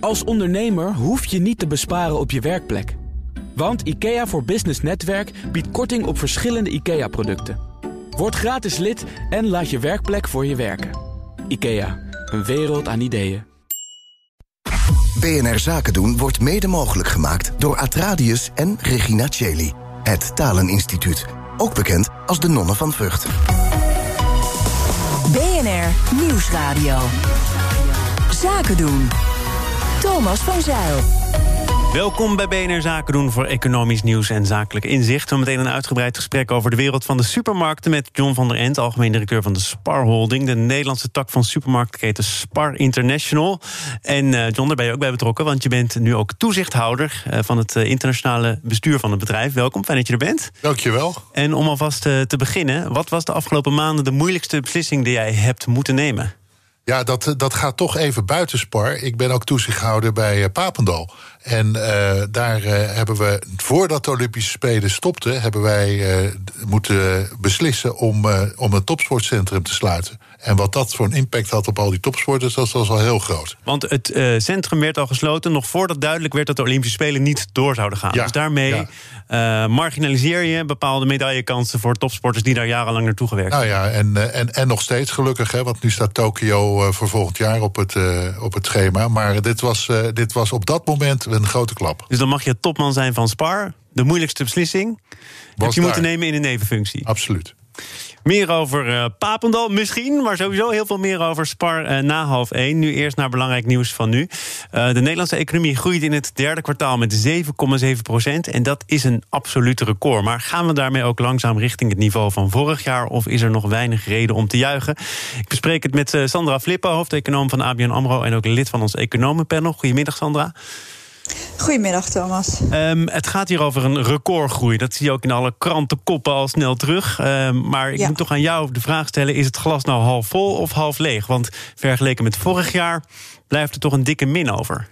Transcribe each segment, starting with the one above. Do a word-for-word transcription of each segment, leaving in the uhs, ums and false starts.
Als ondernemer hoef je niet te besparen op je werkplek. Want IKEA voor Business Netwerk biedt korting op verschillende IKEA-producten. Word gratis lid en laat je werkplek voor je werken. IKEA, een wereld aan ideeën. B N R Zaken doen wordt mede mogelijk gemaakt door Atradius en Regina Cheli. Het Taleninstituut, ook bekend als de Nonnen van Vught. B N R Nieuwsradio. Zaken doen. Thomas van Zijl. Welkom bij B N R Zaken doen voor economisch nieuws en zakelijk inzicht. Zometeen een uitgebreid gesprek over de wereld van de supermarkten met John van der Ent, algemeen directeur van de Spar Holding, de Nederlandse tak van supermarktketen Spar International. En uh, John, daar ben je ook bij betrokken, want je bent nu ook toezichthouder uh, van het uh, internationale bestuur van het bedrijf. Welkom, fijn dat je er bent. Dankjewel. En om alvast uh, te beginnen, wat was de afgelopen maanden de moeilijkste beslissing die jij hebt moeten nemen? Ja, dat, dat gaat toch even buiten Spar. Ik ben ook toezichthouder bij uh, Papendal. En uh, daar uh, hebben we, voordat de Olympische Spelen stopten, hebben wij uh, moeten beslissen om, uh, om een topsportcentrum te sluiten. En wat dat voor een impact had op al die topsporters, dat was al heel groot. Want het uh, centrum werd al gesloten nog voordat duidelijk werd dat de Olympische Spelen niet door zouden gaan. Ja, dus daarmee ja. uh, marginaliseer je bepaalde medaillekansen voor topsporters die daar jarenlang naartoe gewerkt hebben. Nou ja, en, en, en nog steeds gelukkig, hè, want nu staat Tokio uh, voor volgend jaar op het, uh, op het schema. Maar dit was, uh, dit was op dat moment een grote klap. Dus dan mag je topman zijn van Spar. De moeilijkste beslissing was heb je daar moeten nemen in een nevenfunctie. Absoluut. Meer over uh, Papendal misschien, maar sowieso heel veel meer over Spar uh, na half één. Nu eerst naar belangrijk nieuws van nu. Uh, de Nederlandse economie groeit in het derde kwartaal met zeven komma zeven procent. En dat is een absoluut record. Maar gaan we daarmee ook langzaam richting het niveau van vorig jaar? Of is er nog weinig reden om te juichen? Ik bespreek het met uh, Sandra Flippen, hoofdeconoom van A B N AMRO en ook lid van ons economenpanel. Goedemiddag, Sandra. Goedemiddag, Thomas. Um, het gaat hier over een recordgroei. Dat zie je ook in alle krantenkoppen al snel terug. Um, maar ik ja. moet toch aan jou de vraag stellen, is het glas nou half vol of half leeg? Want vergeleken met vorig jaar blijft er toch een dikke min over.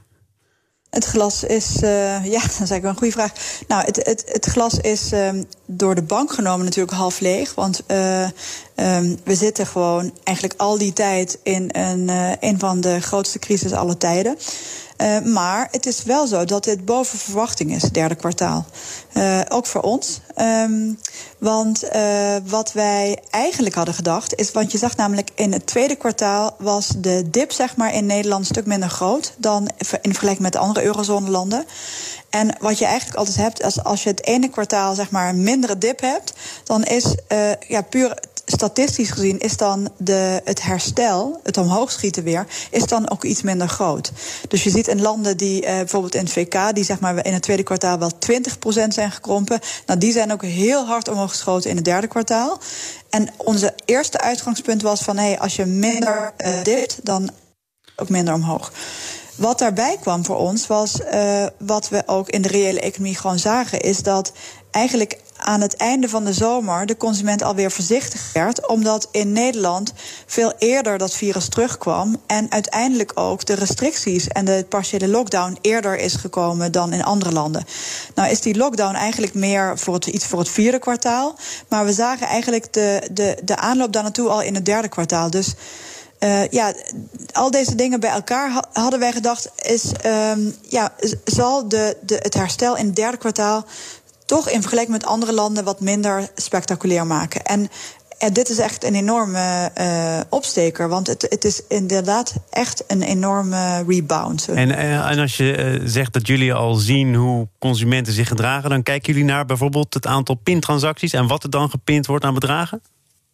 Het glas is, uh, ja, dat is eigenlijk wel een goede vraag. Nou, het, het, het glas is um, door de bank genomen natuurlijk half leeg. Want uh, um, we zitten gewoon eigenlijk al die tijd in een, uh, een van de grootste crisis aller tijden. Uh, maar het is wel zo dat dit boven verwachting is, het derde kwartaal. Uh, ook voor ons. Um, want uh, wat wij eigenlijk hadden gedacht is, want je zag namelijk in het tweede kwartaal was de dip zeg maar in Nederland een stuk minder groot dan in vergelijking met de andere eurozone-landen. En wat je eigenlijk altijd hebt, als, als je het ene kwartaal zeg maar een mindere dip hebt, dan is uh, ja, puur statistisch gezien is dan de, het herstel, het omhoog schieten weer, is dan ook iets minder groot. Dus je ziet in landen die uh, bijvoorbeeld in het V K, die zeg maar in het tweede kwartaal wel twintig procent zijn gekrompen, nou die zijn ook heel hard omhoog geschoten in het derde kwartaal. En onze eerste uitgangspunt was van, hé, hey, als je minder uh, dipt, dan ook minder omhoog. Wat daarbij kwam voor ons was, uh, wat we ook in de reële economie gewoon zagen, is dat eigenlijk aan het einde van de zomer de consument alweer voorzichtig werd, omdat in Nederland veel eerder dat virus terugkwam en uiteindelijk ook de restricties en de partiële lockdown eerder is gekomen dan in andere landen. Nou is die lockdown eigenlijk meer voor het, iets voor het vierde kwartaal, maar we zagen eigenlijk de, de, de aanloop daar naartoe al in het derde kwartaal. Dus Uh, ja, al deze dingen bij elkaar ha- hadden wij gedacht, is, um, ja, zal de, de, het herstel in het derde kwartaal toch in vergelijking met andere landen wat minder spectaculair maken. En uh, dit is echt een enorme uh, opsteker, want het, het is inderdaad echt een enorme rebound. En, uh, en als je uh, zegt dat jullie al zien hoe consumenten zich gedragen, dan kijken jullie naar bijvoorbeeld het aantal pintransacties en wat er dan gepind wordt aan bedragen?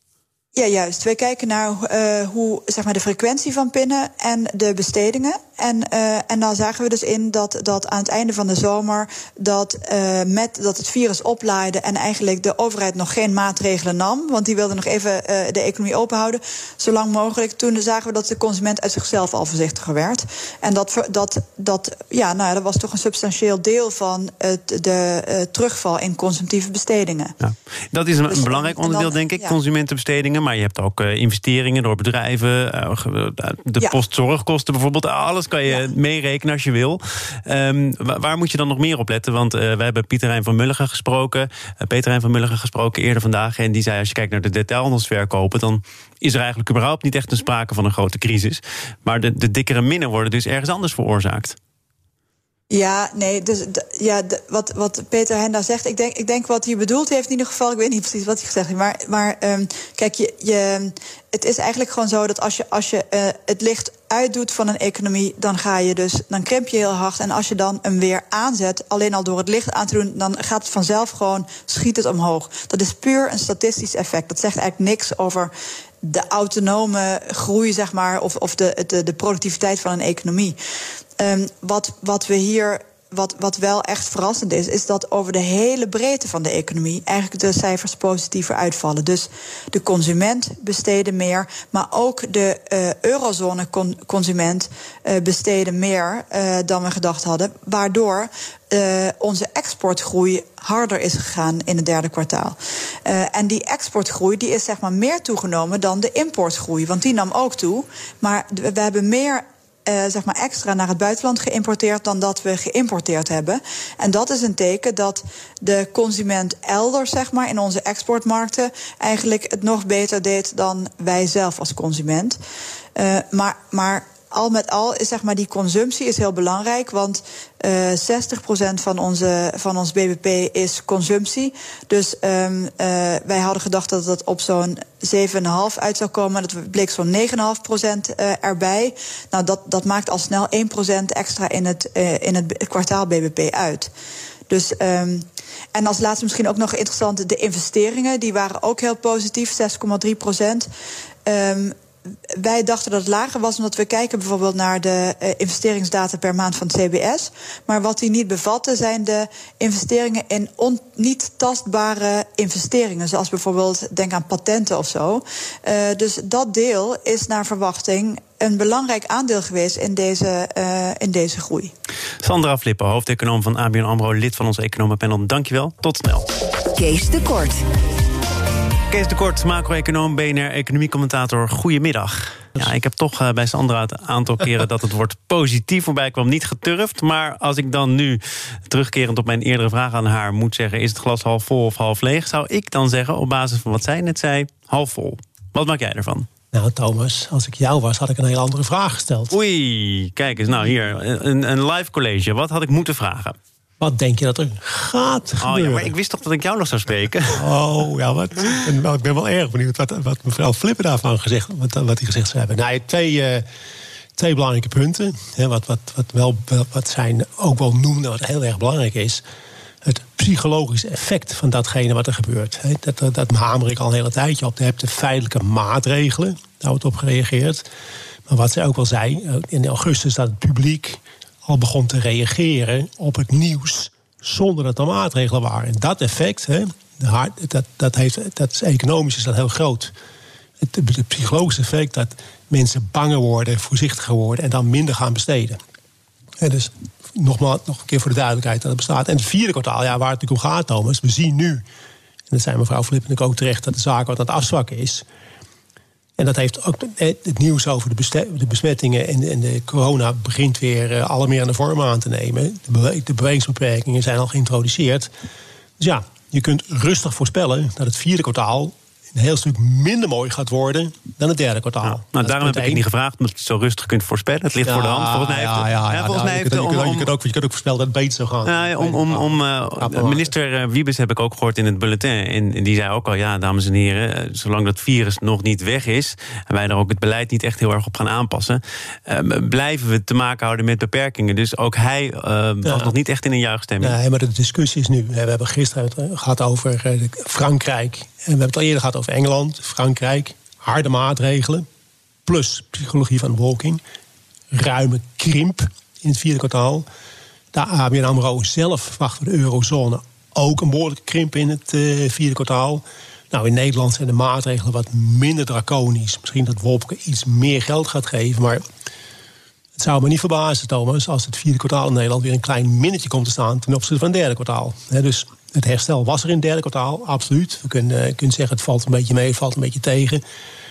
Ja, juist. Wij kijken naar uh, hoe zeg maar, de frequentie van pinnen en de bestedingen. En, uh, en dan zagen we dus in dat, dat aan het einde van de zomer, dat uh, met dat het virus oplaaide en eigenlijk de overheid nog geen maatregelen nam, want die wilde nog even uh, de economie openhouden, zo lang mogelijk. Toen zagen we dat de consument uit zichzelf al voorzichtiger werd. En dat, dat, dat, ja, nou, dat was toch een substantieel deel van het, de uh, terugval in consumptieve bestedingen. Ja. Dat is een, dus, een belangrijk onderdeel, dan, denk ik, ja. Consumentenbestedingen. Maar je hebt ook uh, investeringen door bedrijven, uh, de ja. postzorgkosten bijvoorbeeld. Alles alles kan je ja. meerekenen als je wil. Um, waar, waar moet je dan nog meer op letten? Want uh, wij hebben Pieter Hein van Mulligen gesproken. Uh, Peter Hein van Mulligen gesproken eerder vandaag. En die zei, als je kijkt naar de detailhandelsverkopen, dan is er eigenlijk überhaupt niet echt een sprake van een grote crisis. Maar de, de dikkere minnen worden dus ergens anders veroorzaakt. Ja, nee, dus de, ja, de, wat, wat Peter Hein daar zegt, ik denk, ik denk wat hij bedoeld heeft in ieder geval, ik weet niet precies wat hij gezegd heeft, maar, maar um, kijk, je, je, het is eigenlijk gewoon zo dat als je, als je uh, het licht uitdoet van een economie, dan ga je dus, dan krimp je heel hard. En als je dan hem weer aanzet, alleen al door het licht aan te doen, dan gaat het vanzelf gewoon, schiet het omhoog. Dat is puur een statistisch effect. Dat zegt eigenlijk niks over de autonome groei, zeg maar, of, of de, de, de productiviteit van een economie. Um, wat, wat we hier, wat, wat wel echt verrassend is, is dat over de hele breedte van de economie eigenlijk de cijfers positiever uitvallen. Dus de consument besteden meer, maar ook de uh, eurozone-consument uh, besteden meer uh, dan we gedacht hadden, waardoor Uh, onze exportgroei harder is gegaan in het derde kwartaal. Uh, en die exportgroei die is zeg maar meer toegenomen dan de importgroei, want die nam ook toe. Maar we hebben meer Uh, zeg maar extra naar het buitenland geïmporteerd dan dat we geïmporteerd hebben. En dat is een teken dat de consument elders, zeg maar, in onze exportmarkten eigenlijk het nog beter deed dan wij zelf als consument. Uh, maar, maar al met al is, zeg maar, die consumptie is heel belangrijk, want uh, zestig procent van, onze, van ons B B P is consumptie. Dus um, uh, wij hadden gedacht dat het op zo'n zeven komma vijf uit zou komen. Dat bleek zo'n negen komma vijf procent uh, erbij. Nou, dat, dat maakt al snel één procent extra in het, uh, in het kwartaal B B P uit. Dus, um, en als laatste misschien ook nog interessant, de investeringen, die waren ook heel positief, zes komma drie procent. Um, Wij dachten dat het lager was, omdat we kijken bijvoorbeeld naar de uh, investeringsdata per maand van het C B S. Maar wat die niet bevatten zijn de investeringen in on- niet tastbare investeringen. Zoals bijvoorbeeld, denk aan patenten of zo. Uh, dus dat deel is naar verwachting een belangrijk aandeel geweest in deze, uh, in deze groei. Sandra Flippen, hoofdeconoom van A B N AMRO, lid van ons economenpanel. Dankjewel, tot snel. Kees de Kort. Kees de Kort, macro-econoom, B N R-economiecommentator. Goedemiddag. Ja, ik heb toch uh, bij Sandra het aantal keren dat het woord positief voorbij kwam niet geturfd. Maar als ik dan nu, terugkerend op mijn eerdere vraag aan haar, moet zeggen, is het glas half vol of half leeg, zou ik dan zeggen, op basis van wat zij net zei, half vol. Wat maak jij ervan? Nou, Thomas, als ik jou was, had ik een hele andere vraag gesteld. Oei, kijk eens, nou hier, een, een live college. Wat had ik moeten vragen? Wat denk je dat er gaat gebeuren? Oh ja, maar ik wist toch dat ik jou nog zou spreken? Oh, ja, wat, ik ben wel erg benieuwd wat, wat mevrouw Flippen daarvan gezegd, wat, wat die gezegd zou hebben. Nou, twee, uh, twee belangrijke punten. Hè, wat, wat, wat, wel, wat zijn ook wel noemde, wat heel erg belangrijk is. Het psychologische effect van datgene wat er gebeurt. Hè, dat, dat, dat hamer ik al een hele tijdje op. Je hebt de feitelijke maatregelen, daar wordt op gereageerd. Maar wat zij ook wel zei, in augustus dat het publiek al begon te reageren op het nieuws zonder dat er maatregelen waren. En dat effect, hè, dat, dat, heeft, dat is economisch is dat heel groot. Het, het psychologische effect dat mensen banger worden, voorzichtiger worden en dan minder gaan besteden. En dus nogmaals, nog een keer voor de duidelijkheid dat het bestaat. En het vierde kwartaal, ja, waar het natuurlijk om gaat, Thomas, we zien nu, en dat zei mevrouw Flippen ook terecht, dat de zaak wat aan het afzwakken is. En dat heeft ook het nieuws over de besmettingen en de, en de corona begint weer uh, alle meer aan de vorm aan te nemen. De, bewe- de bewegingsbeperkingen zijn al geïntroduceerd. Dus ja, je kunt rustig voorspellen dat het vierde kwartaal een heel stuk minder mooi gaat worden dan het derde kwartaal. Nou, nou daarom heb ik het niet gevraagd, omdat je het zo rustig kunt voorspellen. Het ligt ja, voor de hand. Volgens mij heeft, ja, ja, ja, volgens mij heeft, je, om, kunt, om, je, kunt ook, je kunt ook voorspellen dat het beter zou gaan. Ja, om, om, om, uh, minister Wiebes heb ik ook gehoord in het bulletin. En die zei ook al, ja, dames en heren, zolang dat virus nog niet weg is en wij daar ook het beleid niet echt heel erg op gaan aanpassen, uh, blijven we te maken houden met beperkingen. Dus ook hij uh, was ja. nog niet echt in een juichstemming. Nee, maar de discussie is nu. We hebben gisteren het gehad over Frankrijk. En we hebben het al eerder gehad over Engeland, Frankrijk. Harde maatregelen, plus psychologie van de bevolking. Ruime krimp in het vierde kwartaal. De A B N AMRO zelf verwacht voor de eurozone ook een behoorlijke krimp in het uh, vierde kwartaal. Nou, in Nederland zijn de maatregelen wat minder draconisch. Misschien dat Wopke iets meer geld gaat geven, maar het zou me niet verbazen, Thomas, als het vierde kwartaal in Nederland weer een klein minnetje komt te staan ten opzichte van het derde kwartaal. He, dus het herstel was er in het derde kwartaal, absoluut. We kunnen, uh, kunnen zeggen het valt een beetje mee, het valt een beetje tegen.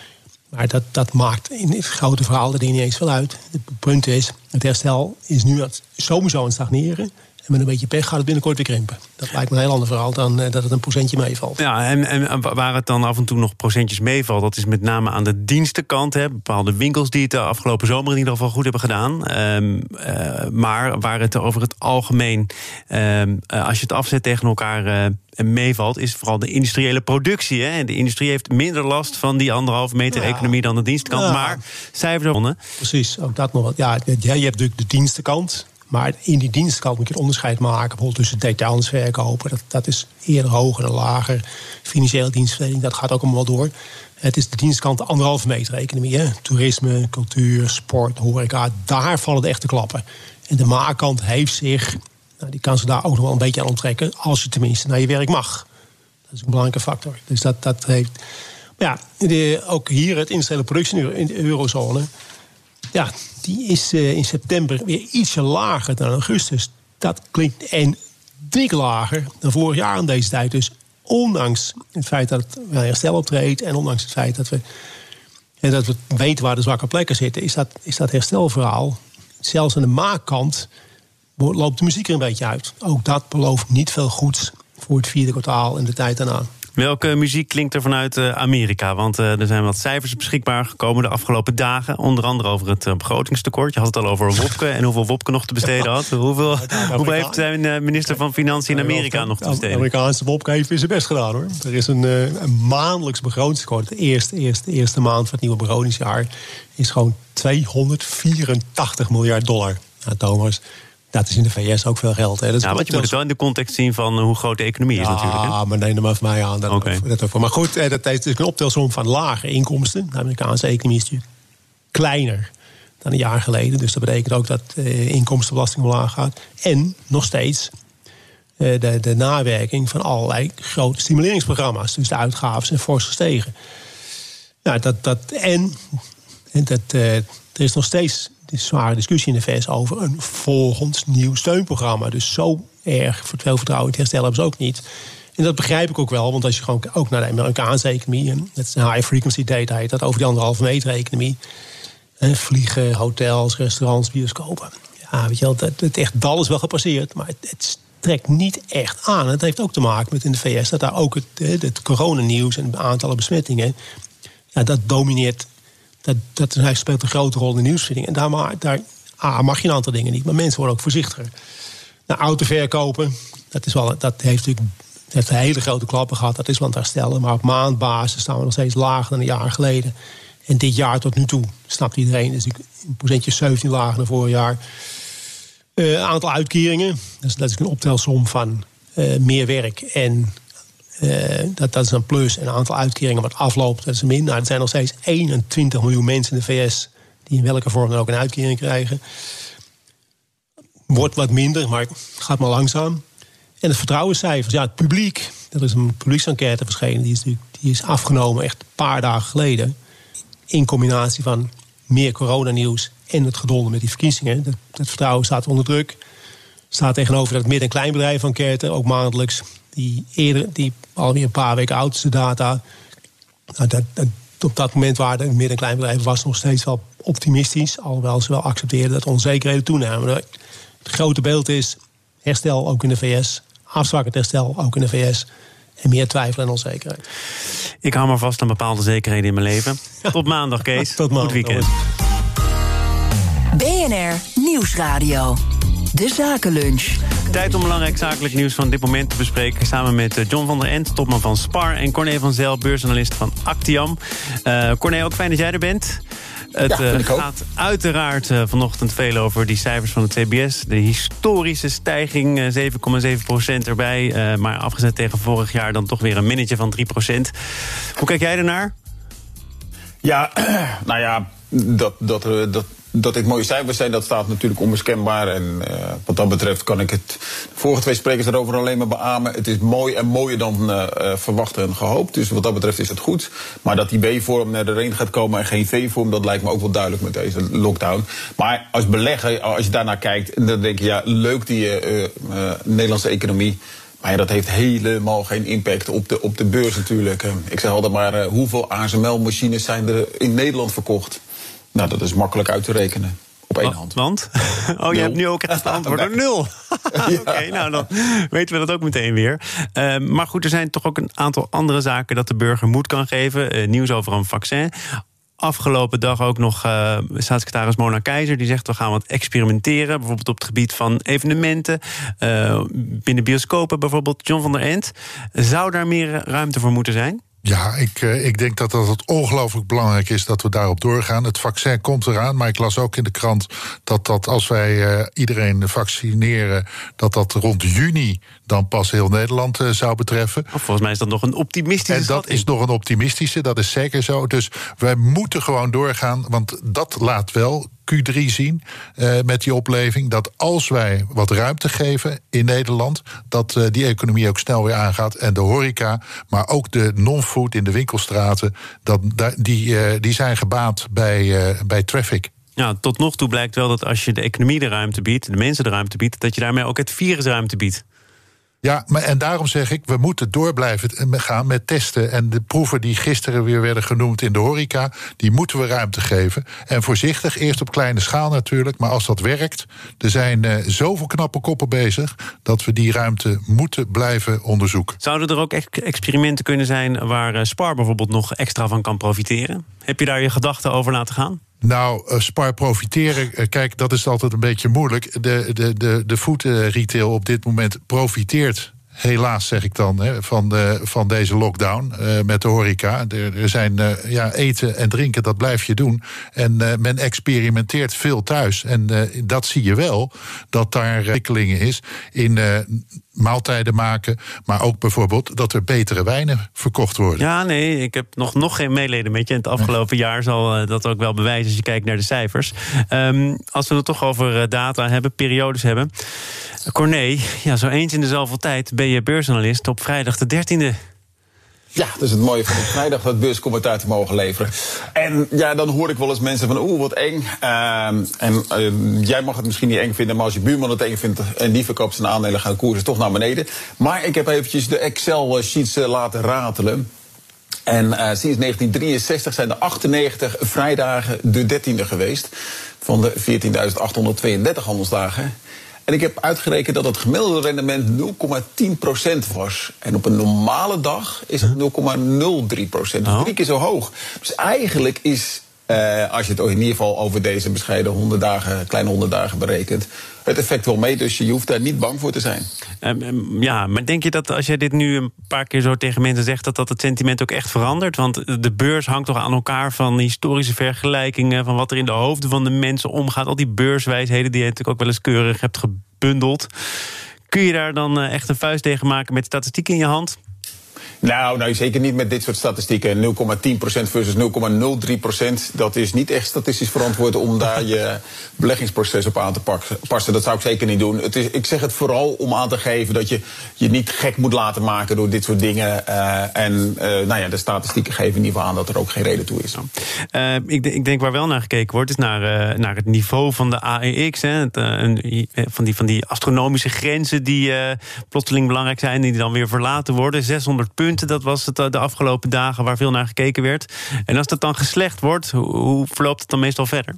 Maar dat, dat maakt in het grote verhaal er niet eens veel uit. Het punt is, het herstel is nu sowieso aan het stagneren. En met een beetje pech gaat het binnenkort weer krimpen. Dat lijkt me een heel ander verhaal dan uh, dat het een procentje meevalt. Ja, en, en waar het dan af en toe nog procentjes meevalt, dat is met name aan de dienstenkant. Hè, bepaalde winkels die het de afgelopen zomer in ieder geval goed hebben gedaan. Um, uh, maar waar het over het algemeen, um, uh, als je het afzet tegen elkaar uh, meevalt, is vooral de industriële productie. Hè. De industrie heeft minder last van die anderhalve meter ja. economie dan de dienstenkant. Ja. Maar cijfers ervan. Precies, ook dat nog wat. Ja, je hebt natuurlijk de dienstenkant. Maar in die dienstenkant moet je het onderscheid maken, bijvoorbeeld tussen detailhandelsverkopen. Dat, dat is eerder hoger en lager. Financiële dienstverlening, dat gaat ook allemaal door. Het is de dienstkant de anderhalve meter economie. Hè? Toerisme, cultuur, sport, horeca. Daar vallen de echte klappen. En de maakkant heeft zich, nou, die kan zich daar ook nog wel een beetje aan onttrekken, als je tenminste naar je werk mag. Dat is een belangrijke factor. Dus dat, dat heeft. Maar ja, de, ook hier het industriële productie in de eurozone. Ja, die is uh, in september weer ietsje lager dan augustus. Dat klinkt en dik lager dan vorig jaar aan deze tijd. Dus ondanks het feit dat het wel herstel optreedt en ondanks het feit dat we, en dat we weten waar de zwakke plekken zitten, is dat, is dat herstelverhaal, zelfs aan de maakkant, loopt de muziek er een beetje uit. Ook dat belooft niet veel goeds voor het vierde kwartaal en de tijd daarna. Welke muziek klinkt er vanuit Amerika? Want uh, er zijn wat cijfers beschikbaar gekomen de afgelopen dagen. Onder andere over het uh, begrotingstekort. Je had het al over Wopke en hoeveel Wopke nog te besteden had. Hoeveel, hoeveel heeft zijn uh, minister van Financiën in Amerika nog te besteden? De Amerikaanse Wopke heeft weer zijn best gedaan, hoor. Er is een, uh, een maandelijks begrotingstekort. De eerste, eerste, eerste maand van het nieuwe begrotingsjaar is gewoon tweehonderdvierentachtig miljard dollar. Nou, Thomas, dat is in de V S ook veel geld. Hè. Dat is ja, want je moet het wel in de context zien van hoe groot de economie is, ja, natuurlijk. Ja, maar neem er maar van mij aan. Dat okay. dat ook, maar goed, dat is natuurlijk een optelsom van lage inkomsten. De Amerikaanse economie is natuurlijk kleiner dan een jaar geleden. Dus dat betekent ook dat de inkomstenbelasting omlaag gaat. En nog steeds uh, de, de nawerking van allerlei grote stimuleringsprogramma's. Dus de uitgaven zijn fors gestegen. Nou, dat, dat, en en dat, uh, er is nog steeds een zware discussie in de V S over een volgend nieuw steunprogramma. Dus zo erg veel vertrouwen in het herstel hebben ze ook niet. En dat begrijp ik ook wel, want als je gewoon ook naar de Amerikaanse economie, en dat is een high frequency data, heet dat, over die anderhalve meter economie, en vliegen, hotels, restaurants, bioscopen. Ja, weet je wel, dat, het echt dal is wel gepasseerd, maar het, het trekt niet echt aan. Het heeft ook te maken met in de V S dat daar ook het, het coronanieuws en aantallen besmettingen, ja, dat domineert. Dat, dat speelt een grote rol in de nieuwsvinding. En daar, maar, daar ah, mag je een aantal dingen niet. Maar mensen worden ook voorzichtiger. Nou, autoverkopen, dat, is wel, dat heeft natuurlijk dat heeft een hele grote klappen gehad. Dat is wel aan het herstellen. Maar op maandbasis staan we nog steeds lager dan een jaar geleden. En dit jaar tot nu toe, snapt iedereen, is een procentje zeventien lager dan vorig jaar. Een uh, aantal uitkeringen. Dus dat is een optelsom van uh, meer werk en Uh, dat, dat is een plus. En een aantal uitkeringen wat afloopt, dat is een min. Nou, er zijn nog steeds eenentwintig miljoen mensen in de V S die in welke vorm dan ook een uitkering krijgen. Wordt wat minder, maar gaat maar langzaam. En het vertrouwenscijfers, ja, het publiek. Er is een publieksenquête verschenen, die is, die is afgenomen echt een paar dagen geleden. In combinatie van meer coronanieuws en het gedonder met die verkiezingen. Het, het vertrouwen staat onder druk. Staat tegenover dat midden- en kleinbedrijf enquête, ook maandelijks. Die eerder, die alweer een paar weken oud is, de data. Nou, dat, dat, op dat moment waren de midden- en kleinbedrijven was nog steeds wel optimistisch. Alhoewel ze wel accepteerden dat onzekerheden toenamen. Het grote beeld is herstel ook in de V S. Afzwakkend herstel ook in de V S. En meer twijfel en onzekerheid. Ik hou maar vast aan bepaalde zekerheden in mijn leven. Tot maandag, Kees. Tot maandag. Goed weekend. B N R Nieuwsradio. De Zakenlunch. Tijd om belangrijk zakelijk nieuws van dit moment te bespreken. Samen met John van der Ent, topman van Spar, en Corné van Zijl, beursanalist van Actiam. Uh, Corné, ook fijn dat jij er bent. Het ja, uh, gaat uiteraard uh, vanochtend veel over die cijfers van het C B S. De historische stijging, uh, zeven komma zeven procent erbij. Uh, maar afgezet tegen vorig jaar dan toch weer een minnetje van drie procent. Hoe kijk jij ernaar? Ja, nou ja, dat... dat, dat Dat dit mooie cijfers zijn, dat staat natuurlijk onmiskenbaar. En uh, wat dat betreft kan ik het vorige twee sprekers erover alleen maar beamen. Het is mooi en mooier dan uh, verwacht en gehoopt. Dus wat dat betreft is het goed. Maar dat die B-vorm naar de reen gaat komen en geen V-vorm, dat lijkt me ook wel duidelijk met deze lockdown. Maar als belegger, als je daarnaar kijkt, dan denk je, ja, leuk die uh, uh, Nederlandse economie. Maar ja, dat heeft helemaal geen impact op de, op de beurs natuurlijk. Ik zeg altijd maar, uh, hoeveel A S M L-machines zijn er in Nederland verkocht? Nou, dat is makkelijk uit te rekenen. Op één hand. Want? Oh, je hebt nu ook echt het antwoord door nul. Oké, okay, nou dan weten we dat ook meteen weer. Uh, maar goed, er zijn toch ook een aantal andere zaken dat de burger moed kan geven. Uh, nieuws over een vaccin. Afgelopen dag ook nog uh, staatssecretaris Mona Keizer. Die zegt, we gaan wat experimenteren. Bijvoorbeeld op het gebied van evenementen. Uh, binnen bioscopen bijvoorbeeld. John van der Ent. Zou daar meer ruimte voor moeten zijn? Ja, ik, ik denk dat dat het ongelooflijk belangrijk is dat we daarop doorgaan. Het vaccin komt eraan, maar ik las ook in de krant dat, dat als wij uh, iedereen vaccineren, dat dat rond juni dan pas heel Nederland uh, zou betreffen. Oh, volgens mij is dat nog een optimistische En dat schatting. is nog een optimistische, dat is zeker zo. Dus wij moeten gewoon doorgaan, want dat laat wel Q drie zien uh, met die opleving, dat als wij wat ruimte geven in Nederland, dat uh, die economie ook snel weer aangaat. En de horeca, maar ook de non-food in de winkelstraten, dat, die, uh, die zijn gebaat bij, uh, bij traffic. Ja, tot nog toe blijkt wel dat als je de economie de ruimte biedt, de mensen de ruimte biedt, dat je daarmee ook het virus ruimte biedt. Ja, maar en daarom zeg ik, we moeten door blijven gaan met testen. En de proeven die gisteren weer werden genoemd in de horeca, die moeten we ruimte geven. En voorzichtig, eerst op kleine schaal natuurlijk. Maar als dat werkt, er zijn uh, zoveel knappe koppen bezig dat we die ruimte moeten blijven onderzoeken. Zouden er ook experimenten kunnen zijn waar uh, Spar bijvoorbeeld nog extra van kan profiteren? Heb je daar je gedachten over laten gaan? Nou, uh, Spar profiteren, uh, kijk, dat is altijd een beetje moeilijk. De, de, de, de food uh, retail op dit moment profiteert, helaas zeg ik dan, hè, van, de, van deze lockdown uh, met de horeca. Er, er zijn uh, ja, eten en drinken, dat blijf je doen. En uh, men experimenteert veel thuis. En uh, dat zie je wel, dat daar ontwikkelingen is in uh, maaltijden maken, maar ook bijvoorbeeld dat er betere wijnen verkocht worden. Ja, nee, ik heb nog, nog geen meeleden met je. En het afgelopen jaar zal uh, dat ook wel bewijzen als je kijkt naar de cijfers. Um, als we het toch over uh, data hebben, periodes hebben. Corné, ja, zo eens in de zoveel tijd ben je beursanalist op vrijdag de dertiende. Ja, dat is het mooie van de vrijdag, dat beurscommentaar te mogen leveren. En ja, dan hoor ik wel eens mensen van, oeh, wat eng. Uh, en uh, jij mag het misschien niet eng vinden, maar als je buurman het eng vindt en die verkoopt zijn aandelen, gaan de koersen toch naar beneden. Maar ik heb eventjes de Excel-sheets uh, laten ratelen. En uh, sinds negentien drieënzestig zijn er achtennegentig vrijdagen de dertiende geweest. Van de veertienduizend achthonderdtweeëndertig handelsdagen. En ik heb uitgerekend dat het gemiddelde rendement nul komma tien procent was. En op een normale dag is het nul komma nul drie procent. Dus drie keer zo hoog. Dus eigenlijk is, uh, als je het in ieder geval over deze bescheiden honderd dagen, kleine honderd dagen berekent, het effect wel mee. Dus je hoeft daar niet bang voor te zijn. Um, ja, maar denk je dat als jij dit nu een paar keer zo tegen mensen zegt, dat dat het sentiment ook echt verandert? Want de beurs hangt toch aan elkaar van historische vergelijkingen, van wat er in de hoofden van de mensen omgaat. Al die beurswijsheden die je natuurlijk ook wel eens keurig hebt gebundeld. Kun je daar dan echt een vuist tegen maken met statistieken in je hand? Nou, nou, zeker niet met dit soort statistieken. nul komma tien procent versus nul komma nul drie procent. Dat is niet echt statistisch verantwoord om daar je beleggingsproces op aan te passen. Dat zou ik zeker niet doen. Het is, ik zeg het vooral om aan te geven dat je je niet gek moet laten maken door dit soort dingen. Uh, en uh, nou ja, de statistieken geven in ieder geval aan dat er ook geen reden toe is. Uh, ik, ik denk waar wel naar gekeken wordt, is naar, uh, naar het niveau van de A E X. Hè. Het, uh, een, van, die, van die astronomische grenzen die uh, plotseling belangrijk zijn, die dan weer verlaten worden. zeshonderd punten. Dat was het de afgelopen dagen waar veel naar gekeken werd. En als dat dan geslecht wordt, hoe verloopt het dan meestal verder?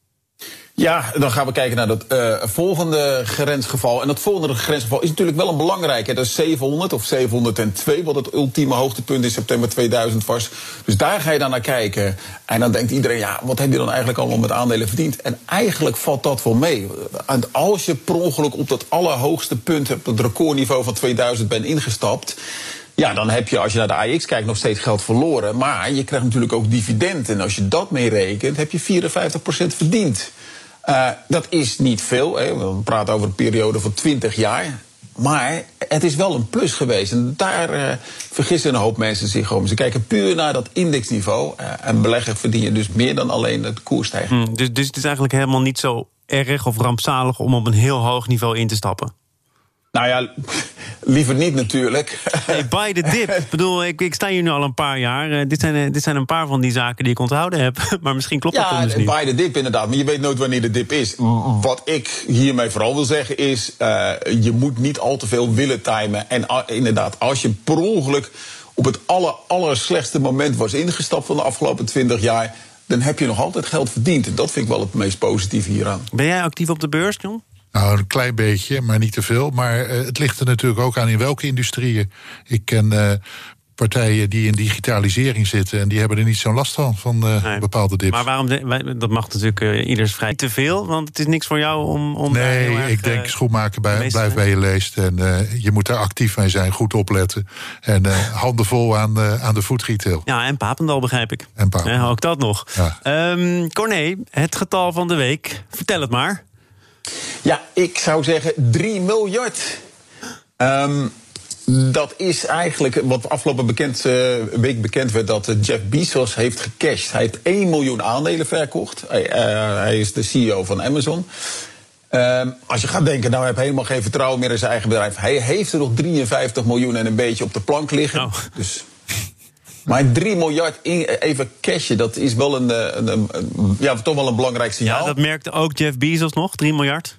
Ja, dan gaan we kijken naar dat uh, volgende grensgeval. En dat volgende grensgeval is natuurlijk wel een belangrijke. Dat is zevenhonderd of zevenhonderdtwee, wat het ultieme hoogtepunt in september tweeduizend was. Dus daar ga je dan naar kijken. En dan denkt iedereen, ja, wat heb je dan eigenlijk allemaal met aandelen verdiend? En eigenlijk valt dat wel mee. En als je per ongeluk op dat allerhoogste punt, op het recordniveau van tweeduizend bent ingestapt, ja, dan heb je, als je naar de A E X kijkt, nog steeds geld verloren. Maar je krijgt natuurlijk ook dividend. En als je dat meerekent, heb je vierenvijftig procent verdiend. Uh, dat is niet veel. Hè. We praten over een periode van twintig jaar. Maar het is wel een plus geweest. En daar uh, vergissen een hoop mensen zich om. Ze kijken puur naar dat indexniveau. Uh, en belegger verdien je dus meer dan alleen het koersstijging. Hmm, dus, dus het is eigenlijk helemaal niet zo erg of rampzalig om op een heel hoog niveau in te stappen? Nou ja, liever niet natuurlijk. Hey, buy the dip. Ik bedoel, ik, ik sta hier nu al een paar jaar. Uh, dit, zijn, dit zijn een paar van die zaken die ik onthouden heb. Maar misschien klopt dat ja, dus niet. Ja, buy the dip inderdaad. Maar je weet nooit wanneer de dip is. Wat ik hiermee vooral wil zeggen is... Uh, je moet niet al te veel willen timen. En uh, inderdaad, als je per ongeluk op het aller, aller slechtste moment was ingestapt van de afgelopen twintig jaar... dan heb je nog altijd geld verdiend. Dat vind ik wel het meest positieve hieraan. Ben jij actief op de beurs, John? Nou, een klein beetje, maar niet te veel. Maar uh, het ligt er natuurlijk ook aan in welke industrieën. Ik ken uh, partijen die in digitalisering zitten... en die hebben er niet zo'n last van, van uh, nee. bepaalde dips. Maar waarom, de, dat mag natuurlijk uh, ieders vrij te veel... want het is niks voor jou om... om nee, heel erg, ik denk uh, schoenmaken bij, blijf bij je leest. En uh, je moet daar actief mee zijn, goed opletten. En uh, handen vol aan, uh, aan de food retail. Ja, en Papendal begrijp ik. En Papendal. Ja, ook dat nog. Ja. Um, Corné, het getal van de week. Vertel het maar. Ja, ik zou zeggen drie miljard. Um, dat is eigenlijk wat afgelopen bekend, uh, week bekend werd... dat uh, Jeff Bezos heeft gecashed. Hij heeft één miljoen aandelen verkocht. Hij, uh, hij is de C E O van Amazon. Um, als je gaat denken, nou, hij heeft helemaal geen vertrouwen meer in zijn eigen bedrijf. Hij heeft er nog drieënvijftig miljoen en een beetje op de plank liggen. Oh. Dus... Maar drie miljard in, even cashen, dat is wel een, een, een, een, ja, toch wel een belangrijk signaal. Ja, dat merkte ook Jeff Bezos nog, drie miljard?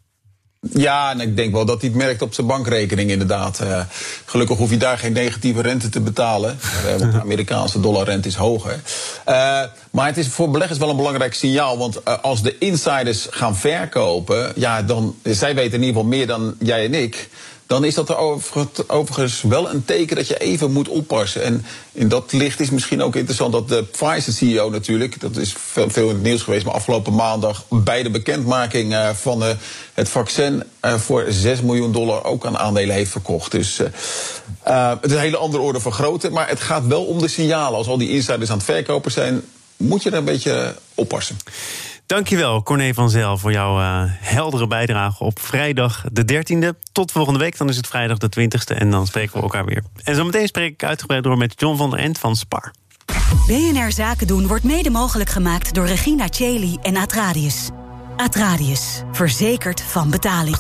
Ja, en ik denk wel dat hij het merkt op zijn bankrekening inderdaad. Uh, gelukkig hoef je daar geen negatieve rente te betalen. Uh, want de Amerikaanse dollarrente is hoger. Uh, maar het is voor beleggers wel een belangrijk signaal. Want uh, als de insiders gaan verkopen... ja, dan, zij weten in ieder geval meer dan jij en ik... dan is dat er overigens wel een teken dat je even moet oppassen. En in dat licht is misschien ook interessant dat de Pfizer-C E O natuurlijk... dat is veel, veel in het nieuws geweest, maar afgelopen maandag... bij de bekendmaking uh, van uh, het vaccin uh, voor zes miljoen dollar ook aan aandelen heeft verkocht. Dus uh, uh, het is een hele andere orde van grootte, maar het gaat wel om de signalen. Als al die insiders aan het verkopen zijn, moet je er een beetje oppassen. Dankjewel, Corné van Zijl, voor jouw uh, heldere bijdrage op vrijdag de dertiende. Tot volgende week, dan is het vrijdag de twintigste en dan spreken we elkaar weer. En zometeen spreek ik uitgebreid door met John van der Ent van Spar. B N R Zaken doen wordt mede mogelijk gemaakt door Regina Cheli en Atradius. Atradius, verzekerd van betaling.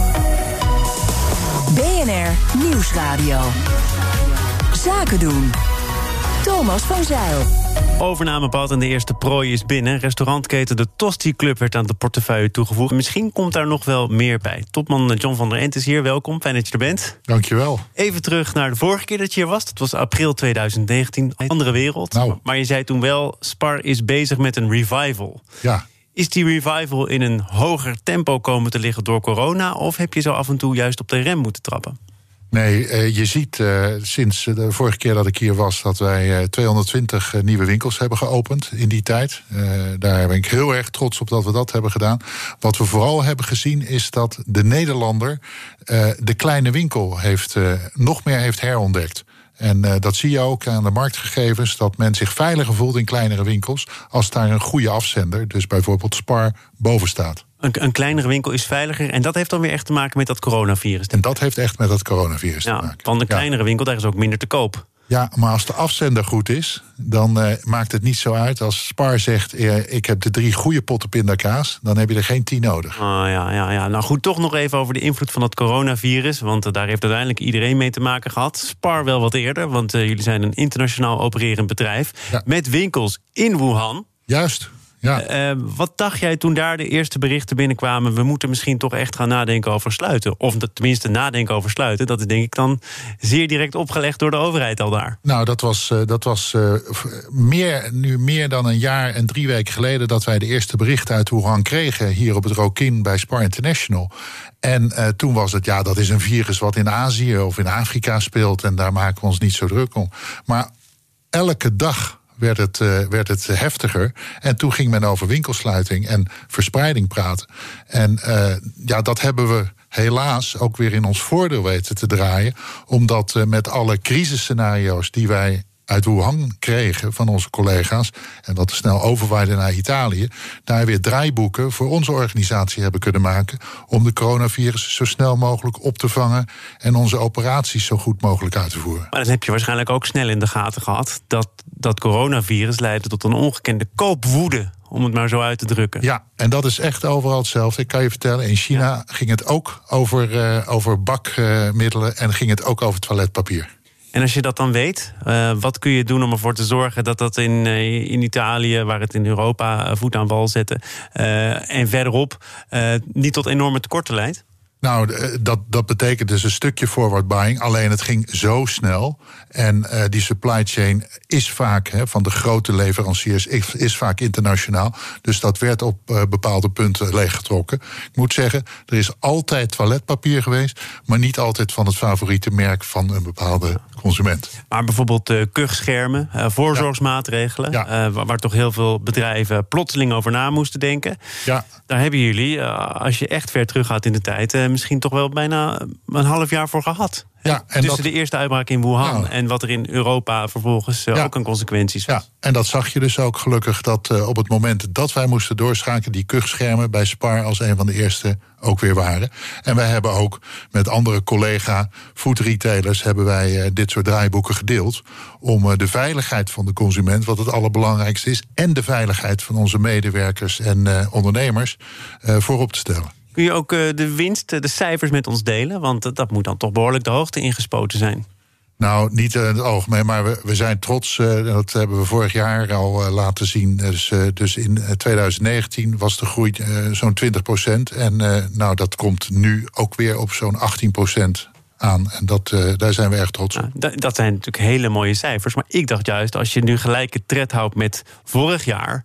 B N R Nieuwsradio. Zaken doen. Thomas van Zijl. Overnamepad en de eerste prooi is binnen. Restaurantketen De Tosti Club werd aan de portefeuille toegevoegd. Misschien komt daar nog wel meer bij. Topman John van der Ent is hier. Welkom, fijn dat je er bent. Dankjewel. Even terug naar de vorige keer dat je hier was. Dat was april tweeduizend negentien. Een andere wereld. Nou. Maar je zei toen wel, Spar is bezig met een revival. Ja. Is die revival in een hoger tempo komen te liggen door corona? Of heb je zo af en toe juist op de rem moeten trappen? Nee, uh, je ziet uh, sinds de vorige keer dat ik hier was... dat wij uh, tweehonderdtwintig uh, nieuwe winkels hebben geopend in die tijd. Uh, daar ben ik heel erg trots op dat we dat hebben gedaan. Wat we vooral hebben gezien is dat de Nederlander... Uh, de kleine winkel heeft, uh, nog meer heeft herontdekt. En uh, dat zie je ook aan de marktgegevens... dat men zich veiliger voelt in kleinere winkels... als daar een goede afzender, dus bijvoorbeeld Spar, boven staat. Een, een kleinere winkel is veiliger. En dat heeft dan weer echt te maken met dat coronavirus. En dat heeft echt met dat coronavirus ja, te maken. Want een kleinere ja. winkel, daar is ook minder te koop. Ja, maar als de afzender goed is, dan uh, maakt het niet zo uit. Als Spar zegt, uh, ik heb de drie goede potten pindakaas... dan heb je er geen tien nodig. Oh, ja, ja, ja. Nou goed, toch nog even over de invloed van dat coronavirus. Want uh, daar heeft uiteindelijk iedereen mee te maken gehad. Spar wel wat eerder, want uh, jullie zijn een internationaal opererend bedrijf... Ja. met winkels in Wuhan. Juist. Ja. Uh, wat dacht jij toen daar de eerste berichten binnenkwamen... we moeten misschien toch echt gaan nadenken over sluiten? Of tenminste nadenken over sluiten. Dat is denk ik dan zeer direct opgelegd door de overheid al daar. Nou, dat was, uh, dat was uh, meer, nu meer dan een jaar en drie weken geleden... dat wij de eerste berichten uit Wuhan kregen... hier op het Rokin bij Spar International. En uh, toen was het, ja, dat is een virus wat in Azië of in Afrika speelt... en daar maken we ons niet zo druk om. Maar elke dag... Werd het, uh, werd het heftiger. En toen ging men over winkelsluiting en verspreiding praten. En uh, ja, dat hebben we helaas ook weer in ons voordeel weten te draaien. Omdat uh, met alle crisisscenario's die wij uit Wuhan kregen van onze collega's... en dat er snel overwaaide naar Italië... daar weer draaiboeken voor onze organisatie hebben kunnen maken... om de coronavirus zo snel mogelijk op te vangen... en onze operaties zo goed mogelijk uit te voeren. Maar dan heb je waarschijnlijk ook snel in de gaten gehad... dat dat coronavirus leidde tot een ongekende koopwoede om het maar zo uit te drukken. Ja, en dat is echt overal hetzelfde. Ik kan je vertellen, in China ja. ging het ook over, uh, over bakmiddelen... en ging het ook over toiletpapier. En als je dat dan weet, uh, wat kun je doen om ervoor te zorgen... dat dat in, uh, in Italië, waar het in Europa uh, voet aan wal zette... Uh, en verderop uh, niet tot enorme tekorten leidt? Nou, dat, dat betekent dus een stukje forward buying. Alleen het ging zo snel. En uh, die supply chain is vaak, hè, van de grote leveranciers... Is, is vaak internationaal. Dus dat werd op uh, bepaalde punten leeggetrokken. Ik moet zeggen, er is altijd toiletpapier geweest... maar niet altijd van het favoriete merk van een bepaalde consument. Maar bijvoorbeeld uh, kuchschermen, uh, voorzorgsmaatregelen... Ja. Uh, waar, waar toch heel veel bedrijven plotseling over na moesten denken. Ja. Daar hebben jullie, uh, als je echt ver terug gaat in de tijd... Uh, misschien toch wel bijna een half jaar voor gehad. Ja, en tussen dat, de eerste uitbraak in Wuhan ja. en wat er in Europa vervolgens uh, ja. ook een consequenties was. Ja, en dat zag je dus ook gelukkig dat uh, op het moment dat wij moesten doorschakelen... die kuchschermen bij Spar als een van de eerste ook weer waren. En wij hebben ook met andere collega food retailers... hebben wij uh, dit soort draaiboeken gedeeld... om uh, de veiligheid van de consument, wat het allerbelangrijkste is... en de veiligheid van onze medewerkers en uh, ondernemers uh, voorop te stellen. Kun je ook de winst, de cijfers met ons delen? Want dat moet dan toch behoorlijk de hoogte ingespoten zijn. Nou, niet in het algemeen, maar we, we zijn trots. Uh, dat hebben we vorig jaar al uh, laten zien. Dus, uh, dus in twintig negentien was de groei uh, zo'n twintig procent. En uh, nou, dat komt nu ook weer op zo'n achttien procent aan. En dat, uh, daar zijn we erg trots op. Nou, dat zijn natuurlijk hele mooie cijfers. Maar ik dacht juist, als je nu gelijke tred houdt met vorig jaar...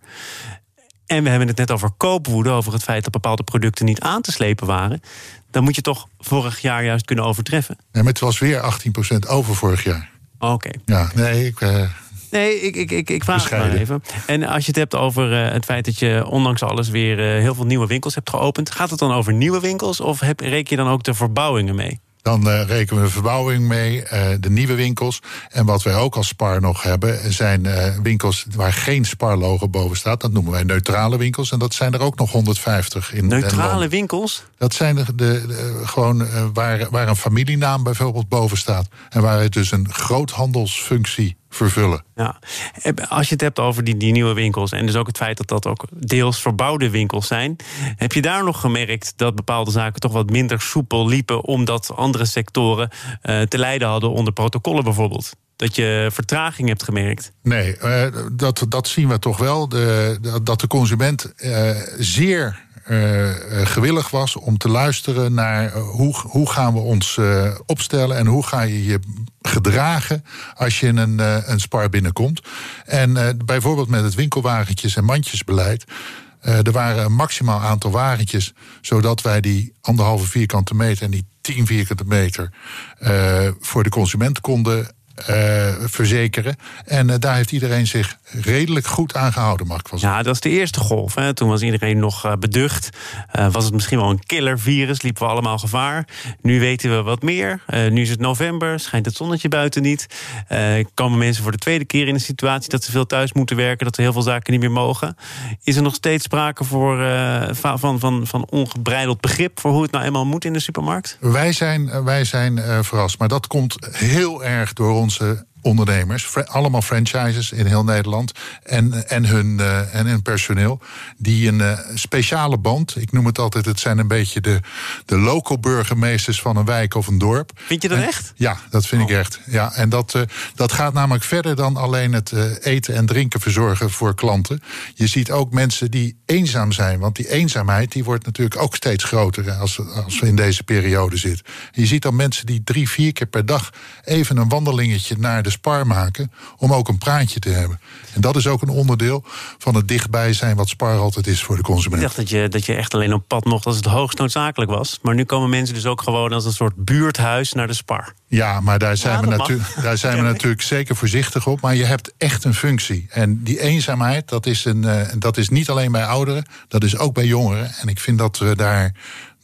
en we hebben het net over koopwoede, over het feit dat bepaalde producten niet aan te slepen waren... dan moet je toch vorig jaar juist kunnen overtreffen. Nee, maar het was weer achttien procent over vorig jaar. Oké. Okay. Ja, nee, ik... Uh... Nee, ik, ik, ik, ik vraag het maar even. En als je het hebt over uh, het feit dat je ondanks alles weer uh, heel veel nieuwe winkels hebt geopend... gaat het dan over nieuwe winkels of heb, reken je dan ook de verbouwingen mee? Dan uh, rekenen we de verbouwing mee, uh, de nieuwe winkels. En wat wij ook als Spar nog hebben... zijn uh, winkels waar geen Spar-logo boven staat. Dat noemen wij neutrale winkels. En dat zijn er ook nog honderdvijftig in Neutrale winkels? Dat zijn de, de, de, gewoon uh, waar, waar een familienaam bijvoorbeeld boven staat. En waar het dus een groothandelsfunctie vervullen. Ja. Als je het hebt over die, die nieuwe winkels... en dus ook het feit dat dat ook deels verbouwde winkels zijn... heb je daar nog gemerkt dat bepaalde zaken toch wat minder soepel liepen... omdat andere sectoren uh, te lijden hadden onder protocollen bijvoorbeeld? Dat je vertraging hebt gemerkt? Nee, uh, dat, dat zien we toch wel. De, dat de consument uh, zeer... Uh, gewillig was om te luisteren naar uh, hoe, hoe gaan we ons uh, opstellen... en hoe ga je je gedragen als je in een, uh, een Spar binnenkomt. En uh, bijvoorbeeld met het winkelwagentjes- en mandjesbeleid... Uh, er waren een maximaal aantal wagentjes... zodat wij die anderhalve vierkante meter en die tien vierkante meter... Uh, voor de consument konden... Uh, verzekeren. En uh, daar heeft iedereen zich redelijk goed aan gehouden, mag ik wel zeggen. Ja, dat was de eerste golf. Hè. Toen was iedereen nog uh, beducht. Uh, was het misschien wel een killervirus, liepen we allemaal gevaar. Nu weten we wat meer. Uh, nu is het november, schijnt het zonnetje buiten niet. Uh, komen mensen voor de tweede keer in een situatie... dat ze veel thuis moeten werken, dat er heel veel zaken niet meer mogen. Is er nog steeds sprake voor, uh, van, van, van ongebreideld begrip... voor hoe het nou eenmaal moet in de supermarkt? Wij zijn, wij zijn uh, verrast, maar dat komt heel erg door ons onze ondernemers, allemaal franchises in heel Nederland... en, en, hun, uh, en hun personeel, die een uh, speciale band... ik noem het altijd, het zijn een beetje de, de local burgemeesters van een wijk of een dorp. Vind je dat en, echt? Ja, dat vind oh. ik echt. Ja, en dat, uh, dat gaat namelijk verder dan alleen het uh, eten en drinken verzorgen voor klanten. Je ziet ook mensen die eenzaam zijn, want die eenzaamheid... die wordt natuurlijk ook steeds groter als, als we in deze periode zitten. Je ziet dan mensen die drie, vier keer per dag... even een wandelingetje naar de Spar maken om ook een praatje te hebben. En dat is ook een onderdeel van het dichtbij zijn wat Spar altijd is voor de consument. Ik dacht dat je, dat je echt alleen op pad mocht als het hoogst noodzakelijk was. Maar nu komen mensen dus ook gewoon als een soort buurthuis naar de Spar. Ja, maar daar zijn, ja, we, natu- daar zijn we natuurlijk zeker voorzichtig op. Maar je hebt echt een functie. En die eenzaamheid, dat is, een, uh, dat is niet alleen bij ouderen, dat is ook bij jongeren. En ik vind dat we daar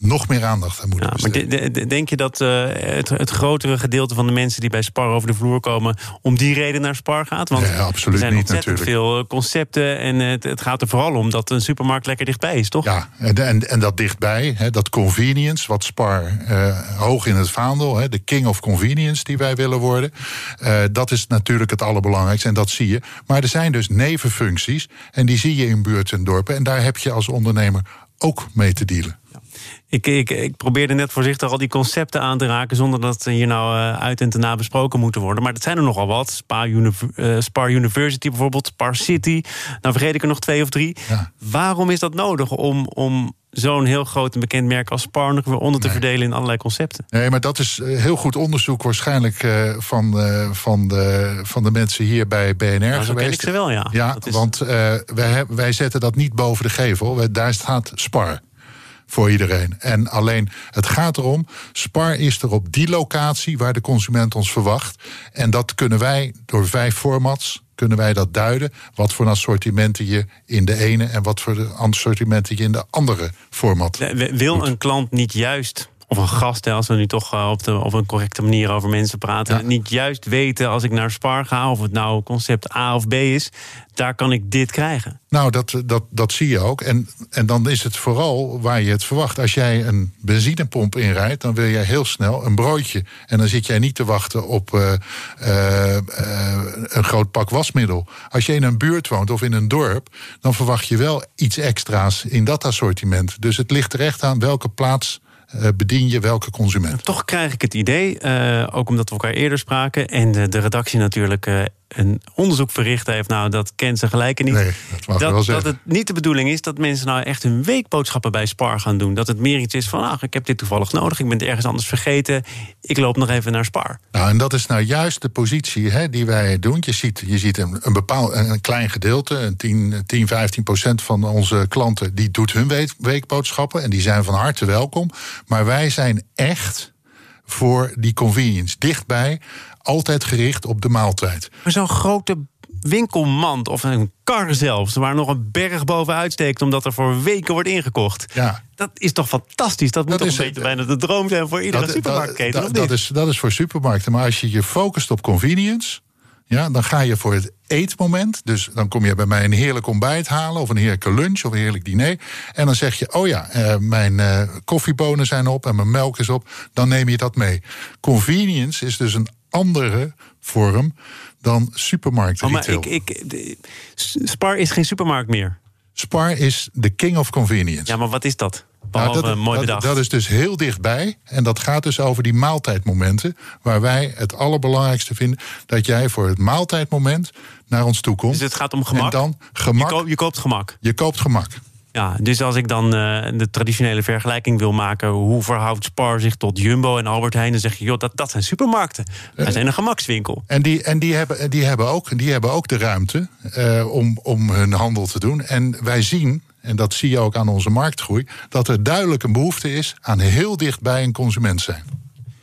nog meer aandacht aan moeten ja, besteden. Maar de, de, denk je dat uh, het, het grotere gedeelte van de mensen die bij Spar over de vloer komen om die reden naar Spar gaat? Want nee, absoluut er zijn niet, ontzettend natuurlijk. veel concepten en het, het gaat er vooral om dat een supermarkt lekker dichtbij is, toch? Ja, en, en, en dat dichtbij, hè, dat convenience, wat Spar uh, hoog in het vaandel, hè, de king of convenience die wij willen worden, uh, dat is natuurlijk het allerbelangrijkste en dat zie je. Maar er zijn dus nevenfuncties en die zie je in buurten en dorpen en daar heb je als ondernemer ook mee te dealen. Ja. Ik, ik, ik probeerde net voorzichtig al die concepten aan te raken zonder dat hier nou uh, uit en te na besproken moeten worden. Maar dat zijn er nogal wat. Spar, Univ- uh, Spar University bijvoorbeeld, Spar City. Nou vergeet ik er nog twee of drie. Ja. Waarom is dat nodig om, om zo'n heel groot en bekend merk als Spar nog weer onder te nee. verdelen in allerlei concepten? Nee, maar dat is heel goed onderzoek waarschijnlijk uh, van, uh, van, de, van de mensen hier bij B N R nou, geweest. Zo ken ik ze wel, ja. Ja, dat is... want uh, wij, wij zetten dat niet boven de gevel. Wij, daar staat Spar. Voor iedereen. En alleen, het gaat erom, Spar is er op die locatie waar de consument ons verwacht. En dat kunnen wij door vijf formats, kunnen wij dat duiden. Wat voor assortimenten je in de ene en wat voor assortimenten je in de andere format Wil doet. Een klant niet juist, of een gast, als we nu toch op, de, op een correcte manier over mensen praten, ja. niet juist weten als ik naar Spar ga, of het nou concept A of B is, daar kan ik dit krijgen? Nou, dat, dat, dat zie je ook. En, en dan is het vooral waar je het verwacht. Als jij een benzinepomp inrijdt, dan wil jij heel snel een broodje. En dan zit jij niet te wachten op uh, uh, uh, een groot pak wasmiddel. Als je in een buurt woont of in een dorp, dan verwacht je wel iets extra's in dat assortiment. Dus het ligt er echt aan welke plaats Uh, bedien je welke consument. Toch krijg ik het idee, uh, ook omdat we elkaar eerder spraken en de, de redactie natuurlijk uh, een onderzoek verricht heeft, nou dat kent ze gelijk niet. Nee, dat mag dat, wel zeggen. Dat het niet de bedoeling is dat mensen nou echt hun weekboodschappen bij Spar gaan doen. Dat het meer iets is van, ach, ik heb dit toevallig nodig, ik ben het ergens anders vergeten, ik loop nog even naar Spar. Nou, en dat is nou juist de positie hè, die wij doen. Je ziet, je ziet een, een bepaald een klein gedeelte, een tien, tien, vijftien procent van onze klanten, die doet hun week, weekboodschappen en die zijn van harte welkom. Maar wij zijn echt voor die convenience. Dichtbij, altijd gericht op de maaltijd. Maar zo'n grote winkelmand of een kar zelfs, waar nog een berg bovenuit steekt omdat er voor weken wordt ingekocht. Ja. Dat is toch fantastisch? Dat, dat moet toch een beetje bijna de droom zijn voor iedere dat, supermarktketen, dat, of dat, niet? dat, is, dat is voor supermarkten. Maar als je je focust op convenience, ja, dan ga je voor het eetmoment. Dus dan kom je bij mij een heerlijk ontbijt halen, of een heerlijke lunch, of een heerlijk diner. En dan zeg je, oh ja, uh, mijn uh, koffiebonen zijn op en mijn melk is op. Dan neem je dat mee. Convenience is dus een andere vorm dan supermarkt oh, maar retail. ik, ik, de, Spar is geen supermarkt meer. Spar is de king of convenience. Ja, maar wat is dat? Behalve nou, dat, mooi dat, bedacht. dat is dus heel dichtbij. En dat gaat dus over die maaltijdmomenten, waar wij het allerbelangrijkste vinden dat jij voor het maaltijdmoment naar ons toe komt. Dus het gaat om gemak? En dan gemak. Je, koop, je koopt gemak? Je koopt gemak. Ja, dus als ik dan uh, de traditionele vergelijking wil maken, hoe verhoudt Spar zich tot Jumbo en Albert Heijn, dan zeg je, joh, dat, dat zijn supermarkten. Wij zijn een gemakswinkel. En die, en die, hebben, die, hebben, ook, die hebben ook de ruimte uh, om, om hun handel te doen. En wij zien, en dat zie je ook aan onze marktgroei, dat er duidelijk een behoefte is aan heel dichtbij een consument zijn.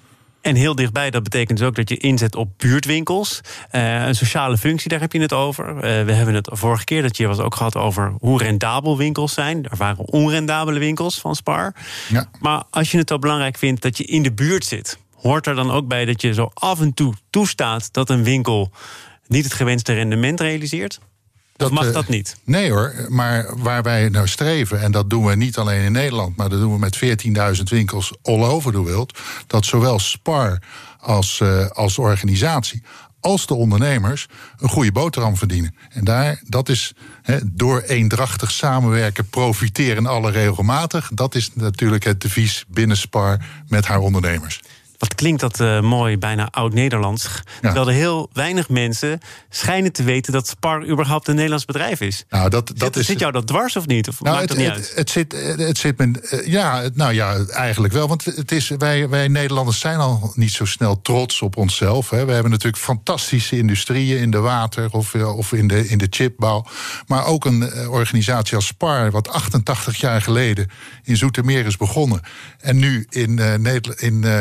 En heel dichtbij, dat betekent dus ook dat je inzet op buurtwinkels. Uh, een sociale functie, daar heb je het over. Uh, we hebben het vorige keer dat je was ook gehad over hoe rendabel winkels zijn. Er waren onrendabele winkels van Spar. Ja. Maar als je het zo belangrijk vindt dat je in de buurt zit, hoort er dan ook bij dat je zo af en toe toestaat dat een winkel niet het gewenste rendement realiseert? Dat, mag dat niet? Nee hoor, maar waar wij nou streven, en dat doen we niet alleen in Nederland, maar dat doen we met veertienduizend winkels all over the world, dat zowel Spar als, uh, als organisatie als de ondernemers een goede boterham verdienen. En daar, dat is he, door eendrachtig samenwerken profiteren alle regelmatig. Dat is natuurlijk het devies binnen Spar met haar ondernemers. Wat klinkt dat uh, mooi, bijna oud-Nederlands. Ja. Terwijl er heel weinig mensen schijnen te weten dat Spar überhaupt een Nederlands bedrijf is. Nou, dat, dat zit, is, zit jou dat dwars of niet? Of nou, maakt het, dat niet het, uit? Het zit, het zit me, ja, nou ja, eigenlijk wel. Want het is, wij, wij Nederlanders zijn al niet zo snel trots op onszelf. Hè. We hebben natuurlijk fantastische industrieën in de water of, of in, de, in de chipbouw. Maar ook een organisatie als Spar, wat achtentachtig jaar geleden in Zoetermeer is begonnen. En nu in, uh, in, uh, de, over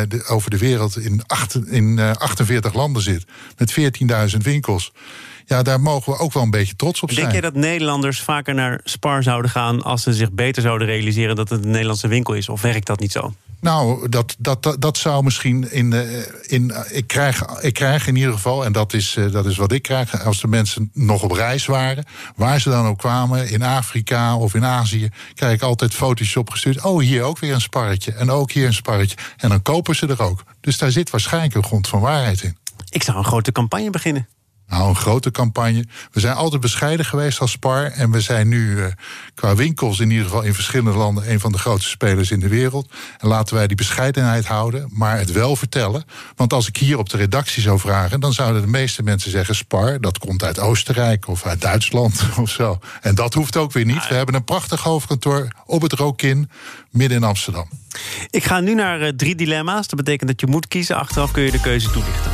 over de wereld in, acht, in uh, achtenveertig landen zit. Met veertienduizend winkels. Ja, daar mogen we ook wel een beetje trots op zijn. Denk jij dat Nederlanders vaker naar Spar zouden gaan als ze zich beter zouden realiseren dat het een Nederlandse winkel is? Of werkt dat niet zo? Nou, dat, dat, dat, dat zou misschien in. in ik, krijg, ik krijg in ieder geval, en dat is, dat is wat ik krijg, als de mensen nog op reis waren, waar ze dan ook kwamen, in Afrika of in Azië, krijg ik altijd foto's opgestuurd. Oh, hier ook weer een sparretje. En ook hier een sparretje. En dan kopen ze er ook. Dus daar zit waarschijnlijk een grond van waarheid in. Ik zou een grote campagne beginnen. Nou, een grote campagne. We zijn altijd bescheiden geweest als Spar. En we zijn nu uh, qua winkels in ieder geval in verschillende landen een van de grootste spelers in de wereld. En laten wij die bescheidenheid houden, maar het wel vertellen. Want als ik hier op de redactie zou vragen, dan zouden de meeste mensen zeggen: Spar, dat komt uit Oostenrijk of uit Duitsland of zo. En dat hoeft ook weer niet. We hebben een prachtig hoofdkantoor op het Rokin, midden in Amsterdam. Ik ga nu naar uh, drie dilemma's. Dat betekent dat je moet kiezen. Achteraf kun je de keuze toelichten.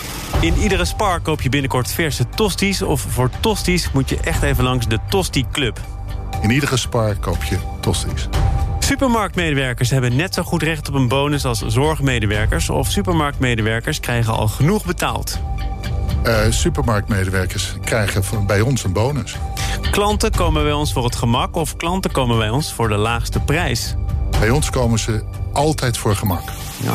In iedere Spar koop je binnenkort verse tosties, of voor tosties moet je echt even langs de Tosti Club. In iedere Spar koop je tosties. Supermarktmedewerkers hebben net zo goed recht op een bonus als zorgmedewerkers, of supermarktmedewerkers krijgen al genoeg betaald. Uh, supermarktmedewerkers krijgen bij ons een bonus. Klanten komen bij ons voor het gemak, of klanten komen bij ons voor de laagste prijs? Bij ons komen ze altijd voor gemak. Ja.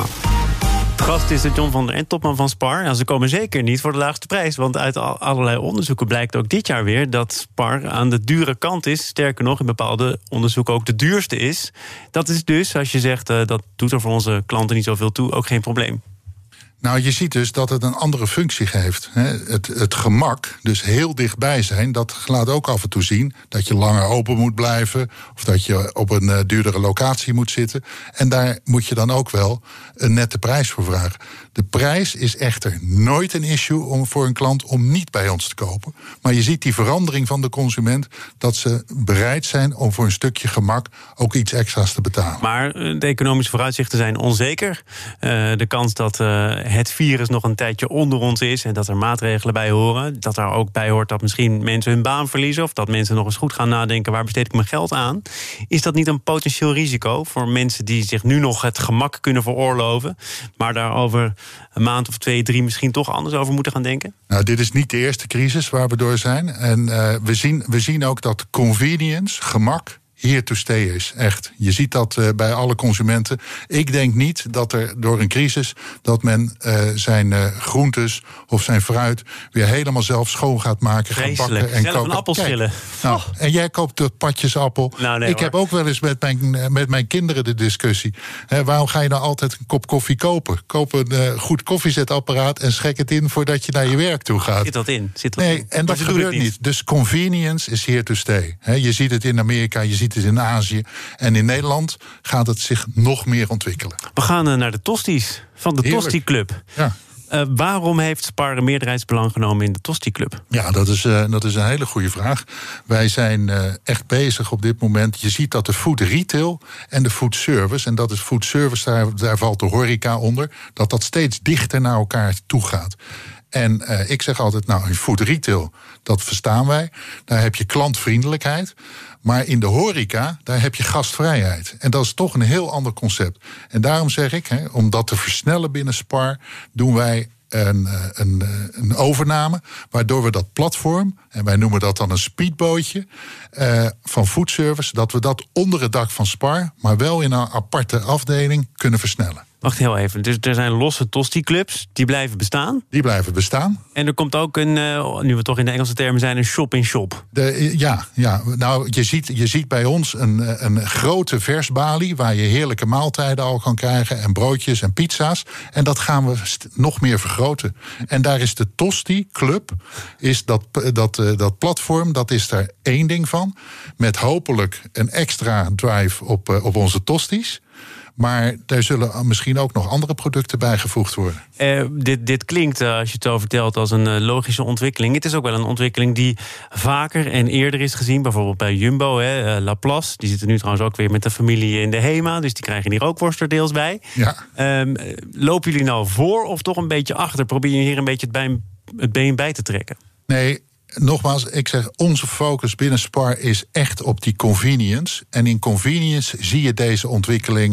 De gast is de John van der End, topman van Spar. Nou, ze komen zeker niet voor de laagste prijs. Want uit allerlei onderzoeken blijkt ook dit jaar weer dat Spar aan de dure kant is. Sterker nog, in bepaalde onderzoeken ook de duurste is. Dat is dus, als je zegt uh, dat doet er voor onze klanten niet zoveel toe, ook geen probleem. Nou, je ziet dus dat het een andere functie geeft. Het, het gemak, dus heel dichtbij zijn, dat laat ook af en toe zien dat je langer open moet blijven, of dat je op een uh, duurdere locatie moet zitten. En daar moet je dan ook wel een nette prijs voor vragen. De prijs is echter nooit een issue om voor een klant om niet bij ons te kopen. Maar je ziet die verandering van de consument, dat ze bereid zijn om voor een stukje gemak ook iets extra's te betalen. Maar de economische vooruitzichten zijn onzeker. Uh, de kans dat uh, het virus nog een tijdje onder ons is en dat er maatregelen bij horen, dat er ook bij hoort dat misschien mensen hun baan verliezen of dat mensen nog eens goed gaan nadenken, waar besteed ik mijn geld aan? Is dat niet een potentieel risico voor mensen die zich nu nog het gemak kunnen veroorloven, maar daar over een maand of twee, drie misschien toch anders over moeten gaan denken? Nou, dit is niet de eerste crisis waar we door zijn. En uh, we, zien, we zien ook dat convenience, gemak, here to stay is, echt. Je ziet dat uh, bij alle consumenten. Ik denk niet dat er door een crisis dat men uh, zijn uh, groentes of zijn fruit weer helemaal zelf schoon gaat maken, Vreselijk. gaan bakken en zelf koken. Een appel schillen. Nou, oh. En jij koopt de patjesappel. Nou, nee, ik hoor. heb ook wel eens met mijn, met mijn kinderen de discussie. He, waarom ga je nou altijd een kop koffie kopen? Koop een uh, goed koffiezetapparaat en schek het in voordat je naar je werk toe gaat. Zit dat in? Zit dat nee, in? en dat gebeurt niet. niet. Dus convenience is here to stay. He, je ziet het in Amerika, je ziet het in Azië. En in Nederland gaat het zich nog meer ontwikkelen. We gaan uh, naar de tosties van de Heerlijk. Tosti Club. Ja. Uh, waarom heeft Spar een meerderheidsbelang genomen in de Tosti Club? Ja, dat is, uh, dat is een hele goede vraag. Wij zijn uh, echt bezig op dit moment. Je ziet dat de food retail en de food service, en dat is food service, daar, daar valt de horeca onder, dat dat steeds dichter naar elkaar toe gaat. En uh, ik zeg altijd, nou, in food retail, dat verstaan wij. Daar heb je klantvriendelijkheid. Maar in de horeca, daar heb je gastvrijheid. En dat is toch een heel ander concept. En daarom zeg ik, hè, om dat te versnellen binnen Spar, doen wij een, een, een overname, waardoor we dat platform, en wij noemen dat dan een speedbootje, uh, van foodservice, dat we dat onder het dak van Spar, maar wel in een aparte afdeling, kunnen versnellen. Wacht heel even. Dus er zijn losse Tosti-clubs, die blijven bestaan? Die blijven bestaan. En er komt ook een, uh, nu we toch in de Engelse termen zijn, een shop-in-shop. De, ja, ja, nou, je ziet, je ziet bij ons een, een grote versbalie waar je heerlijke maaltijden al kan krijgen en broodjes en pizza's. En dat gaan we st- nog meer vergroten. En daar is de Tosti Club, is dat, dat, uh, dat platform, dat is daar één ding van. Met hopelijk een extra drive op, uh, op onze tosties. Maar daar zullen misschien ook nog andere producten bijgevoegd worden. Uh, dit, dit klinkt, uh, als je het zo vertelt, als een uh, logische ontwikkeling. Het is ook wel een ontwikkeling die vaker en eerder is gezien. Bijvoorbeeld bij Jumbo, hè, uh, Laplace. Die zitten nu trouwens ook weer met de familie in de HEMA. Dus die krijgen hier ook worsterdeels bij. Ja. Um, lopen jullie nou voor of toch een beetje achter? Probeer je hier een beetje het, bij, het been bij te trekken? Nee, nogmaals, ik zeg, onze focus binnen Spar is echt op die convenience. En in convenience zie je deze ontwikkelingen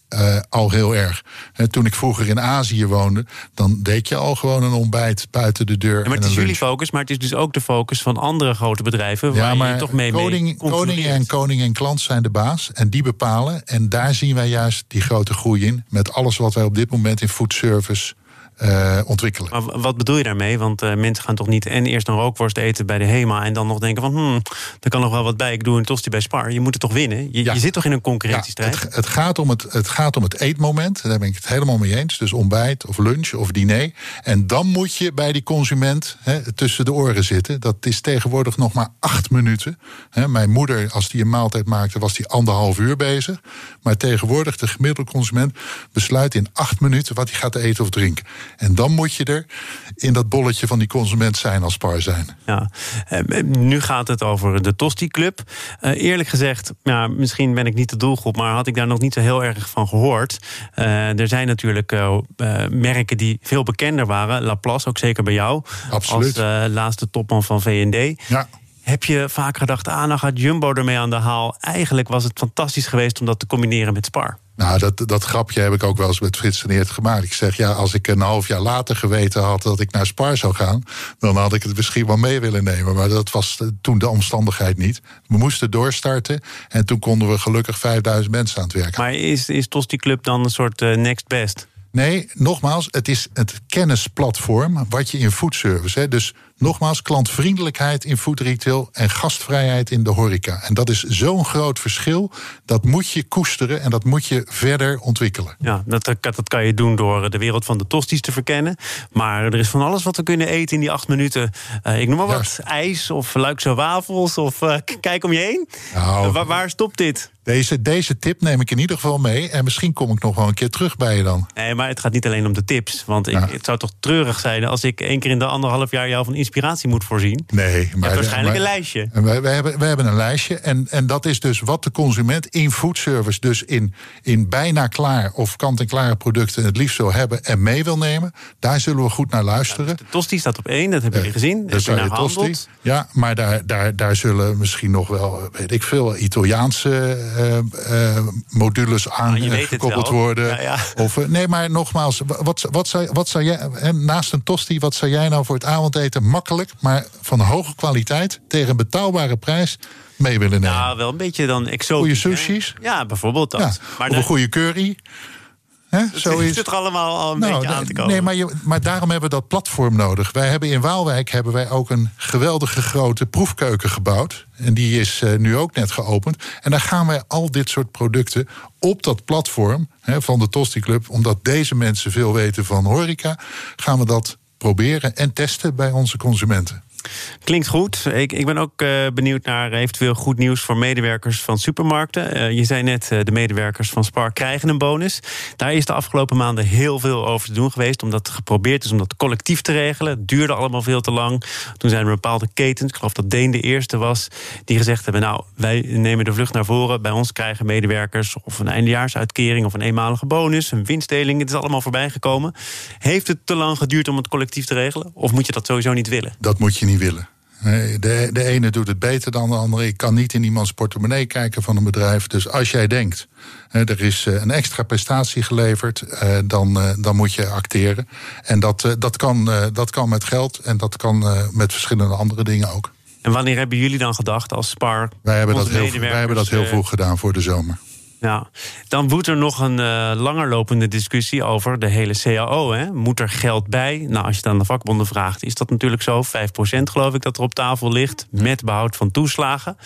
uh, al heel erg. He, toen ik vroeger in Azië woonde, dan deed je al gewoon een ontbijt buiten de deur. Ja, maar het is jullie focus, maar het is dus ook de focus van andere grote bedrijven. Ja, waar maar je toch mee koning, koning en koning en klant zijn de baas en die bepalen. En daar zien wij juist die grote groei in met alles wat wij op dit moment in foodservice Uh, ontwikkelen. Maar wat bedoel je daarmee? Want uh, mensen gaan toch niet en eerst een rookworst eten bij de HEMA en dan nog denken van, hmm, er kan nog wel wat bij. Ik doe een tosti bij Spar. Je moet het toch winnen? Je, ja. je zit toch in een concurrentiestrijd? Ja, het, het, gaat om het, het gaat om het eetmoment. Daar ben ik het helemaal mee eens. Dus ontbijt of lunch of diner. En dan moet je bij die consument he, tussen de oren zitten. Dat is tegenwoordig nog maar acht minuten. He, mijn moeder, als die een maaltijd maakte, was die anderhalf uur bezig. Maar tegenwoordig, de gemiddelde consument besluit in acht minuten wat hij gaat eten of drinken. En dan moet je er in dat bolletje van die consument zijn als Spar zijn. Ja, uh, nu gaat het over de Tosti Club. Uh, eerlijk gezegd, ja, misschien ben ik niet de doelgroep, maar had ik daar nog niet zo heel erg van gehoord. Uh, er zijn natuurlijk uh, uh, merken die veel bekender waren. Laplace, ook zeker bij jou. Absoluut. Als uh, laatste topman van V en D. Ja. Heb je vaak gedacht, ah, nou gaat Jumbo ermee aan de haal. Eigenlijk was het fantastisch geweest om dat te combineren met Spar. Nou, dat, dat grapje heb ik ook wel eens met Frits van Eert gemaakt. Ik zeg, ja, als ik een half jaar later geweten had dat ik naar Spar zou gaan, dan had ik het misschien wel mee willen nemen. Maar dat was toen de omstandigheid niet. We moesten doorstarten en toen konden we gelukkig vijfduizend mensen aan het werk. Maar is, is Tosti Club dan een soort uh, next best? Nee, nogmaals, het is het kennisplatform wat je in foodservice, hè, dus nogmaals, klantvriendelijkheid in foodretail en gastvrijheid in de horeca. En dat is zo'n groot verschil. Dat moet je koesteren en dat moet je verder ontwikkelen. Ja, dat, dat kan je doen door de wereld van de tosties te verkennen. Maar er is van alles wat we kunnen eten in die acht minuten. Uh, ik noem maar wat, ja. ijs of Luikse wafels of uh, kijk om je heen. Nou, uh, waar, waar stopt dit? Deze, deze tip neem ik in ieder geval mee. En misschien kom ik nog wel een keer terug bij je dan. Nee, maar het gaat niet alleen om de tips. Want ik, ja. het zou toch treurig zijn als ik één keer in de anderhalf jaar jou van inspiratie moet voorzien. Nee, maar waarschijnlijk maar, een lijstje. Wij, wij, hebben, wij hebben een lijstje. En, en dat is dus wat de consument in foodservice, dus in, in bijna klaar of kant-en-klare producten het liefst wil hebben en mee wil nemen. Daar zullen we goed naar luisteren. Ja, dus de tosti staat op één, dat hebben jullie gezien. Dat is de tosti. Ja, maar daar, daar, daar zullen misschien nog wel, weet ik veel, Italiaanse uh, uh, modules aan uh, gekoppeld worden. Ja, ja. Of, uh, nee, maar nogmaals, wat, wat, zou, wat zou jij, hè, naast een tosti, wat zou jij nou voor het avondeten makkelijk, maar van hoge kwaliteit tegen een betaalbare prijs mee willen nemen? Nou, wel een beetje dan exotisch. Goede sushis? Hè? Ja, bijvoorbeeld dat. Ja, maar of de... een goede curry. He, het zo is het er allemaal al een nou, beetje aan te komen. Nee, maar, je, maar daarom hebben we dat platform nodig. Wij hebben in Waalwijk hebben wij ook een geweldige grote proefkeuken gebouwd. En die is uh, nu ook net geopend. En daar gaan wij al dit soort producten op dat platform he, van de Tosti Club, omdat deze mensen veel weten van horeca, gaan we dat proberen en testen bij onze consumenten. Klinkt goed. Ik, ik ben ook uh, benieuwd naar eventueel goed nieuws voor medewerkers van supermarkten. Uh, je zei net, uh, de medewerkers van Spar krijgen een bonus. Daar is de afgelopen maanden heel veel over te doen geweest, omdat het geprobeerd is om dat collectief te regelen. Het duurde allemaal veel te lang. Toen zijn er bepaalde ketens, ik geloof dat Deen de eerste was, die gezegd hebben, nou, wij nemen de vlucht naar voren. Bij ons krijgen medewerkers of een eindejaarsuitkering of een eenmalige bonus, een winstdeling. Het is allemaal voorbij gekomen. Heeft het te lang geduurd om het collectief te regelen? Of moet je dat sowieso niet willen? Dat moet je niet willen. De, de ene doet het beter dan de andere. Ik kan niet in iemands portemonnee kijken van een bedrijf. Dus als jij denkt, er is een extra prestatie geleverd, dan, dan moet je acteren. En dat, dat, kan, dat kan met geld en dat kan met verschillende andere dingen ook. En wanneer hebben jullie dan gedacht als Spar? Wij hebben dat heel, wij hebben dat heel vroeg gedaan voor de zomer. Ja, dan moet er nog een uh, langerlopende discussie over de hele C A O. Hè? Moet er geld bij? Nou, als je dan de vakbonden vraagt, is dat natuurlijk zo. vijf procent geloof ik dat er op tafel ligt, met behoud van toeslagen.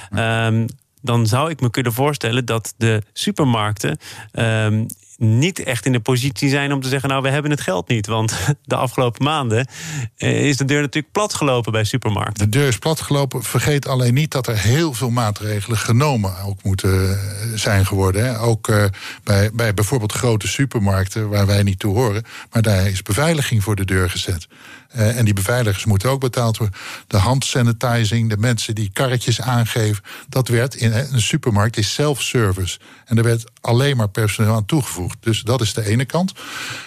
Um, dan zou ik me kunnen voorstellen dat de supermarkten Um, niet echt in de positie zijn om te zeggen, nou, we hebben het geld niet. Want de afgelopen maanden is de deur natuurlijk platgelopen bij supermarkten. De deur is platgelopen. Vergeet alleen niet dat er heel veel maatregelen genomen ook moeten zijn geworden. Hè. Ook uh, bij, bij bijvoorbeeld grote supermarkten waar wij niet toe horen. Maar daar is beveiliging voor de deur gezet. Uh, en die beveiligers moeten ook betaald worden. De handsanitizing, de mensen die karretjes aangeven, dat werd in een supermarkt is self-service. En er werd alleen maar personeel aan toegevoegd. Dus dat is de ene kant.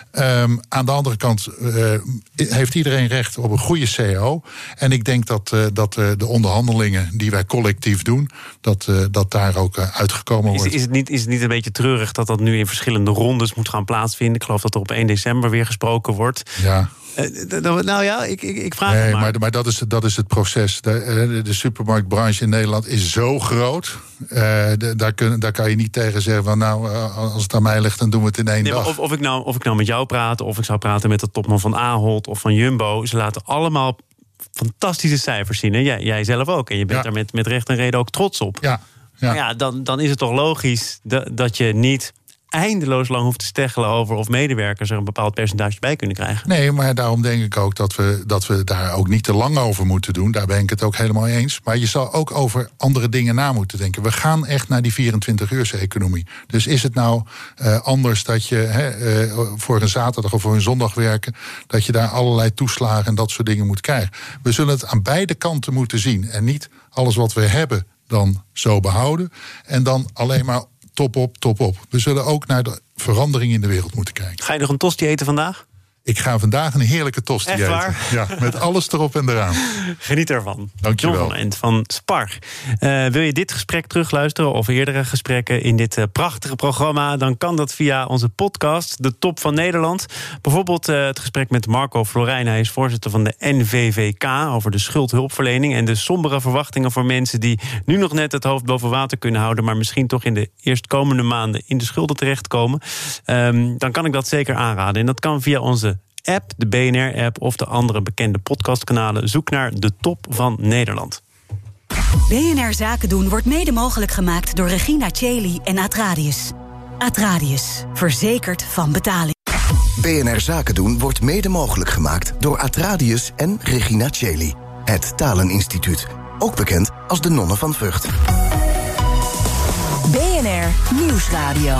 Um, aan de andere kant uh, heeft iedereen recht op een goede C A O. En ik denk dat, uh, dat uh, de onderhandelingen die wij collectief doen, dat, uh, dat daar ook uh, uitgekomen is, wordt. Is het, niet, is het niet een beetje treurig dat dat nu in verschillende rondes moet gaan plaatsvinden? Ik geloof dat er op één december weer gesproken wordt. Ja. Uh, nou ja, ik, ik, ik vraag nee, het maar. maar. Maar dat is, dat is het proces. De, de supermarktbranche in Nederland is zo groot. Uh, de, daar, kun, daar kan je niet tegen zeggen van nou, uh, als het aan mij ligt, dan doen we het in één nee, dag. Of, of, ik nou, of ik nou met jou praat, of ik zou praten met de topman van Ahold of van Jumbo. Ze laten allemaal fantastische cijfers zien. Hè? Jij, jij zelf ook. En je bent ja. daar met, met recht en reden ook trots op. Ja, ja. Maar ja, dan, dan is het toch logisch dat, dat je niet eindeloos lang hoeft te steggelen over of medewerkers er een bepaald percentage bij kunnen krijgen. Nee, maar daarom denk ik ook dat we, dat we daar ook niet te lang over moeten doen. Daar ben ik het ook helemaal eens. Maar je zal ook over andere dingen na moeten denken. We gaan echt naar die vierentwintig-uurse-economie. Dus is het nou uh, anders dat je he, uh, voor een zaterdag of voor een zondag werken, dat je daar allerlei toeslagen en dat soort dingen moet krijgen. We zullen het aan beide kanten moeten zien. En niet alles wat we hebben dan zo behouden. En dan alleen maar top op, top op. We zullen ook naar de verandering in de wereld moeten kijken. Ga je nog een tosti eten vandaag? Ik ga vandaag een heerlijke tosti Echt eten. waar? Ja, met alles erop en eraan. Geniet ervan. Dank je wel. John van Ent van Spar. Uh, wil je dit gesprek terugluisteren of eerdere gesprekken in dit uh, prachtige programma, dan kan dat via onze podcast, De Top van Nederland. Bijvoorbeeld uh, het gesprek met Marco Florijn. Hij is voorzitter van de N V V K over de schuldhulpverlening en de sombere verwachtingen voor mensen die nu nog net het hoofd boven water kunnen houden, maar misschien toch in de eerstkomende maanden in de schulden terechtkomen. Um, dan kan ik dat zeker aanraden. En dat kan via onze app, de B N R-app of de andere bekende podcastkanalen. Zoek naar De Top van Nederland. B N R Zaken doen wordt mede mogelijk gemaakt door Regina Cheli en Atradius. Atradius, verzekerd van betaling. B N R Zaken doen wordt mede mogelijk gemaakt door Atradius en Regina Cheli. Het Taleninstituut, ook bekend als de Nonnen van Vught. B N R Nieuwsradio.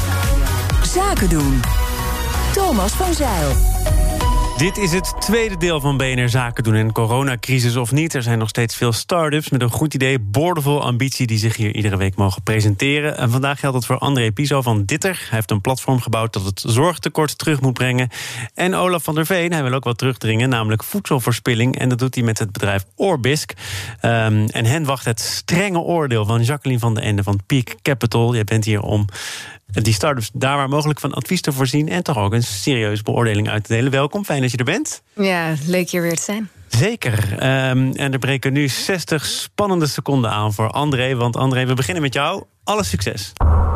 Zaken doen. Thomas van Zijl. Dit is het tweede deel van B N R Zaken doen. En coronacrisis of niet, er zijn nog steeds veel start-ups met een goed idee, boordevol ambitie, die zich hier iedere week mogen presenteren. En vandaag geldt het voor André Piso van Ditter. Hij heeft een platform gebouwd dat het zorgtekort terug moet brengen. En Olaf van der Veen, hij wil ook wat terugdringen, namelijk voedselverspilling. En dat doet hij met het bedrijf Orbisk. Um, en hen wacht het strenge oordeel van Jacqueline van den Ende van Peak Capital. Jij bent hier om die start-ups daar waar mogelijk van advies te voorzien en toch ook een serieuze beoordeling uit te delen. Welkom, fijn dat je er bent. Ja, leuk hier weer te zijn. Zeker. Um, en er breken nu zestig spannende seconden aan voor André. Want André, we beginnen met jou. Alle succes.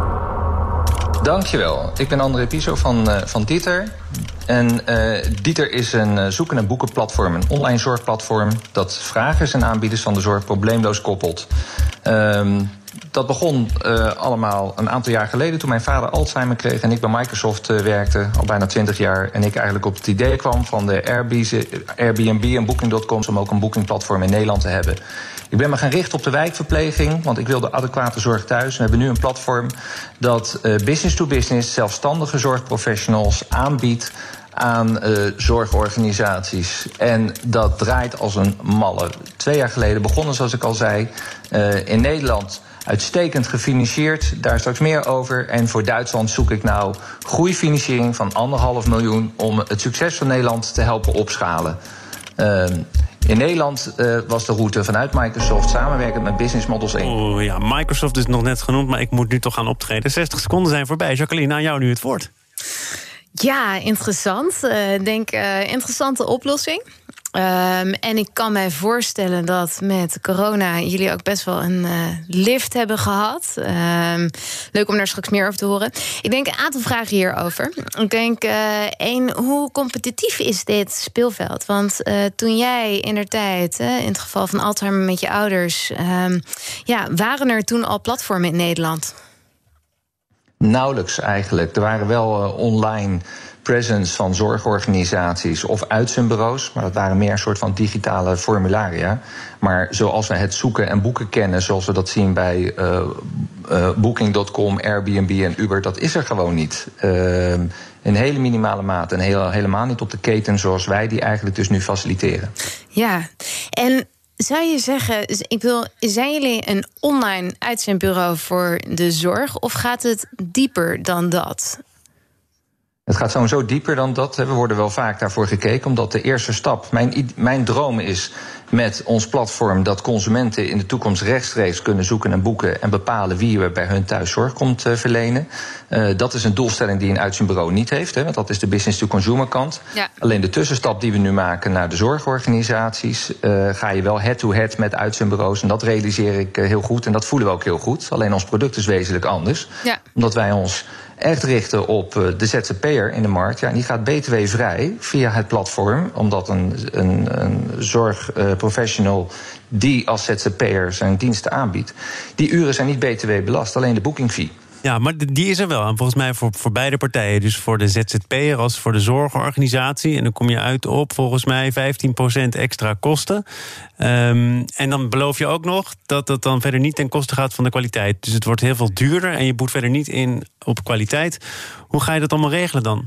Dankjewel. Ik ben André Piso van, uh, van Ditter. En uh, Ditter is een uh, zoeken- en boekenplatform, een online zorgplatform dat vragers en aanbieders van de zorg probleemloos koppelt. Um, Dat begon uh, allemaal een aantal jaar geleden toen mijn vader Alzheimer kreeg en ik bij Microsoft uh, werkte, al bijna twintig jaar. En ik eigenlijk op het idee kwam van de Airbnb en Booking punt com om ook een boekingplatform in Nederland te hebben. Ik ben me gaan richten op de wijkverpleging, want ik wilde adequate zorg thuis. We hebben nu een platform dat uh, business-to-business, zelfstandige zorgprofessionals aanbiedt aan uh, zorgorganisaties. En dat draait als een malle. Twee jaar geleden begonnen, zoals ik al zei, uh, in Nederland uitstekend gefinancierd, daar straks meer over. En voor Duitsland zoek ik nou groeifinanciering van anderhalf miljoen om het succes van Nederland te helpen opschalen. Uh, in Nederland uh, was de route vanuit Microsoft samenwerkend met Business Models één. Oh ja, Microsoft is nog net genoemd, maar ik moet nu toch gaan optreden. zestig seconden zijn voorbij. Jacqueline, aan jou nu het woord. Ja, interessant. Ik uh, denk uh, interessante oplossing. Um, en ik kan mij voorstellen dat met corona jullie ook best wel een uh, lift hebben gehad. Um, leuk om daar straks meer over te horen. Ik denk een aantal vragen hierover. Ik denk, uh, één, hoe competitief is dit speelveld? Want uh, toen jij indertijd, uh, in het geval van Alzheimer met je ouders, um, ja, waren er toen al platformen in Nederland? Nauwelijks eigenlijk. Er waren wel uh, online presence van zorgorganisaties of uitzendbureaus, maar dat waren meer een soort van digitale formularia. Maar zoals we het zoeken en boeken kennen, zoals we dat zien bij uh, uh, Booking punt com, Airbnb en Uber, dat is er gewoon niet. Uh, in hele minimale mate en heel, helemaal niet op de keten zoals wij die eigenlijk dus nu faciliteren. Ja, en zou je zeggen, ik wil, zijn jullie een online uitzendbureau voor de zorg of gaat het dieper dan dat? Het gaat sowieso dieper dan dat. We worden wel vaak daarvoor gekeken, omdat de eerste stap... Mijn, mijn droom is met ons platform dat consumenten in de toekomst rechtstreeks kunnen zoeken en boeken en bepalen wie er bij hun thuis zorg komt uh, verlenen. Uh, dat is een doelstelling die een uitzendbureau niet heeft, hè, want dat is de business-to-consumer kant. Ja. Alleen de tussenstap die we nu maken naar de zorgorganisaties, uh, ga je wel head-to-head met uitzendbureaus. En dat realiseer ik uh, heel goed en dat voelen we ook heel goed. Alleen ons product is wezenlijk anders, ja. omdat wij ons echt richten op de Z Z P'er in de markt. Ja, en die gaat B T W-vrij via het platform, omdat een, een, een zorgprofessional die als Z Z P'er zijn diensten aanbiedt, die uren zijn niet B T W belast, alleen de bookingfee. Ja, maar die is er wel. En volgens mij voor, voor beide partijen. Dus voor de Z Z P'er als voor de zorgorganisatie. En dan kom je uit op volgens mij vijftien procent extra kosten. Um, en dan beloof je ook nog dat dat dan verder niet ten koste gaat van de kwaliteit. Dus het wordt heel veel duurder en je boet verder niet in op kwaliteit. Hoe ga je dat allemaal regelen dan?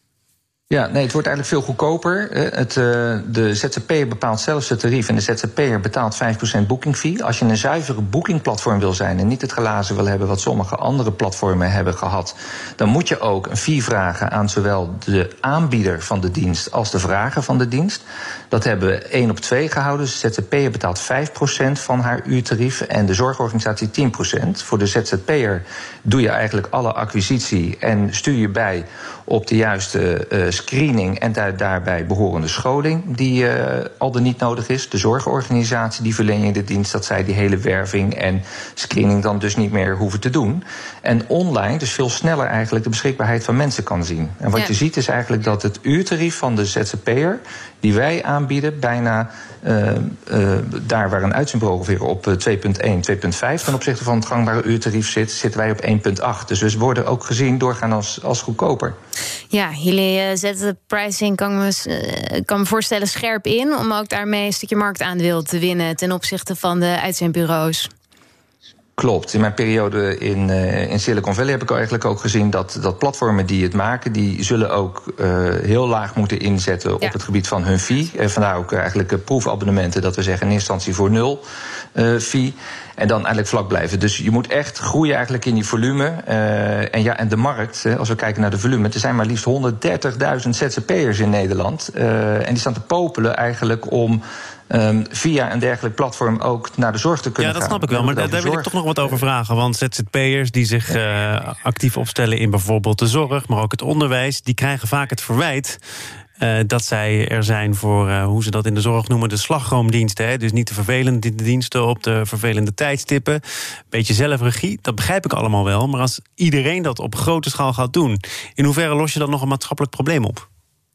Ja, nee, het wordt eigenlijk veel goedkoper. Het, uh, de Z Z P'er bepaalt zelfs het tarief en de Z Z P'er betaalt vijf procent bookingfee. Als je een zuivere bookingplatform wil zijn en niet het glazen wil hebben wat sommige andere platformen hebben gehad, dan moet je ook een fee vragen aan zowel de aanbieder van de dienst als de vrager van de dienst. Dat hebben we één op twee gehouden. Dus de Z Z P'er betaalt vijf procent van haar uurtarief en de zorgorganisatie tien procent. Voor de Z Z P'er doe je eigenlijk alle acquisitie en stuur je bij op de juiste uh, screening en daar, daarbij behorende scholing die uh, al dan niet nodig is. De zorgorganisatie die verleen je de dienst dat zij die hele werving en screening dan dus niet meer hoeven te doen. En online dus veel sneller eigenlijk de beschikbaarheid van mensen kan zien. En wat ja. je ziet is eigenlijk dat het uurtarief van de Z Z P'er die wij aanbieden bijna uh, uh, daar waar een uitzendbureau ongeveer op twee komma één, twee komma vijf ten opzichte van het gangbare uurtarief zit, zitten wij op één komma acht. Dus we worden ook gezien doorgaan als, als goedkoper. Ja, jullie uh, zetten de pricing, kan me, uh, kan me voorstellen, scherp in om ook daarmee een stukje marktaandeel te winnen ten opzichte van de uitzendbureaus. Klopt. In mijn periode in, uh, in Silicon Valley heb ik eigenlijk ook gezien dat, dat platformen die het maken, die zullen ook uh, heel laag moeten inzetten ja. op het gebied van hun fee. En vandaar ook eigenlijk uh, proefabonnementen, dat we zeggen in eerste instantie voor nul uh, fee. En dan eigenlijk vlak blijven. Dus je moet echt groeien eigenlijk in die volume. Uh, en ja, en de markt, als we kijken naar de volume, er zijn maar liefst honderddertigduizend Z Z P'ers in Nederland. Uh, en die staan te popelen eigenlijk om Um, via een dergelijk platform ook naar de zorg te kunnen gaan. Ja, dat snap ik wel, maar daar, daar wil ik toch nog wat over vragen. Want Z Z P'ers die zich uh, actief opstellen in bijvoorbeeld de zorg, maar ook het onderwijs, die krijgen vaak het verwijt Uh, dat zij er zijn voor, uh, hoe ze dat in de zorg noemen, de slagroomdiensten. Hè? Dus niet de vervelende diensten op de vervelende tijdstippen. Beetje zelfregie, dat begrijp ik allemaal wel. Maar als iedereen dat op grote schaal gaat doen, in hoeverre los je dan nog een maatschappelijk probleem op?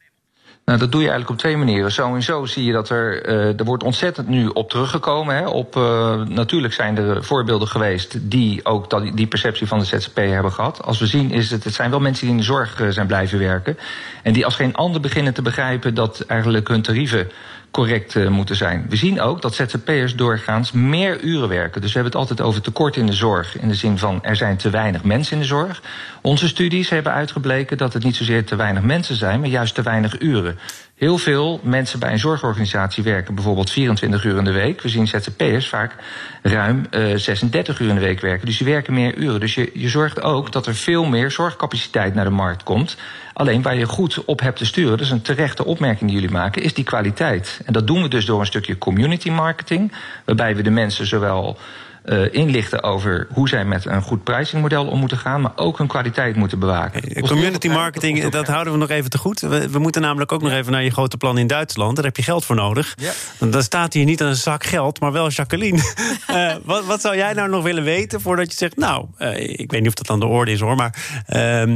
Nou, dat doe je eigenlijk op twee manieren. Sowieso zie je dat er, uh, er wordt ontzettend nu op teruggekomen. Hè. Op, uh, natuurlijk zijn er voorbeelden geweest die ook dat, die perceptie van de Z Z P hebben gehad. Als we zien is het, het zijn wel mensen die in de zorg uh, zijn blijven werken. En die als geen ander beginnen te begrijpen dat eigenlijk hun tarieven correct uh, moeten zijn. We zien ook dat Z Z P'ers doorgaans meer uren werken. Dus we hebben het altijd over tekort in de zorg. In de zin van er zijn te weinig mensen in de zorg. Onze studies hebben uitgebleken dat het niet zozeer te weinig mensen zijn, maar juist te weinig uren. Heel veel mensen bij een zorgorganisatie werken bijvoorbeeld vierentwintig uur in de week. We zien Z Z P'ers vaak ruim uh, zesendertig uur in de week werken. Dus die werken meer uren. Dus je, je zorgt ook dat er veel meer zorgcapaciteit naar de markt komt. Alleen waar je goed op hebt te sturen, dat is een terechte opmerking die jullie maken, is die kwaliteit. En dat doen we dus door een stukje community marketing, waarbij we de mensen zowel Uh, inlichten over hoe zij met een goed pricingmodel om moeten gaan, maar ook hun kwaliteit moeten bewaken. Hey, community marketing, dat, dat houden we nog even te goed. We, we moeten namelijk ook nog even naar je grote plan in Duitsland. Daar heb je geld voor nodig. Ja. Want daar staat hier niet een zak geld, maar wel Jacqueline. uh, wat, wat zou jij nou nog willen weten voordat je zegt, nou, uh, ik weet niet of dat aan de orde is hoor, maar uh,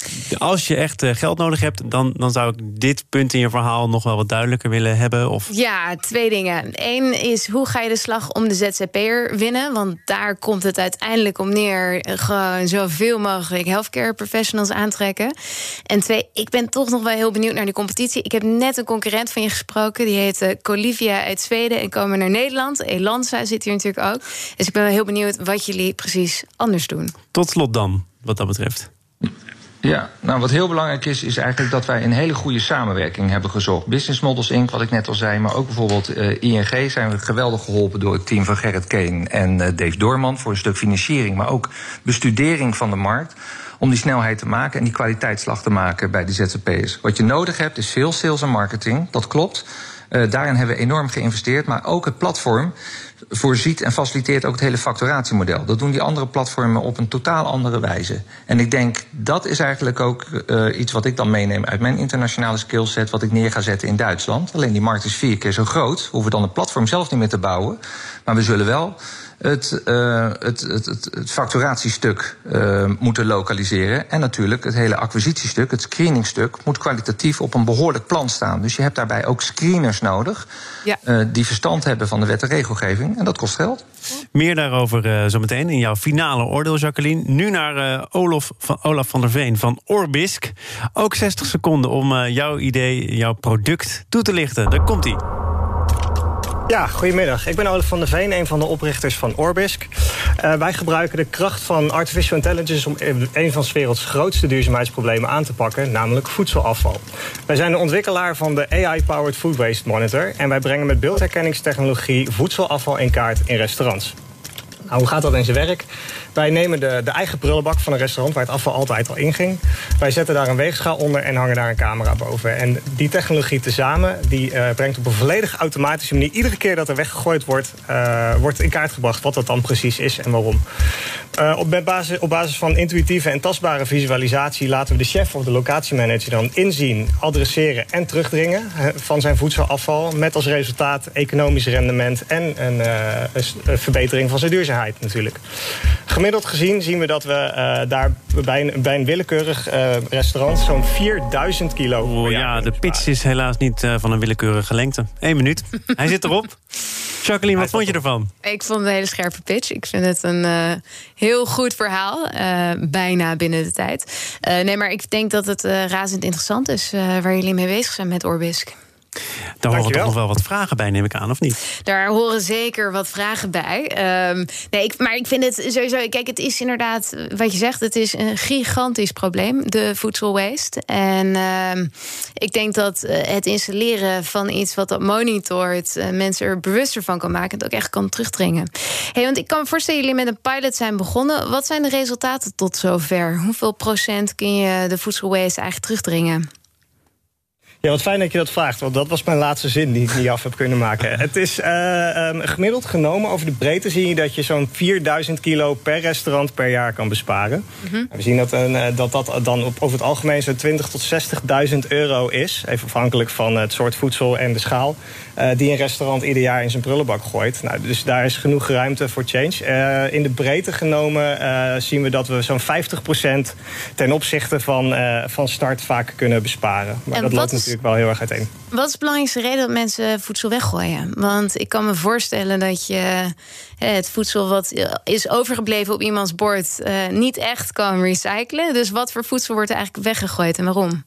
als je echt uh, geld nodig hebt, dan, dan zou ik dit punt in je verhaal nog wel wat duidelijker willen hebben. Of... Ja, twee dingen. Eén is, hoe ga je de slag om de Z Z P'er winnen? Want daar komt het uiteindelijk om neer, gewoon zoveel mogelijk healthcare professionals aantrekken. En twee, ik ben toch nog wel heel benieuwd naar die competitie. Ik heb net een concurrent van je gesproken, die heet uh, Colivia uit Zweden en komen naar Nederland. Elanza zit hier natuurlijk ook. Dus ik ben wel heel benieuwd wat jullie precies anders doen. Tot slot dan, wat dat betreft. Ja, nou wat heel belangrijk is, is eigenlijk dat wij een hele goede samenwerking hebben gezocht. Business Models Incorporated, wat ik net al zei, maar ook bijvoorbeeld uh, I N G zijn we geweldig geholpen door het team van Gerrit Keen en uh, Dave Doorman voor een stuk financiering, maar ook bestudering van de markt, om die snelheid te maken en die kwaliteitsslag te maken bij de Z Z P'ers. Wat je nodig hebt is veel sales en marketing, dat klopt. Uh, daarin hebben we enorm geïnvesteerd, maar ook het platform voorziet en faciliteert ook het hele facturatiemodel. Dat doen die andere platformen op een totaal andere wijze. En ik denk, dat is eigenlijk ook uh, iets wat ik dan meeneem uit mijn internationale skillset, wat ik neer ga zetten in Duitsland. Alleen die markt is vier keer zo groot. We hoeven dan het platform zelf niet meer te bouwen. Maar we zullen wel het, uh, het, het, het, het facturatiestuk uh, moeten lokaliseren. En natuurlijk het hele acquisitiestuk, het screeningstuk, moet kwalitatief op een behoorlijk plan staan. Dus je hebt daarbij ook screeners nodig, ja. uh, die verstand hebben van de wet en regelgeving. En dat kost geld. Meer daarover uh, zometeen in jouw finale oordeel, Jacqueline. Nu naar uh, Olaf, van, Olaf van der Veen van Orbisk. Ook zestig seconden om uh, jouw idee, jouw product toe te lichten. Daar komt-ie. Ja, goedemiddag. Ik ben Olaf van der Veen, een van de oprichters van Orbisk. Uh, wij gebruiken de kracht van artificial intelligence om een van 's werelds grootste duurzaamheidsproblemen aan te pakken, namelijk voedselafval. Wij zijn de ontwikkelaar van de A I-powered Food Waste Monitor en wij brengen met beeldherkenningstechnologie voedselafval in kaart in restaurants. Nou, hoe gaat dat in zijn werk? Wij nemen de, de eigen prullenbak van een restaurant waar het afval altijd al inging. Wij zetten daar een weegschaal onder en hangen daar een camera boven. En die technologie tezamen die, uh, brengt op een volledig automatische manier, iedere keer dat er weggegooid wordt, uh, wordt in kaart gebracht wat dat dan precies is en waarom. Uh, op, basis, op basis van intuïtieve en tastbare visualisatie laten we de chef of de locatiemanager dan inzien, adresseren en terugdringen uh, van zijn voedselafval, met als resultaat economisch rendement en een, uh, een verbetering van zijn duurzaamheid natuurlijk. Gemiddeld gezien zien we dat we uh, daar bij een, bij een willekeurig uh, restaurant zo'n vierduizend kilo. Oh, ja, de pitch is helaas niet uh, van een willekeurige lengte. Eén minuut. Hij zit erop. Jacqueline, wat vond je ervan? Ik vond het een hele scherpe pitch. Ik vind het een uh, heel goed verhaal. Uh, bijna binnen de tijd. Uh, nee, maar ik denk dat het uh, razend interessant is uh, waar jullie mee bezig zijn met Orbisk. Daar horen toch nog wel wat vragen bij, neem ik aan, of niet? Daar horen zeker wat vragen bij. Um, nee, ik, maar ik vind het sowieso... Kijk, het is inderdaad, wat je zegt, het is een gigantisch probleem, de voedsel waste. En um, ik denk dat uh, het installeren van iets wat dat monitort, uh, mensen er bewuster van kan maken en het ook echt kan terugdringen. Hey, want ik kan me voorstellen, jullie met een pilot zijn begonnen. Wat zijn de resultaten tot zover? Hoeveel procent kun je de voedsel waste eigenlijk terugdringen? Ja, wat fijn dat je dat vraagt, want dat was mijn laatste zin die ik niet af heb kunnen maken. Het is uh, um, gemiddeld genomen, over de breedte zie je dat je zo'n vierduizend kilo per restaurant per jaar kan besparen. Mm-hmm. We zien dat, uh, dat dat dan op, over het algemeen zo'n twintigduizend tot zestigduizend euro is, even afhankelijk van het soort voedsel en de schaal, uh, die een restaurant ieder jaar in zijn prullenbak gooit. Nou, dus daar is genoeg ruimte voor change. Uh, in de breedte genomen uh, zien we dat we zo'n vijftig procent ten opzichte van, uh, van start vaak kunnen besparen. Maar en dat loopt natuurlijk wel heel erg uiteen. Wat is de belangrijkste reden dat mensen voedsel weggooien? Want ik kan me voorstellen dat je het voedsel wat is overgebleven op iemands bord uh, niet echt kan recyclen. Dus wat voor voedsel wordt er eigenlijk weggegooid en waarom?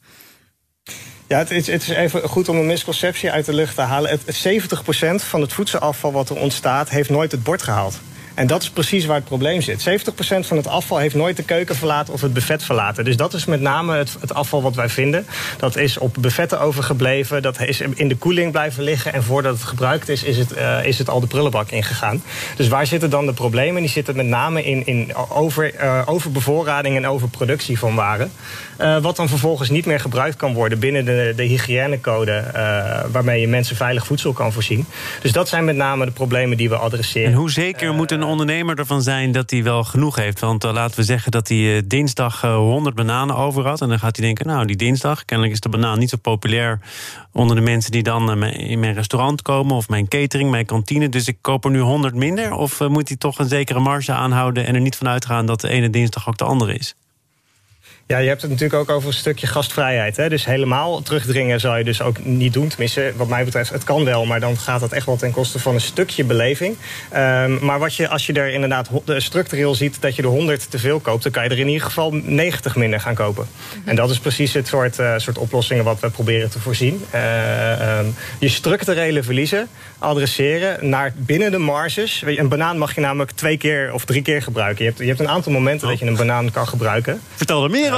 Ja, het is, het is even goed om een misconceptie uit de lucht te halen. Het, zeventig procent van het voedselafval wat er ontstaat heeft nooit het bord gehaald. En dat is precies waar het probleem zit. zeventig procent van het afval heeft nooit de keuken verlaten of het buffet verlaten. Dus dat is met name het, het afval wat wij vinden. Dat is op buffetten overgebleven, dat is in de koeling blijven liggen. En voordat het gebruikt is, is het, uh, is het al de prullenbak ingegaan. Dus waar zitten dan de problemen? Die zitten met name in, in over, uh, overbevoorrading en overproductie van waren. Uh, wat dan vervolgens niet meer gebruikt kan worden binnen de, de hygiënecode, uh, waarmee je mensen veilig voedsel kan voorzien. Dus dat zijn met name de problemen die we adresseren. En hoe zeker uh, moet een ondernemer ervan zijn dat hij wel genoeg heeft? Want uh, laten we zeggen dat hij uh, dinsdag uh, honderd bananen over had. En dan gaat hij denken, nou, die dinsdag, kennelijk is de banaan niet zo populair onder de mensen die dan uh, in mijn restaurant komen, of mijn catering, mijn kantine. Dus ik koop er nu honderd minder? Of uh, moet hij toch een zekere marge aanhouden en er niet van uitgaan dat de ene dinsdag ook de andere is? Ja, je hebt het natuurlijk ook over een stukje gastvrijheid. Hè? Dus helemaal terugdringen zou je dus ook niet doen. Tenminste, wat mij betreft, het kan wel, maar dan gaat dat echt wel ten koste van een stukje beleving. Um, maar wat je, als je er inderdaad structureel ziet dat je er honderd te veel koopt, dan kan je er in ieder geval negentig minder gaan kopen. Mm-hmm. En dat is precies het soort, uh, soort oplossingen wat we proberen te voorzien. Uh, um, je structurele verliezen adresseren naar binnen de marges. Een banaan mag je namelijk twee keer of drie keer gebruiken. Je hebt, je hebt een aantal momenten oh. dat je een banaan kan gebruiken. Vertel er meer over.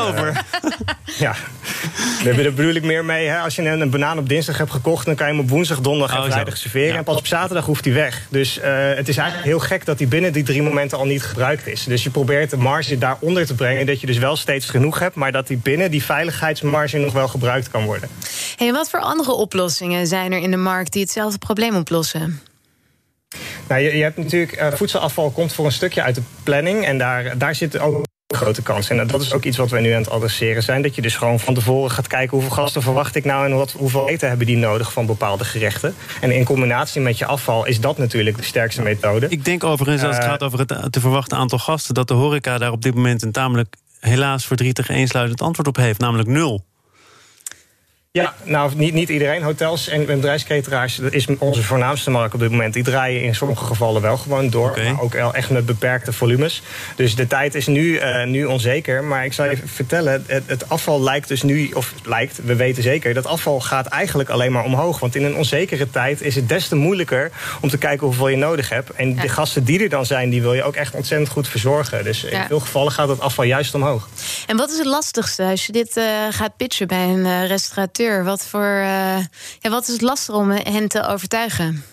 over. Uh, ja, daar bedoel ik meer mee. Hè. Als je een, een banaan op dinsdag hebt gekocht, dan kan je hem op woensdag, donderdag en oh, vrijdag serveren. Ja. En pas op zaterdag hoeft hij weg. Dus uh, het is eigenlijk heel gek dat hij binnen die drie momenten al niet gebruikt is. Dus je probeert de marge daaronder te brengen, dat je dus wel steeds genoeg hebt, maar dat die binnen die veiligheidsmarge nog wel gebruikt kan worden. Hey, wat voor andere oplossingen zijn er in de markt die hetzelfde probleem oplossen? Nou, je, je hebt natuurlijk uh, voedselafval komt voor een stukje uit de planning en daar, daar zit ook een grote kans in. En dat is ook iets wat wij nu aan het adresseren zijn. Dat je dus gewoon van tevoren gaat kijken hoeveel gasten verwacht ik nou en wat, hoeveel eten hebben die nodig van bepaalde gerechten. En in combinatie met je afval is dat natuurlijk de sterkste methode. Ik denk overigens, als het uh, gaat over het te verwachten aantal gasten, dat de horeca daar op dit moment een tamelijk helaas verdrietig eensluidend antwoord op heeft, namelijk nul. Ja, nou, niet, niet iedereen. Hotels en bedrijfskateraars, dat is onze voornaamste markt op dit moment. Die draaien in sommige gevallen wel gewoon door, okay. Maar ook echt met beperkte volumes. Dus de tijd is nu, uh, nu onzeker. Maar ik zal je vertellen, het, het afval lijkt dus nu, of lijkt, we weten zeker, dat afval gaat eigenlijk alleen maar omhoog. Want in een onzekere tijd is het des te moeilijker om te kijken hoeveel je nodig hebt. En ja. de gasten die er dan zijn, die wil je ook echt ontzettend goed verzorgen. Dus in ja. veel gevallen gaat het afval juist omhoog. En wat is het lastigste als je dit uh, gaat pitchen bij een uh, restaurateur? Wat, voor, uh, ja, wat is het lastig om hen te overtuigen?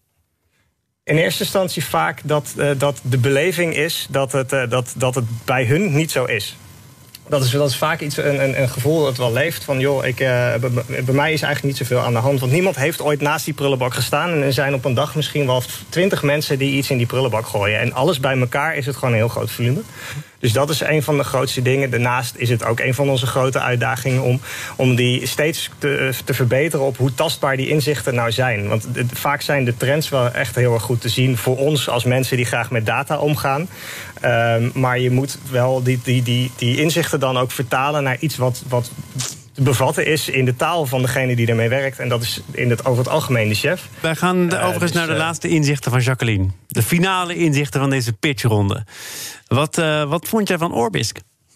In eerste instantie vaak dat, uh, dat de beleving is dat het, uh, dat, dat het bij hun niet zo is. Dat is, dat is vaak iets, een, een, een gevoel dat wel leeft van, joh, ik, uh, b- bij mij is eigenlijk niet zoveel aan de hand. Want niemand heeft ooit naast die prullenbak gestaan. En er zijn op een dag misschien wel twintig mensen die iets in die prullenbak gooien. En alles bij elkaar is het gewoon een heel groot volume. Dus dat is een van de grootste dingen. Daarnaast is het ook een van onze grote uitdagingen om, om die steeds te, te verbeteren op hoe tastbaar die inzichten nou zijn. Want het, vaak zijn de trends wel echt heel erg goed te zien voor ons als mensen die graag met data omgaan. Um, maar je moet wel die, die, die, die inzichten dan ook vertalen naar iets wat, wat te bevatten is in de taal van degene die ermee werkt. En dat is in het, over het algemeen de chef. Wij gaan uh, overigens dus, naar de uh, laatste inzichten van Jacqueline. De finale inzichten van deze pitchronde. Wat, uh, wat vond jij van Orbisk?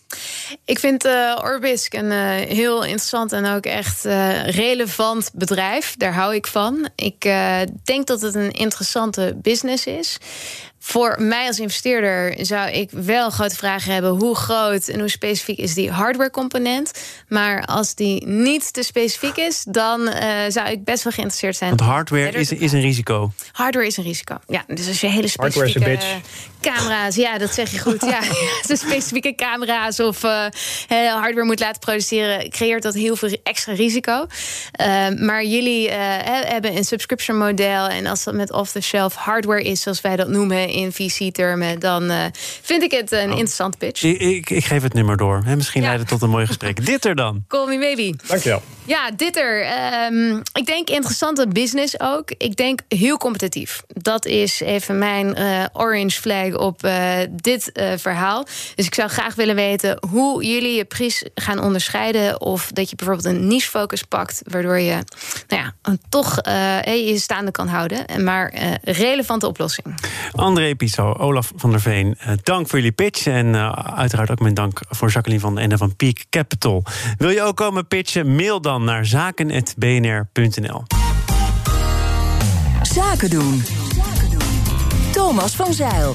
Ik vind uh, Orbisk een uh, heel interessant en ook echt uh, relevant bedrijf. Daar hou ik van. Ik uh, denk dat het een interessante business is. Voor mij als investeerder zou ik wel grote vragen hebben. Hoe groot en hoe specifiek is die hardware component? Maar als die niet te specifiek is, dan uh, zou ik best wel geïnteresseerd zijn. Want hardware is, is een risico. Hardware is een risico, ja. Dus als je hele specifieke camera's, ja, dat zeg je goed. Ja, de specifieke camera's of uh, hardware moet laten produceren, creëert dat heel veel extra risico. Uh, maar jullie uh, hebben een subscription model. En als dat met off-the-shelf hardware is, zoals wij dat noemen in V C-termen, dan uh, vind ik het een oh. interessant pitch. Ik, ik, ik geef het nummer door. He, misschien ja. leidt het tot een mooi gesprek. Dit er dan. Call me maybe. Dankjewel. Ja, dit er. Um, ik denk interessante business ook. Ik denk heel competitief. Dat is even mijn uh, orange flag op uh, dit uh, verhaal. Dus ik zou graag willen weten hoe jullie je prijs gaan onderscheiden. Of dat je bijvoorbeeld een niche focus pakt, waardoor je nou ja, toch uh, je staande kan houden. Maar uh, relevante oplossing. André Piso, Olaf van der Veen, uh, dank voor jullie pitch. En uh, uiteraard ook mijn dank voor Jacqueline van den Ende van Peak Capital. Wil je ook komen pitchen? Mail dan naar zaken punt b n r punt n l. Zaken doen. Thomas van Zijl.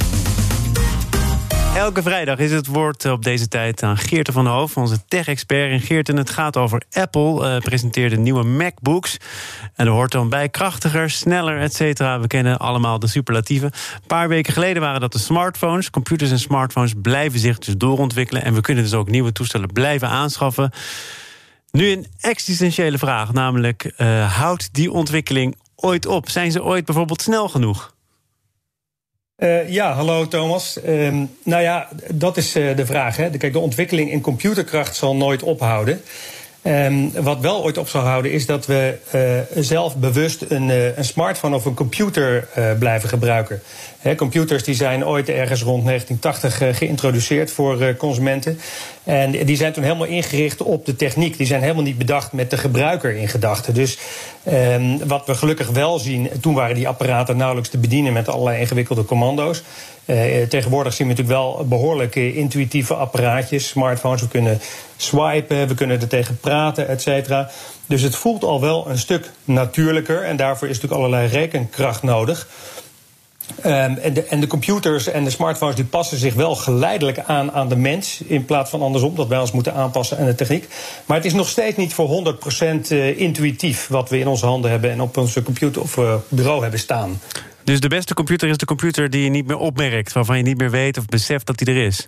Elke vrijdag is het woord op deze tijd aan Geerte van der Hoof, onze tech-expert. En Geerte, het gaat over Apple, uh, presenteerde nieuwe MacBooks. En er hoort dan bij krachtiger, sneller, et cetera. We kennen allemaal de superlatieven. Een paar weken geleden waren dat de smartphones. Computers en smartphones blijven zich dus doorontwikkelen. En we kunnen dus ook nieuwe toestellen blijven aanschaffen. Nu een existentiële vraag, namelijk uh, houdt die ontwikkeling ooit op? Zijn ze ooit bijvoorbeeld snel genoeg? Uh, ja, hallo Thomas. Uh, nou ja, dat is uh, de vraag. Hè. Kijk, de ontwikkeling in computerkracht zal nooit ophouden. Um, wat wel ooit op zal houden is dat we uh, zelf bewust een, uh, een smartphone of een computer uh, blijven gebruiken. He, computers die zijn ooit ergens rond negentien tachtig uh, geïntroduceerd voor uh, consumenten. En die zijn toen helemaal ingericht op de techniek. Die zijn helemaal niet bedacht met de gebruiker in gedachten. Dus um, wat we gelukkig wel zien, toen waren die apparaten nauwelijks te bedienen met allerlei ingewikkelde commando's. Uh, tegenwoordig zien we natuurlijk wel behoorlijk uh, intuïtieve apparaatjes, smartphones. We kunnen swipen, we kunnen er tegen praten, et cetera. Dus het voelt al wel een stuk natuurlijker. En daarvoor is natuurlijk allerlei rekenkracht nodig. Um, en, de, en de computers en de smartphones die passen zich wel geleidelijk aan aan de mens, in plaats van andersom, dat wij ons moeten aanpassen aan de techniek. Maar het is nog steeds niet voor honderd procent uh, intuïtief wat we in onze handen hebben en op onze computer of uh, bureau hebben staan. Dus de beste computer is de computer die je niet meer opmerkt, waarvan je niet meer weet of beseft dat die er is?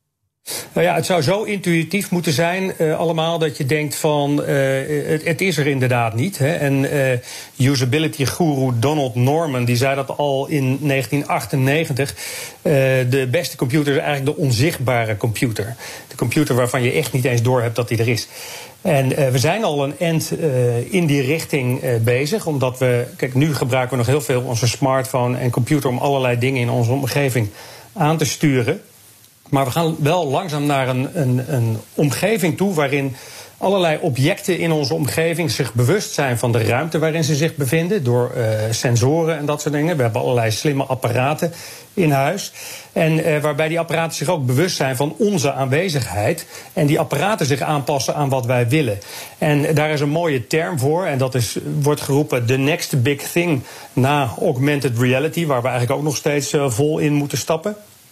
Nou ja, het zou zo intuïtief moeten zijn uh, allemaal dat je denkt van uh, het, het is er inderdaad niet. Hè. En uh, usability-guru Donald Norman die zei dat al in negentien achtennegentig. Uh, de beste computer is eigenlijk de onzichtbare computer. De computer waarvan je echt niet eens doorhebt dat die er is. En uh, we zijn al een eind uh, in die richting uh, bezig. Omdat we, kijk, nu gebruiken we nog heel veel onze smartphone en computer om allerlei dingen in onze omgeving aan te sturen. Maar we gaan wel langzaam naar een, een, een omgeving toe waarin allerlei objecten in onze omgeving zich bewust zijn van de ruimte waarin ze zich bevinden. Door uh, sensoren en dat soort dingen. We hebben allerlei slimme apparaten in huis. En uh, waarbij die apparaten zich ook bewust zijn van onze aanwezigheid. En die apparaten zich aanpassen aan wat wij willen. En daar is een mooie term voor. En dat is, wordt geroepen the next big thing na augmented reality. Waar we eigenlijk ook nog steeds uh, vol in moeten stappen.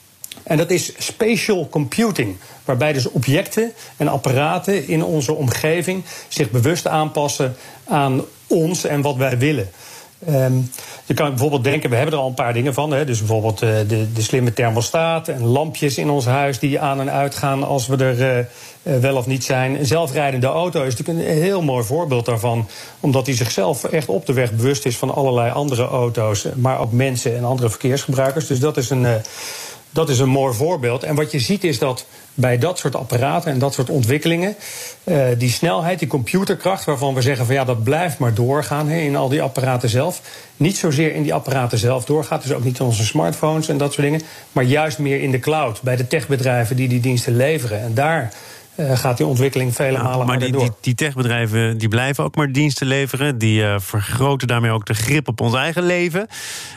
En dat is spatial computing, waarbij dus objecten en apparaten in onze omgeving zich bewust aanpassen aan ons en wat wij willen. Um, je kan bijvoorbeeld denken, we hebben er al een paar dingen van. Hè, dus bijvoorbeeld uh, de, de slimme thermostaat en lampjes in ons huis die aan en uitgaan als we er uh, uh, wel of niet zijn. Een zelfrijdende auto is natuurlijk een heel mooi voorbeeld daarvan. Omdat hij zichzelf echt op de weg bewust is van allerlei andere auto's, maar ook mensen en andere verkeersgebruikers. Dus dat is een... Uh, Dat is een mooi voorbeeld. En wat je ziet is dat bij dat soort apparaten en dat soort ontwikkelingen, Uh, die snelheid, die computerkracht, waarvan we zeggen van ja, dat blijft maar doorgaan he, in al die apparaten zelf. Niet zozeer in die apparaten zelf doorgaat, dus ook niet in onze smartphones en dat soort dingen. Maar juist meer in de cloud, bij de techbedrijven die die diensten leveren. En daar Uh, gaat die ontwikkeling vele malen ja, maar die, door. Die, die techbedrijven die blijven ook maar diensten leveren. Die uh, vergroten daarmee ook de grip op ons eigen leven.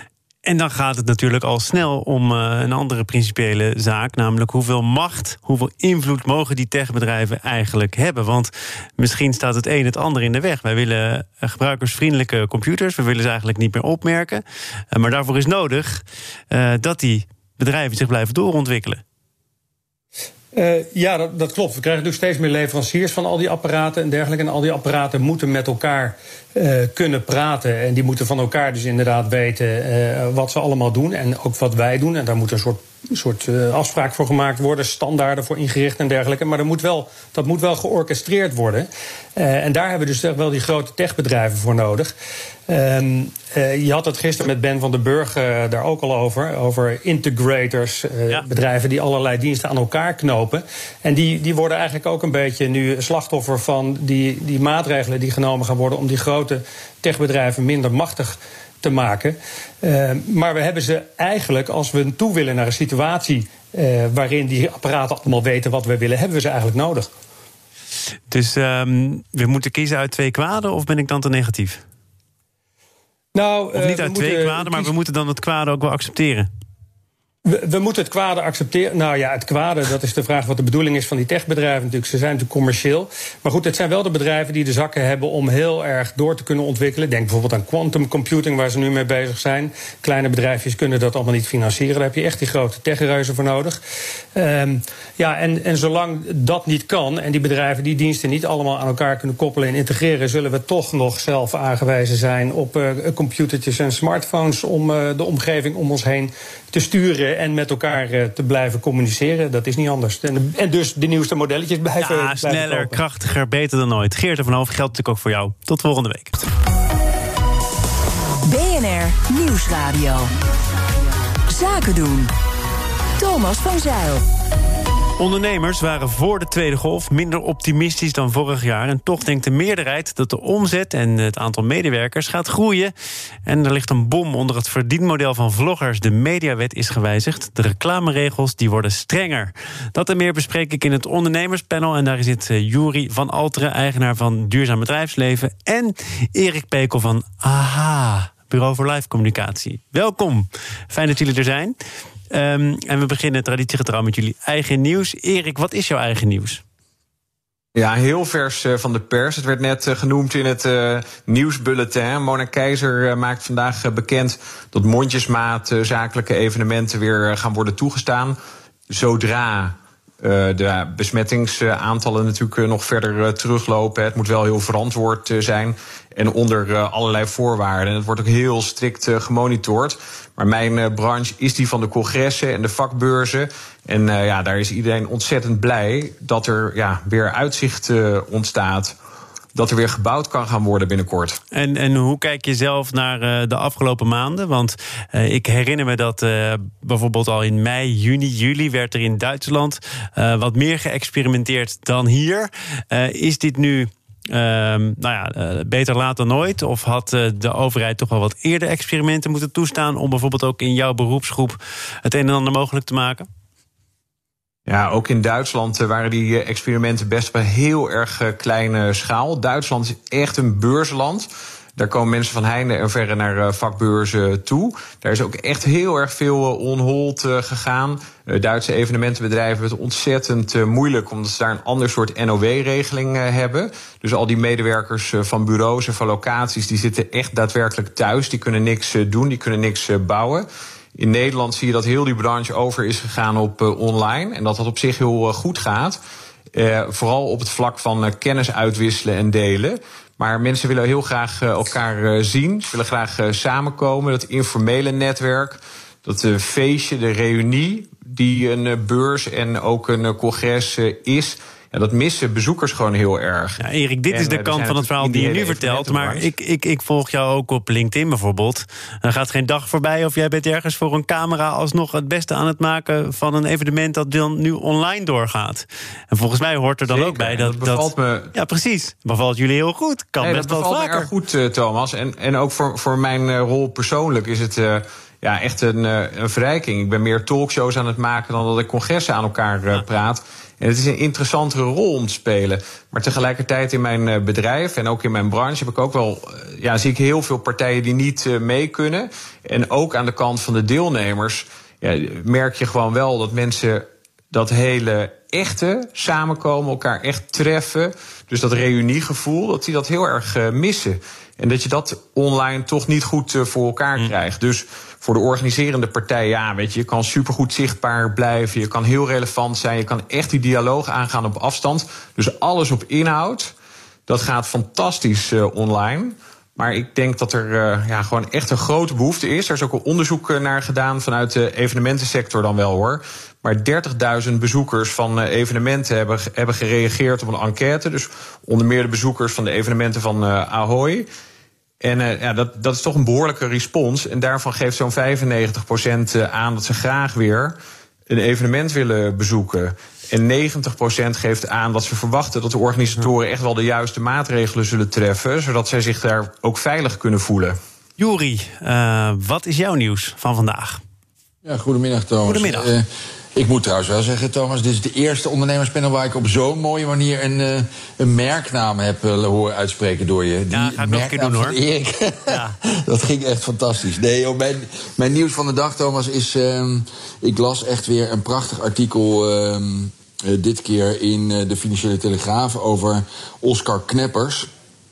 En dan gaat het natuurlijk al snel om uh, een andere principiële zaak. Namelijk hoeveel macht, hoeveel invloed mogen die techbedrijven eigenlijk hebben. Want misschien staat het een het ander in de weg. Wij willen uh, gebruikersvriendelijke computers. We willen ze eigenlijk niet meer opmerken. Uh, maar daarvoor is nodig uh, dat die bedrijven zich blijven doorontwikkelen. Uh, ja, dat, dat klopt. We krijgen dus steeds meer leveranciers van al die apparaten en dergelijke. En al die apparaten moeten met elkaar uh, kunnen praten. En die moeten van elkaar dus inderdaad weten uh, wat ze allemaal doen. En ook wat wij doen. En daar moet een soort, soort uh, afspraak voor gemaakt worden. Standaarden voor ingericht en dergelijke. Maar dat moet wel, dat moet wel georchestreerd worden. Uh, en daar hebben we dus wel die grote techbedrijven voor nodig. Um, uh, je had het gisteren met Ben van den Burg uh, daar ook al over. Over integrators, uh, ja. bedrijven die allerlei diensten aan elkaar knopen. En die, die worden eigenlijk ook een beetje nu slachtoffer van die, die maatregelen die genomen gaan worden om die grote techbedrijven minder machtig te maken. Uh, maar we hebben ze eigenlijk, als we toe willen naar een situatie uh, waarin die apparaten allemaal weten wat we willen, hebben we ze eigenlijk nodig. Dus um, we moeten kiezen uit twee kwaden, of ben ik dan te negatief? Nou, of niet uh, uit twee moeten, kwaden, maar we moeten dan het kwade ook wel accepteren. We, we moeten het kwade accepteren. Nou ja, het kwade, dat is de vraag wat de bedoeling is van die techbedrijven natuurlijk. Ze zijn natuurlijk commercieel. Maar goed, het zijn wel de bedrijven die de zakken hebben om heel erg door te kunnen ontwikkelen. Denk bijvoorbeeld aan quantum computing, waar ze nu mee bezig zijn. Kleine bedrijfjes kunnen dat allemaal niet financieren. Daar heb je echt die grote techreuzen voor nodig. Um, ja, en, en zolang dat niet kan en die bedrijven die diensten niet allemaal aan elkaar kunnen koppelen en integreren, zullen we toch nog zelf aangewezen zijn op uh, computertjes en smartphones om uh, de omgeving om ons heen te sturen en met elkaar uh, te blijven communiceren. Dat is niet anders. En, en dus de nieuwste modelletjes blijven Ja, blijven sneller, kopen. krachtiger, beter dan ooit. Geert van Hoof, geldt natuurlijk ook voor jou. Tot volgende week. B N R Nieuwsradio. Zaken doen. Thomas van Zeil. Ondernemers waren voor de tweede golf minder optimistisch dan vorig jaar. En toch denkt de meerderheid dat de omzet en het aantal medewerkers gaat groeien. En er ligt een bom onder het verdienmodel van vloggers. De mediawet is gewijzigd. De reclameregels die worden strenger. Dat en meer bespreek ik in het ondernemerspanel. En daar zit Juri van Alteren, eigenaar van Duurzaam Bedrijfsleven. En Erik Pekel van AHA, Bureau voor Live Communicatie. Welkom. Fijn dat jullie er zijn. Um, en we beginnen traditiegetrouw met jullie eigen nieuws. Erik, wat is jouw eigen nieuws? Ja, heel vers uh, van de pers. Het werd net uh, genoemd in het uh, nieuwsbulletin. Mona Keizer uh, maakt vandaag uh, bekend dat mondjesmaat uh, zakelijke evenementen weer uh, gaan worden toegestaan. Zodra uh, de besmettingsaantallen natuurlijk uh, nog verder uh, teruglopen. Het moet wel heel verantwoord uh, zijn en onder uh, allerlei voorwaarden. En het wordt ook heel strikt uh, gemonitord. Maar mijn uh, branche is die van de congressen en de vakbeurzen. En uh, ja, daar is iedereen ontzettend blij dat er ja, weer uitzicht uh, ontstaat. Dat er weer gebouwd kan gaan worden binnenkort. En, en hoe kijk je zelf naar uh, de afgelopen maanden? Want uh, ik herinner me dat uh, bijvoorbeeld al in mei, juni, juli... werd er in Duitsland uh, wat meer geëxperimenteerd dan hier. Uh, is dit nu... Uh, nou ja, uh, beter laat dan nooit? Of had uh, de overheid toch wel wat eerder experimenten moeten toestaan... om bijvoorbeeld ook in jouw beroepsgroep het een en ander mogelijk te maken? Ja, ook in Duitsland waren die experimenten best op een heel erg kleine schaal. Duitsland is echt een beurzenland. Daar komen mensen van heinde en verre naar vakbeurzen toe. Daar is ook echt heel erg veel on hold gegaan. Duitse evenementenbedrijven hebben het ontzettend moeilijk... omdat ze daar een ander soort N O W-regeling hebben. Dus al die medewerkers van bureaus en van locaties... die zitten echt daadwerkelijk thuis. Die kunnen niks doen, die kunnen niks bouwen. In Nederland zie je dat heel die branche over is gegaan op uh, online. En dat dat op zich heel uh, goed gaat. Uh, vooral op het vlak van uh, kennis uitwisselen en delen. Maar mensen willen heel graag uh, elkaar uh, zien. Ze willen graag uh, samenkomen. Dat informele netwerk, dat uh, feestje, de reunie... die een uh, beurs en ook een uh, congres uh, is... Ja, dat missen bezoekers gewoon heel erg. Ja, Erik, dit en, is de kant van het verhaal die je nu vertelt. Maar ik, ik, ik volg jou ook op LinkedIn bijvoorbeeld. Er gaat geen dag voorbij of jij bent ergens voor een camera... alsnog het beste aan het maken van een evenement... dat dan nu online doorgaat. En volgens mij hoort er dan Zeker, ook bij dat... dat bevalt dat, me... Ja, precies. Bevalt jullie heel goed. Kan nee, best dat wel bevalt vaker. me erg goed, uh, Thomas. En, en ook voor, voor mijn uh, rol persoonlijk is het... Uh, Ja, echt een, een verrijking. Ik ben meer talkshows aan het maken dan dat ik congressen aan elkaar uh, praat. En het is een interessantere rol om te spelen. Maar tegelijkertijd in mijn bedrijf en ook in mijn branche heb ik ook wel, ja, zie ik heel veel partijen die niet uh, mee kunnen. En ook aan de kant van de deelnemers ja, merk je gewoon wel dat mensen dat hele echte samenkomen, elkaar echt treffen. Dus dat reuniegevoel, dat die dat heel erg uh, missen. En dat je dat online toch niet goed uh, voor elkaar mm. krijgt. Dus voor de organiserende partij, ja, weet je, je kan supergoed zichtbaar blijven. Je kan heel relevant zijn. Je kan echt die dialoog aangaan op afstand. Dus alles op inhoud. Dat gaat fantastisch uh, online. Maar ik denk dat er uh, ja, gewoon echt een grote behoefte is. Er is ook een onderzoek uh, naar gedaan vanuit de evenementensector dan wel, hoor. Maar dertigduizend bezoekers van uh, evenementen hebben, hebben gereageerd op een enquête. Dus onder meer de bezoekers van de evenementen van uh, Ahoy. En uh, ja, dat, dat is toch een behoorlijke respons. En daarvan geeft zo'n vijfennegentig procent aan dat ze graag weer een evenement willen bezoeken. En negentig procent geeft aan dat ze verwachten dat de organisatoren echt wel de juiste maatregelen zullen treffen, zodat zij zich daar ook veilig kunnen voelen. Juri, uh, wat is jouw nieuws van vandaag? Ja, goedemiddag, Thomas. Goedemiddag. Uh, Ik moet trouwens wel zeggen, Thomas, dit is de eerste ondernemerspanel waar ik op zo'n mooie manier een, uh, een merknaam heb uh, horen uitspreken door je. Die ja, ga ik nog een keer doen, hoor. Erik, ja. Dat ging echt fantastisch. Nee, joh, mijn, mijn nieuws van de dag, Thomas, is... Uh, ik las echt weer een prachtig artikel, uh, uh, dit keer in uh, de Financiële Telegraaf, over Oscar Kneppers.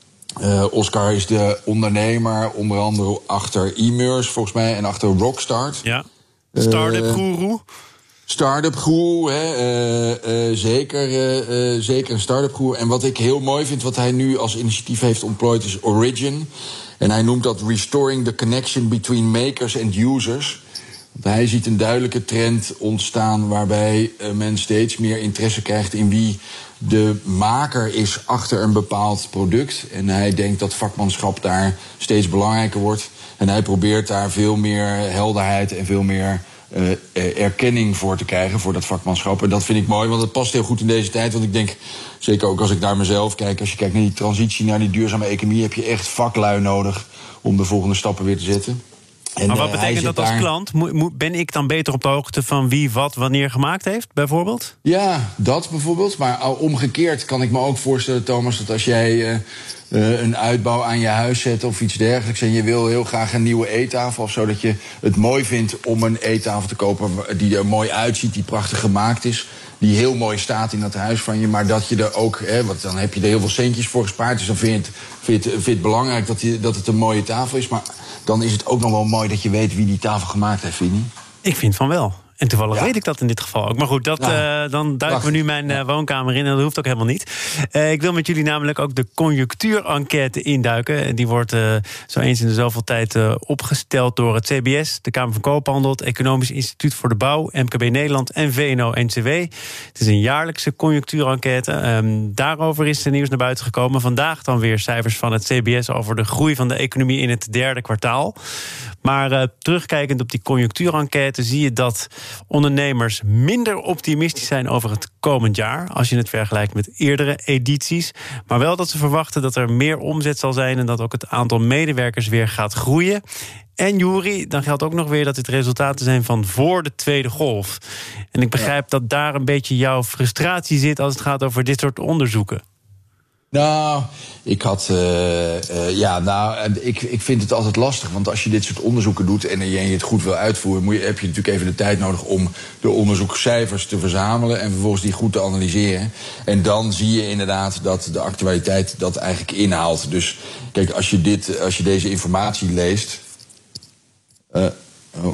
Uh, Oscar is de ondernemer, onder andere achter e-mers, volgens mij, en achter Rockstart. Ja, start-up guru. Uh, Start-up guru, hè, uh, uh, zeker, uh, uh, zeker een start-up guru. En wat ik heel mooi vind, wat hij nu als initiatief heeft ontplooid, is Origin. En hij noemt dat Restoring the Connection Between Makers and Users. Want hij ziet een duidelijke trend ontstaan waarbij uh, men steeds meer interesse krijgt in wie de maker is achter een bepaald product. En hij denkt dat vakmanschap daar steeds belangrijker wordt. En hij probeert daar veel meer helderheid en veel meer Uh, erkenning voor te krijgen, voor dat vakmanschap. En dat vind ik mooi, want het past heel goed in deze tijd. Want ik denk, zeker ook als ik naar mezelf kijk, als je kijkt naar die transitie naar die duurzame economie, heb je echt vaklui nodig om de volgende stappen weer te zetten. En, maar wat uh, betekent dat als daar... klant? Mo- mo- ben ik dan beter op de hoogte van wie wat wanneer gemaakt heeft, bijvoorbeeld? Ja, dat bijvoorbeeld. Maar omgekeerd kan ik me ook voorstellen, Thomas, dat als jij uh, uh, een uitbouw aan je huis zet of iets dergelijks en je wil heel graag een nieuwe eettafel of zo, dat je het mooi vindt om een eettafel te kopen die er mooi uitziet, die prachtig gemaakt is. die heel mooi staat in dat huis van je, maar dat je er ook, hè, want dan heb je er heel veel centjes voor gespaard, dus dan vind je het, vind je het, vind je het belangrijk dat, die, dat het een mooie tafel is, maar dan is het ook nog wel mooi dat je weet wie die tafel gemaakt heeft, vind je niet? Ik vind van wel. En toevallig ja. weet ik dat in dit geval ook. Maar goed, dat, ja. uh, dan duiken we nu mijn uh, woonkamer in. En dat hoeft ook helemaal niet. Uh, ik wil met jullie namelijk ook de conjunctuur-enquête induiken. Die wordt uh, zo eens in de zoveel tijd uh, opgesteld door het C B S... de Kamer van Koophandel, het Economisch Instituut voor de Bouw... M K B Nederland en V N O N C W. Het is een jaarlijkse conjunctuur-enquête. Um, daarover is er nieuws naar buiten gekomen. Vandaag dan weer cijfers van het C B S... over de groei van de economie in het derde kwartaal. Maar uh, terugkijkend op die conjunctuur-enquête zie je dat ondernemers minder optimistisch zijn over het komend jaar, als je het vergelijkt met eerdere edities. Maar wel dat ze verwachten dat er meer omzet zal zijn en dat ook het aantal medewerkers weer gaat groeien. En Joeri, dan geldt ook nog weer dat dit resultaten zijn van voor de tweede golf. En ik begrijp ja. dat daar een beetje jouw frustratie zit als het gaat over dit soort onderzoeken. Nou, ik had. Uh, uh, ja, nou, ik, ik vind het altijd lastig. Want als je dit soort onderzoeken doet en je het goed wil uitvoeren, moet je, heb je natuurlijk even de tijd nodig om de onderzoekscijfers te verzamelen en vervolgens die goed te analyseren. En dan zie je inderdaad dat de actualiteit dat eigenlijk inhaalt. Dus kijk, als je, dit, als je deze informatie leest. Uh, oh.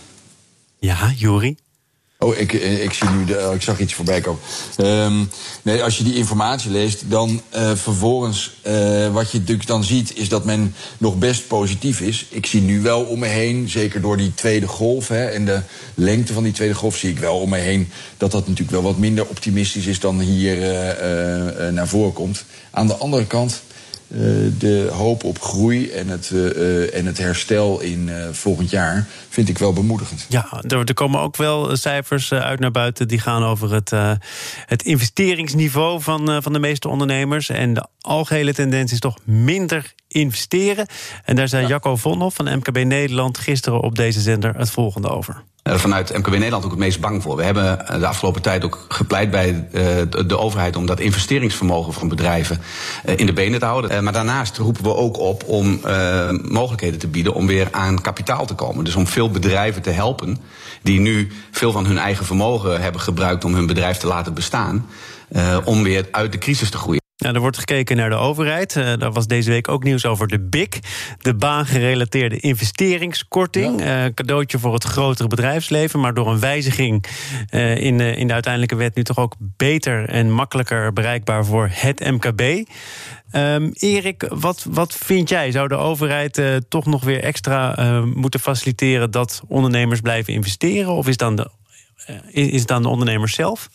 Ja, Joeri? Oh, ik, ik zie nu, de, ik zag iets voorbij komen. Um, nee, als je die informatie leest, dan uh, vervolgens, uh, wat je natuurlijk dan ziet, is dat men nog best positief is. Ik zie nu wel om me heen, zeker door die tweede golf, hè, en de lengte van die tweede golf, zie ik wel om me heen dat dat natuurlijk wel wat minder optimistisch is dan hier uh, uh, naar voren komt. Aan de andere kant, Uh, de hoop op groei en het, uh, uh, en het herstel in uh, volgend jaar vind ik wel bemoedigend. Ja, er, er komen ook wel cijfers uh, uit naar buiten die gaan over het, uh, het investeringsniveau van, uh, van de meeste ondernemers. En de algehele tendens is toch minder investeren. En daar zei ja. Jacco Vonhoff van M K B Nederland gisteren op deze zender het volgende over. Vanuit M K B Nederland ook het meest bang voor. We hebben de afgelopen tijd ook gepleit bij de overheid om dat investeringsvermogen van bedrijven in de benen te houden. Maar daarnaast roepen we ook op om uh, mogelijkheden te bieden om weer aan kapitaal te komen. Dus om veel bedrijven te helpen die nu veel van hun eigen vermogen hebben gebruikt om hun bedrijf te laten bestaan, uh, om weer uit de crisis te groeien. Nou, er wordt gekeken naar de overheid. Uh, daar was deze week ook nieuws over de B I C. De baangerelateerde investeringskorting. Ja. Uh, cadeautje voor het grotere bedrijfsleven. Maar door een wijziging uh, in, uh, in de uiteindelijke wet nu toch ook beter en makkelijker bereikbaar voor het M K B. Um, Erik, wat, wat vind jij? Zou de overheid uh, toch nog weer extra uh, moeten faciliteren dat ondernemers blijven investeren? Of is het aan de, uh, is het aan de ondernemers zelf?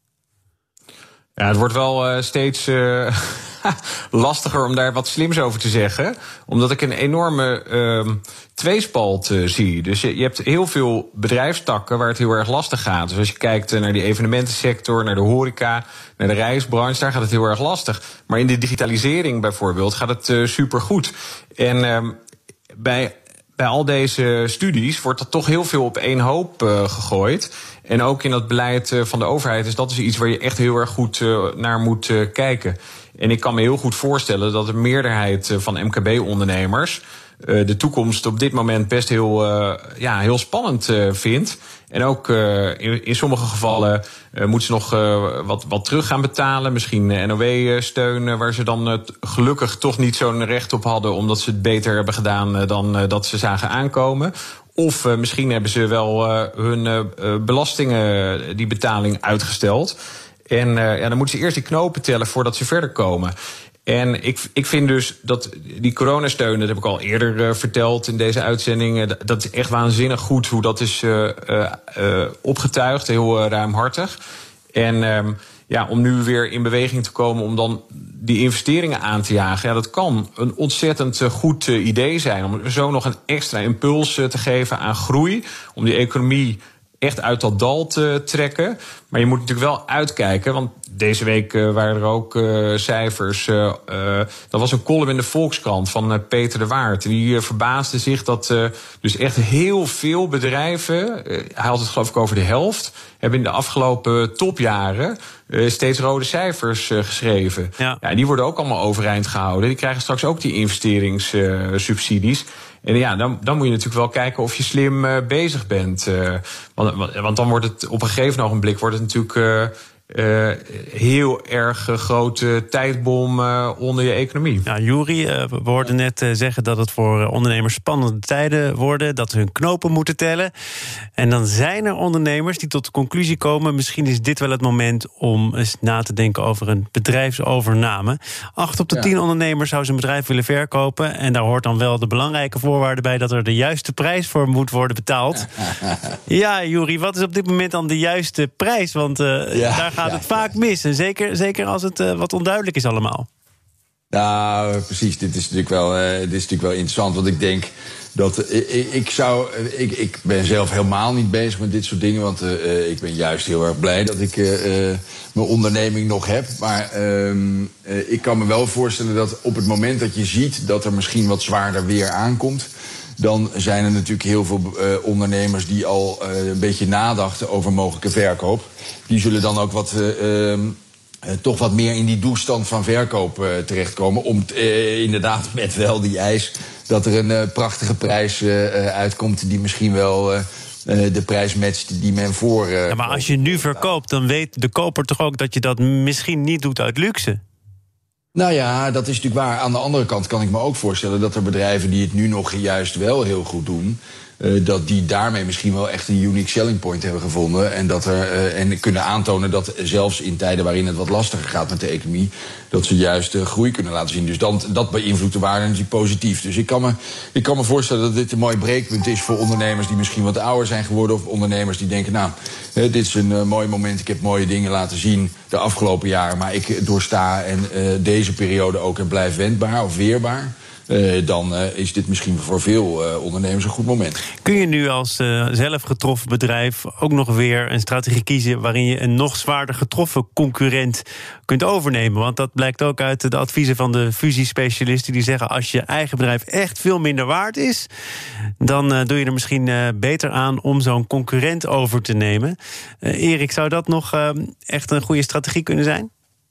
Ja, het wordt wel uh, steeds uh, lastiger om daar wat slims over te zeggen. Omdat ik een enorme uh, tweespalt uh, zie. Dus je, je hebt heel veel bedrijfstakken waar het heel erg lastig gaat. Dus als je kijkt uh, naar die evenementensector, naar de horeca, naar de reisbranche, daar gaat het heel erg lastig. Maar in de digitalisering bijvoorbeeld gaat het uh, supergoed. En uh, bij... Bij al deze studies wordt er toch heel veel op één hoop uh, gegooid. En ook in het beleid uh, van de overheid is dat dus iets waar je echt heel erg goed uh, naar moet uh, kijken. En ik kan me heel goed voorstellen dat de meerderheid uh, van M K B-ondernemers uh, de toekomst op dit moment best heel, uh, ja, heel spannend uh, vindt. En ook uh, in, in sommige gevallen uh, moeten ze nog uh, wat, wat terug gaan betalen. Misschien uh, N O W-steun uh, waar ze dan uh, gelukkig toch niet zo'n recht op hadden, omdat ze het beter hebben gedaan uh, dan uh, dat ze zagen aankomen. Of uh, misschien hebben ze wel uh, hun uh, belastingen, die betaling uitgesteld. En uh, ja, dan moeten ze eerst die knopen tellen voordat ze verder komen. En ik, ik vind dus dat die coronasteun, dat heb ik al eerder uh, verteld in deze uitzending, uh, dat is echt waanzinnig goed hoe dat is uh, uh, uh, opgetuigd, heel uh, ruimhartig. En um, ja, om nu weer in beweging te komen om dan die investeringen aan te jagen, ja, dat kan een ontzettend uh, goed uh, idee zijn. Om zo nog een extra impuls uh, te geven aan groei, om die economie echt uit dat dal te trekken. Maar je moet natuurlijk wel uitkijken, want deze week uh, waren er ook uh, cijfers. Uh, uh, dat was een column in de Volkskrant van uh, Peter de Waard. Die uh, verbaasde zich dat uh, dus echt heel veel bedrijven, uh, hij had het geloof ik over de helft, hebben in de afgelopen topjaren uh, steeds rode cijfers uh, geschreven. Ja. Ja, die worden ook allemaal overeind gehouden. Die krijgen straks ook die investeringssubsidies. Uh, En ja, dan, dan moet je natuurlijk wel kijken of je slim uh, bezig bent. Uh, want, want dan wordt het op een gegeven ogenblik wordt het natuurlijk Uh, Uh, heel erg uh, grote tijdbom uh, onder je economie. Ja, Juri, uh, we hoorden net uh, zeggen dat het voor uh, ondernemers spannende tijden worden, dat ze hun knopen moeten tellen. En dan zijn er ondernemers die tot de conclusie komen, misschien is dit wel het moment om eens na te denken over een bedrijfsovername. Acht op de ja. tien ondernemers zou zijn bedrijf willen verkopen. En daar hoort dan wel de belangrijke voorwaarde bij dat er de juiste prijs voor moet worden betaald. Ja, Juri, wat is op dit moment dan de juiste prijs? Want uh, ja. daar gaat het ja, vaak mis. En zeker, zeker als het uh, wat onduidelijk is allemaal. Nou, precies. Dit is natuurlijk wel, uh, dit is natuurlijk wel interessant. Want ik denk dat uh, ik, ik zou. Uh, ik, ik ben zelf helemaal niet bezig met dit soort dingen. Want uh, uh, ik ben juist heel erg blij dat ik uh, uh, mijn onderneming nog heb. Maar uh, uh, ik kan me wel voorstellen dat op het moment dat je ziet dat er misschien wat zwaarder weer aankomt, dan zijn er natuurlijk heel veel uh, ondernemers die al uh, een beetje nadachten over mogelijke verkoop. Die zullen dan ook wat, uh, uh, toch wat meer in die doelstand van verkoop uh, terechtkomen. Om uh, inderdaad met wel die eis dat er een uh, prachtige prijs uh, uitkomt die misschien wel uh, uh, de prijs matcht die men voor. Uh, ja, maar als je nu verkoopt, dan weet de koper toch ook dat je dat misschien niet doet uit luxe? Nou ja, dat is natuurlijk waar. Aan de andere kant kan ik me ook voorstellen dat er bedrijven die het nu nog juist wel heel goed doen, Uh, dat die daarmee misschien wel echt een unique selling point hebben gevonden. En, dat er, uh, en kunnen aantonen dat zelfs in tijden waarin het wat lastiger gaat met de economie, dat ze juist uh, groei kunnen laten zien. Dus dan, dat beïnvloedt de waarde natuurlijk positief. Dus ik kan, me, ik kan me voorstellen dat dit een mooi breekpunt is voor ondernemers die misschien wat ouder zijn geworden. Of ondernemers die denken, nou, uh, dit is een uh, mooi moment. Ik heb mooie dingen laten zien de afgelopen jaren. Maar ik doorsta en uh, deze periode ook en blijf wendbaar of weerbaar. Uh, dan uh, is dit misschien voor veel uh, ondernemers een goed moment. Kun je nu als uh, zelf getroffen bedrijf ook nog weer een strategie kiezen waarin je een nog zwaarder getroffen concurrent kunt overnemen? Want dat blijkt ook uit de adviezen van de fusiespecialisten die zeggen, als je eigen bedrijf echt veel minder waard is, dan uh, doe je er misschien uh, beter aan om zo'n concurrent over te nemen. Uh, Erik, zou dat nog uh, echt een goede strategie kunnen zijn?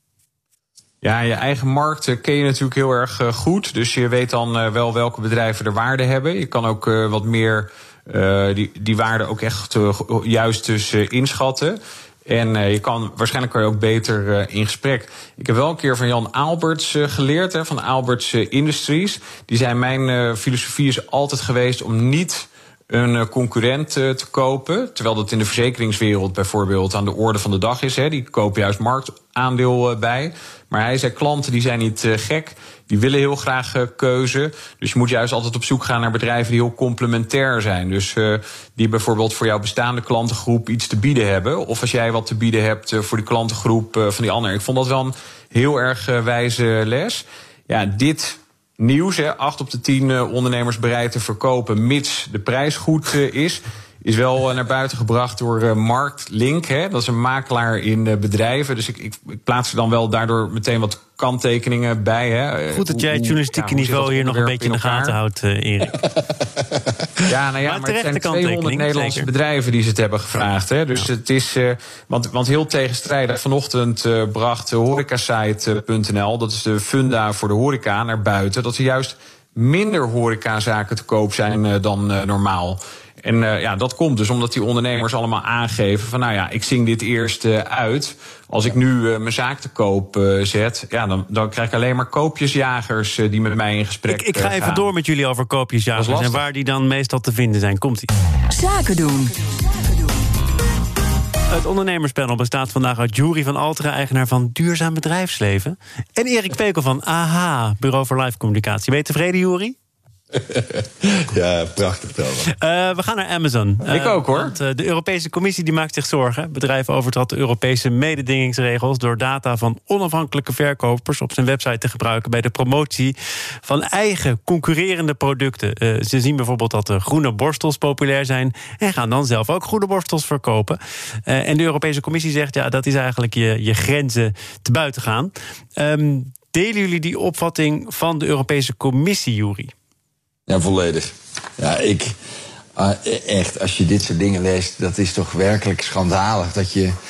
Ja, je eigen markt ken je natuurlijk heel erg uh, goed. Dus je weet dan uh, wel welke bedrijven er waarde hebben. Je kan ook uh, wat meer uh, die, die waarde ook echt uh, juist dus uh, inschatten. En uh, je kan waarschijnlijk kan je ook beter uh, in gesprek. Ik heb wel een keer van Jan Aalberts uh, geleerd, hè, van Aalberts uh, Industries. Die zei, mijn uh, filosofie is altijd geweest om niet een concurrent te kopen, terwijl dat in de verzekeringswereld bijvoorbeeld aan de orde van de dag is. Hè. Die kopen juist marktaandeel bij. Maar hij zei, klanten die zijn niet gek, die willen heel graag keuze. Dus je moet juist altijd op zoek gaan naar bedrijven die heel complementair zijn. Dus uh, die bijvoorbeeld voor jouw bestaande klantengroep iets te bieden hebben. Of als jij wat te bieden hebt uh, voor die klantengroep uh, van die ander. Ik vond dat wel een heel erg uh, wijze les. Ja, dit nieuws, hè, acht op de tien uh, ondernemers bereid te verkopen, mits de prijs goed uh, is, is wel uh, naar buiten gebracht door uh, Marktlink. Hè, dat is een makelaar in uh, bedrijven. Dus ik, ik, ik plaats er dan wel daardoor meteen wat kanttekeningen bij. Hè. Goed dat jij het journalistieke ja, niveau hier nog een beetje in de gaten houdt, uh, Erik. Ja, nou ja, maar, maar het zijn tweehonderd Nederlandse zeker. bedrijven die ze het hebben gevraagd. Hè. Dus ja. het is, uh, want, want heel tegenstrijdig. Vanochtend uh, bracht horecasite punt n l, dat is de funda voor de horeca, naar buiten, dat er juist minder horecazaken te koop zijn uh, dan uh, normaal. En uh, ja, dat komt dus omdat die ondernemers allemaal aangeven van, nou ja, ik zing dit eerst uh, uit. Als ik nu uh, mijn zaak te koop uh, zet, ja, dan, dan krijg ik alleen maar koopjesjagers uh, die met mij in gesprek gaan. Ik, ik ga even gaan. door met jullie over koopjesjagers en waar die dan meestal te vinden zijn. Komt-ie. Zaken doen. Het ondernemerspanel bestaat vandaag uit Juri van Alteren, eigenaar van Duurzaam Bedrijfsleven, en Erik Pekel van A H, Bureau voor Live Communicatie. Ben je tevreden, Juri? Ja, prachtig wel. Uh, we gaan naar Amazon. Uh, Ik ook, hoor. Want, uh, de Europese Commissie die maakt zich zorgen. Het bedrijf overtrad de Europese mededingingsregels door data van onafhankelijke verkopers op zijn website te gebruiken bij de promotie van eigen concurrerende producten. Uh, ze zien bijvoorbeeld dat de groene borstels populair zijn en gaan dan zelf ook groene borstels verkopen. Uh, en de Europese Commissie zegt, ja, dat is eigenlijk je, je grenzen te buiten gaan. Um, delen jullie die opvatting van de Europese Commissie, Juri? Ja, volledig. Ja, ik... Uh, echt, als je dit soort dingen leest, dat is toch werkelijk schandalig. Dat je,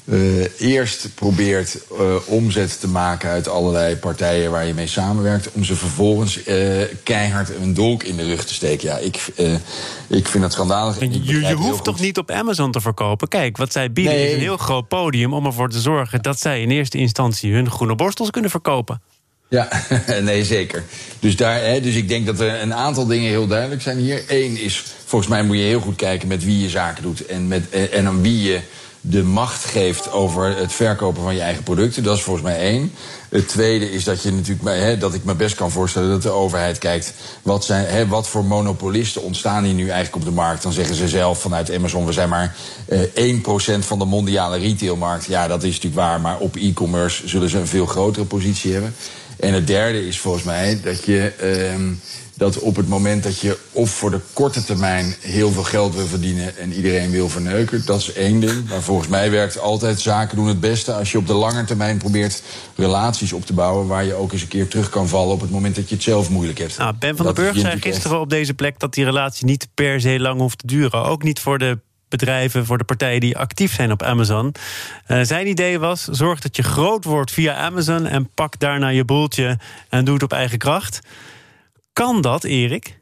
Uh, eerst probeert uh, omzet te maken uit allerlei partijen waar je mee samenwerkt, om ze vervolgens uh, keihard een dolk in de rug te steken. Ja, ik, uh, ik vind dat schandalig. Je, je, je hoeft toch niet op Amazon te verkopen? Kijk, wat zij bieden nee. is een heel groot podium om ervoor te zorgen dat zij in eerste instantie hun groene borstels kunnen verkopen. Ja, nee, zeker. Dus, daar, hè, dus ik denk dat er een aantal dingen heel duidelijk zijn hier. Eén is, volgens mij moet je heel goed kijken met wie je zaken doet en, met, en aan wie je de macht geeft over het verkopen van je eigen producten. Dat is volgens mij één. Het tweede is dat je natuurlijk, hè, dat ik me best kan voorstellen dat de overheid kijkt, wat, zijn, hè, wat voor monopolisten ontstaan hier nu eigenlijk op de markt. Dan zeggen ze zelf vanuit Amazon, we zijn maar eh, één procent van de mondiale retailmarkt. Ja, dat is natuurlijk waar, maar op e-commerce zullen ze een veel grotere positie hebben. En het derde is volgens mij dat je eh, dat op het moment dat je of voor de korte termijn heel veel geld wil verdienen en iedereen wil verneuken, dat is één ding. Maar volgens mij werkt altijd zaken doen het beste als je op de lange termijn probeert relaties op te bouwen waar je ook eens een keer terug kan vallen op het moment dat je het zelf moeilijk hebt. Nou, Ben van den Burg zei gisteren op deze plek dat die relatie niet per se lang hoeft te duren. Ook niet voor de bedrijven, voor de partijen die actief zijn op Amazon. Uh, zijn idee was, zorg dat je groot wordt via Amazon en pak daarna je boeltje en doe het op eigen kracht. Kan dat, Erik?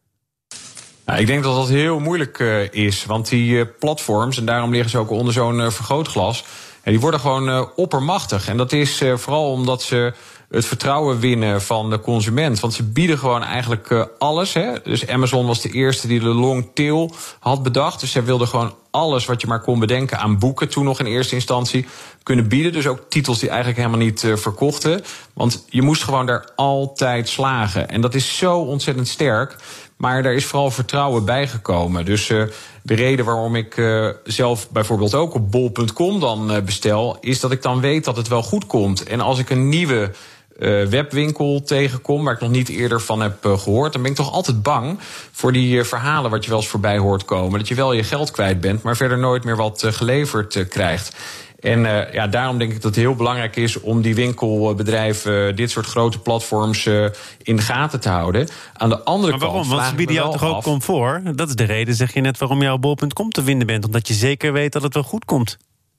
Nou, ik denk dat dat heel moeilijk uh, is. Want die uh, platforms, en daarom liggen ze ook onder zo'n uh, vergrootglas, ja, die worden gewoon uh, oppermachtig. En dat is uh, vooral omdat ze het vertrouwen winnen van de consument. Want ze bieden gewoon eigenlijk uh, alles. Hè? Dus Amazon was de eerste die de long tail had bedacht. Dus zij wilden gewoon alles wat je maar kon bedenken aan boeken, toen nog in eerste instantie, kunnen bieden. Dus ook titels die eigenlijk helemaal niet uh, verkochten. Want je moest gewoon daar altijd slagen. En dat is zo ontzettend sterk. Maar daar is vooral vertrouwen bijgekomen. Dus uh, de reden waarom ik uh, zelf bijvoorbeeld ook op bol punt com dan uh, bestel, is dat ik dan weet dat het wel goed komt. En als ik een nieuwe uh, webwinkel tegenkom, waar ik nog niet eerder van heb uh, gehoord, dan ben ik toch altijd bang voor die uh, verhalen wat je wel eens voorbij hoort komen. Dat je wel je geld kwijt bent, maar verder nooit meer wat uh, geleverd uh, krijgt. En uh, ja, daarom denk ik dat het heel belangrijk is om die winkelbedrijven, uh, dit soort grote platforms, uh, in de gaten te houden. Aan de andere maar waarom? kant. Want ze bieden jou toch ook comfort? Dat is de reden, zeg je net, waarom je op bol punt com te vinden bent. Omdat je zeker weet dat het wel goed komt.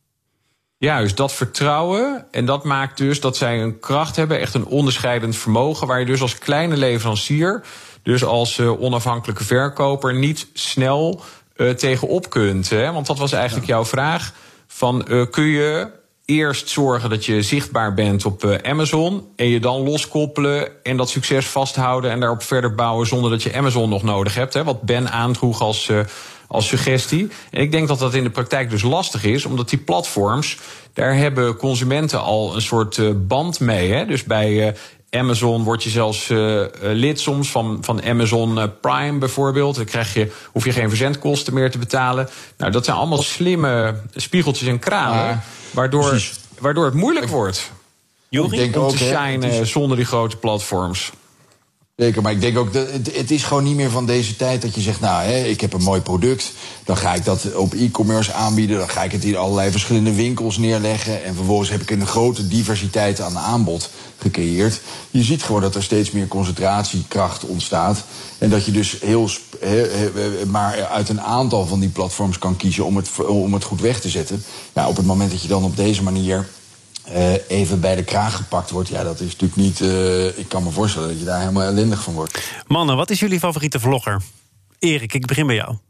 Juist, dat vertrouwen. En dat maakt dus dat zij een kracht hebben, echt een onderscheidend vermogen, waar je dus als kleine leverancier, dus als uh, onafhankelijke verkoper, niet snel uh, tegenop kunt. Hè? Want dat was eigenlijk jouw vraag. Van uh, kun je eerst zorgen dat je zichtbaar bent op uh, Amazon en je dan loskoppelen en dat succes vasthouden en daarop verder bouwen zonder dat je Amazon nog nodig hebt. Hè, wat Ben aandroeg als, uh, als suggestie. En ik denk dat dat in de praktijk dus lastig is, omdat die platforms, daar hebben consumenten al een soort uh, band mee. Hè. Dus bij uh, Amazon word je zelfs uh, lid soms van, van Amazon uh, Prime bijvoorbeeld. Dan krijg je, hoef je geen verzendkosten meer te betalen. Nou, dat zijn allemaal slimme spiegeltjes en kranen, ja, waardoor, waardoor het moeilijk wordt Jorie, om ook, te shinen is zonder die grote platforms. Zeker, maar ik denk ook, dat het, het is gewoon niet meer van deze tijd dat je zegt, nou, hè, ik heb een mooi product, dan ga ik dat op e-commerce aanbieden, dan ga ik het in allerlei verschillende winkels neerleggen en vervolgens heb ik een grote diversiteit aan aanbod gecreëerd. Je ziet gewoon dat er steeds meer concentratiekracht ontstaat en dat je dus heel he, he, maar uit een aantal van die platforms kan kiezen om het, om het goed weg te zetten. Ja, op het moment dat je dan op deze manier Uh, even bij de kraag gepakt wordt, ja, dat is natuurlijk niet. Uh, ik kan me voorstellen dat je daar helemaal ellendig van wordt. Mannen, wat is jullie favoriete vlogger? Erik, ik begin bij jou.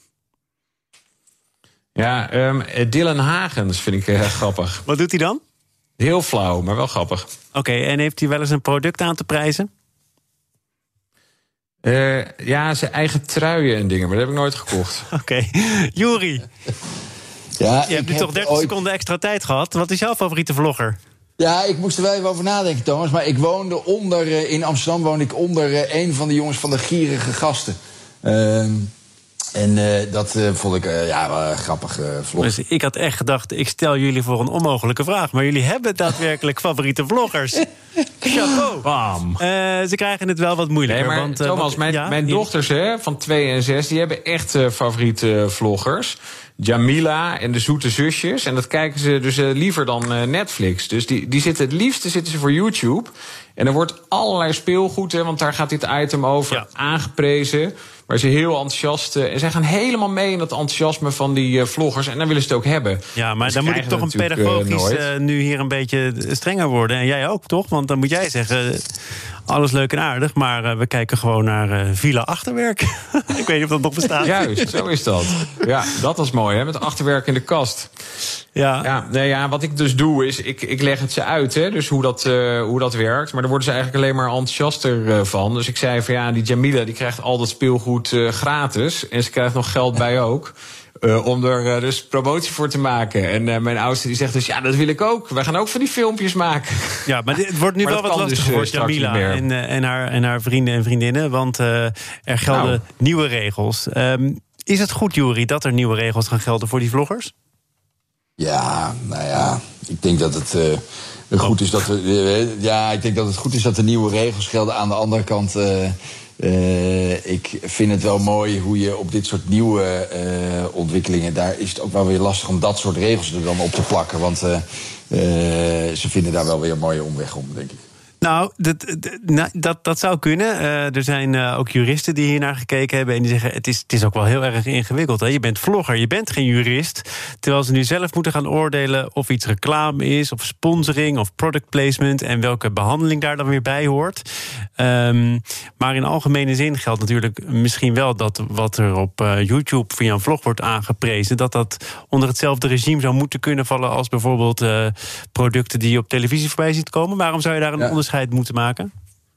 Ja, um, Dylan Hagens vind ik uh, grappig. Wat doet hij dan? Heel flauw, maar wel grappig. Oké, okay, en heeft hij wel eens een product aan te prijzen? Uh, ja, zijn eigen truien en dingen, maar dat heb ik nooit gekocht. Oké, okay. Joeri. Ja, je hebt nu toch dertig ooit seconden extra tijd gehad. Wat is jouw favoriete vlogger? Ja, ik moest er wel even over nadenken, Thomas. Maar ik woonde onder, uh, in Amsterdam woonde ik onder uh, een van de jongens van de Gierige Gasten. Uh, en uh, dat uh, vond ik uh, ja, wel een grappige vlog. Dus ik had echt gedacht, ik stel jullie voor een onmogelijke vraag. Maar jullie hebben daadwerkelijk favoriete vloggers. Chapeau. Bam. Uh, ze krijgen het wel wat moeilijker. Nee, maar want, uh, Thomas, want, mijn, ja, mijn dochters hè, van twee en zes, die hebben echt uh, favoriete vloggers. Jamila en de Zoete Zusjes. En dat kijken ze dus uh, liever dan uh, Netflix. Dus die, die zitten het liefste zitten ze voor YouTube. En er wordt allerlei speelgoed, hè, want daar gaat dit item over, ja. aangeprezen. Waar ze heel enthousiast... Uh, en zij gaan helemaal mee in dat enthousiasme van die uh, vloggers. En dan willen ze het ook hebben. Ja, maar dan moet ik toch een pedagogisch uh, uh, nu hier een beetje strenger worden. En jij ook, toch? Want dan moet jij zeggen... Uh, alles leuk en aardig, maar uh, we kijken gewoon naar uh, Villa Achterwerk. Ik weet niet of dat nog bestaat. Juist, zo is dat. Ja, dat was mooi, hè? Met achterwerk in de kast. Ja. Ja, nee, ja, wat ik dus doe, is ik, ik leg het ze uit, hè, dus hoe dat, uh, hoe dat werkt. Maar daar worden ze eigenlijk alleen maar enthousiaster uh, van. Dus ik zei van ja, die Jamila die krijgt al dat speelgoed uh, gratis. En ze krijgt nog geld bij ook. Uh, om er uh, dus promotie voor te maken. En uh, mijn oudste die zegt dus, ja, dat wil ik ook. Wij gaan ook van die filmpjes maken. Ja, maar het wordt nu wel wat lastiger voor dus, uh, Jamila en, uh, en, haar, en haar vrienden en vriendinnen. Want uh, er gelden nou. nieuwe regels. Um, is het goed, Juri, dat er nieuwe regels gaan gelden voor die vloggers? Ja, nou ja, ik denk dat het uh, goed is dat er, uh, ja, ik denk dat het goed is dat er nieuwe regels gelden. Aan de andere kant... Uh, Uh, ik vind het wel mooi hoe je op dit soort nieuwe uh, ontwikkelingen... daar is het ook wel weer lastig om dat soort regels er dan op te plakken. Want uh, uh, ze vinden daar wel weer een mooie omweg om, denk ik. Nou, dat, dat, dat, dat zou kunnen. Uh, er zijn uh, ook juristen die hier naar gekeken hebben... en die zeggen, het is, het is ook wel heel erg ingewikkeld. Hè? Je bent vlogger, je bent geen jurist. Terwijl ze nu zelf moeten gaan oordelen... of iets reclame is, of sponsoring, of product placement... en welke behandeling daar dan weer bij hoort. Um, maar in algemene zin geldt natuurlijk misschien wel... dat wat er op uh, YouTube via een vlog wordt aangeprezen... dat dat onder hetzelfde regime zou moeten kunnen vallen... als bijvoorbeeld uh, producten die je op televisie voorbij ziet komen. Waarom zou je daar een ja. onderscheid moeten maken?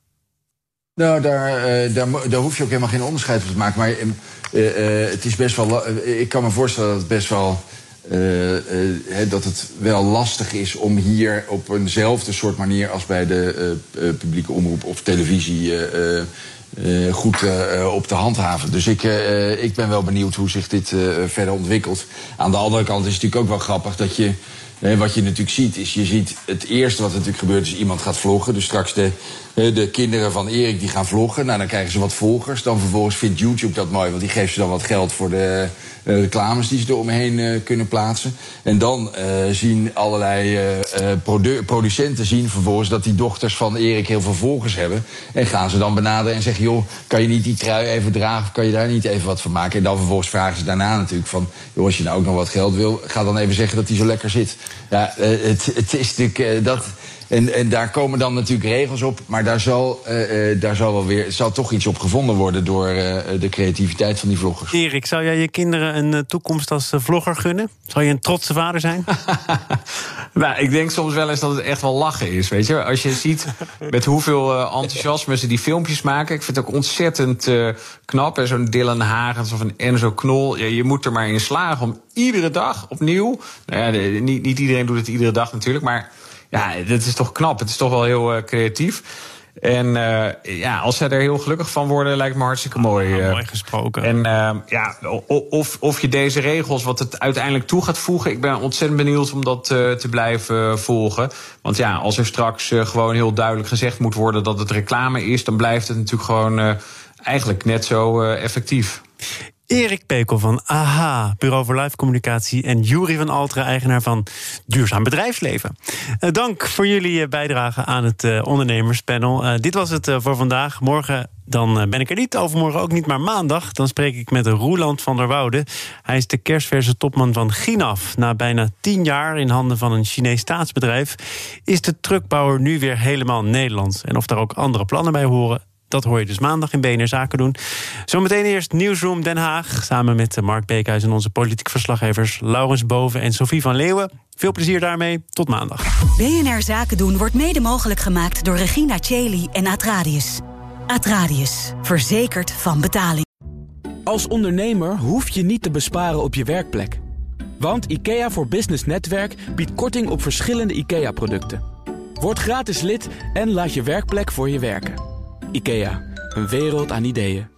Nou, daar, uh, daar, daar hoef je ook helemaal geen onderscheid voor te maken. Maar uh, uh, het is best wel... Uh, ik kan me voorstellen dat het best wel... Uh, uh, he, dat het wel lastig is om hier op eenzelfde soort manier... als bij de uh, uh, publieke omroep of televisie... Uh, uh, goed uh, op te handhaven. Dus ik, uh, ik ben wel benieuwd hoe zich dit uh, verder ontwikkelt. Aan de andere kant is het natuurlijk ook wel grappig dat je... Nee, wat je natuurlijk ziet, is je ziet het eerste wat natuurlijk gebeurt... is iemand gaat vloggen. Dus straks de, de kinderen van Erik die gaan vloggen. Nou, dan krijgen ze wat volgers. Dan vervolgens vindt YouTube dat mooi, want die geeft ze dan wat geld... voor de uh, reclames die ze er omheen uh, kunnen plaatsen. En dan uh, zien allerlei uh, produ- producenten zien vervolgens... dat die dochters van Erik heel veel volgers hebben. En gaan ze dan benaderen en zeggen... joh, kan je niet die trui even dragen of kan je daar niet even wat van maken? En dan vervolgens vragen ze daarna natuurlijk van... joh, als je nou ook nog wat geld wil, ga dan even zeggen dat die zo lekker zit... Ja, het, het is natuurlijk uh, dat. En, en daar komen dan natuurlijk regels op. Maar daar zal, uh, uh, daar zal wel weer zal toch iets op gevonden worden door uh, de creativiteit van die vloggers. Erik, zou jij je kinderen een uh, toekomst als uh, vlogger gunnen? Zou je een trotse vader zijn? Nou, ik denk soms wel eens dat het echt wel lachen is. Weet je, als je ziet met hoeveel uh, enthousiasme ze die filmpjes maken. Ik vind het ook ontzettend uh, knap. Hè? Zo'n Dylan Hagens of een Enzo Knol. Ja, je moet er maar in slagen om iedere dag opnieuw. Nou ja, de, niet, niet iedereen doet het iedere dag natuurlijk, maar ja, dat is toch knap. Het is toch wel heel uh, creatief. En uh, ja, als zij er heel gelukkig van worden, lijkt me hartstikke mooi. Uh. Mooi gesproken. En uh, ja, of, of je deze regels, wat het uiteindelijk toe gaat voegen... ik ben ontzettend benieuwd om dat uh, te blijven uh, volgen. Want ja, als er straks uh, gewoon heel duidelijk gezegd moet worden... dat het reclame is, dan blijft het natuurlijk gewoon uh, eigenlijk net zo uh, effectief. Erik Pekel van A H A, Bureau voor Live Communicatie... en Juri van Alteren, eigenaar van Duurzaam Bedrijfsleven. Uh, dank voor jullie uh, bijdrage aan het uh, ondernemerspanel. Uh, dit was het uh, voor vandaag. Morgen dan uh, ben ik er niet, overmorgen ook niet, maar maandag... dan spreek ik met Roeland van der Woude. Hij is de kerstverse topman van Ginaf. Na bijna tien jaar in handen van een Chinees staatsbedrijf... is de truckbouwer nu weer helemaal Nederlands. En of daar ook andere plannen bij horen... dat hoor je dus maandag in B N R Zaken doen. Zometeen eerst Nieuwsroom Den Haag. Samen met Mark Beekhuis en onze politiek verslaggevers... Laurens Boven en Sophie van Leeuwen. Veel plezier daarmee. Tot maandag. B N R Zaken doen wordt mede mogelijk gemaakt... door Regina Cheli en Atradius. Atradius. Verzekerd van betaling. Als ondernemer hoef je niet te besparen op je werkplek. Want IKEA voor Business Netwerk biedt korting op verschillende IKEA-producten. Word gratis lid en laat je werkplek voor je werken. IKEA, een wereld aan ideeën.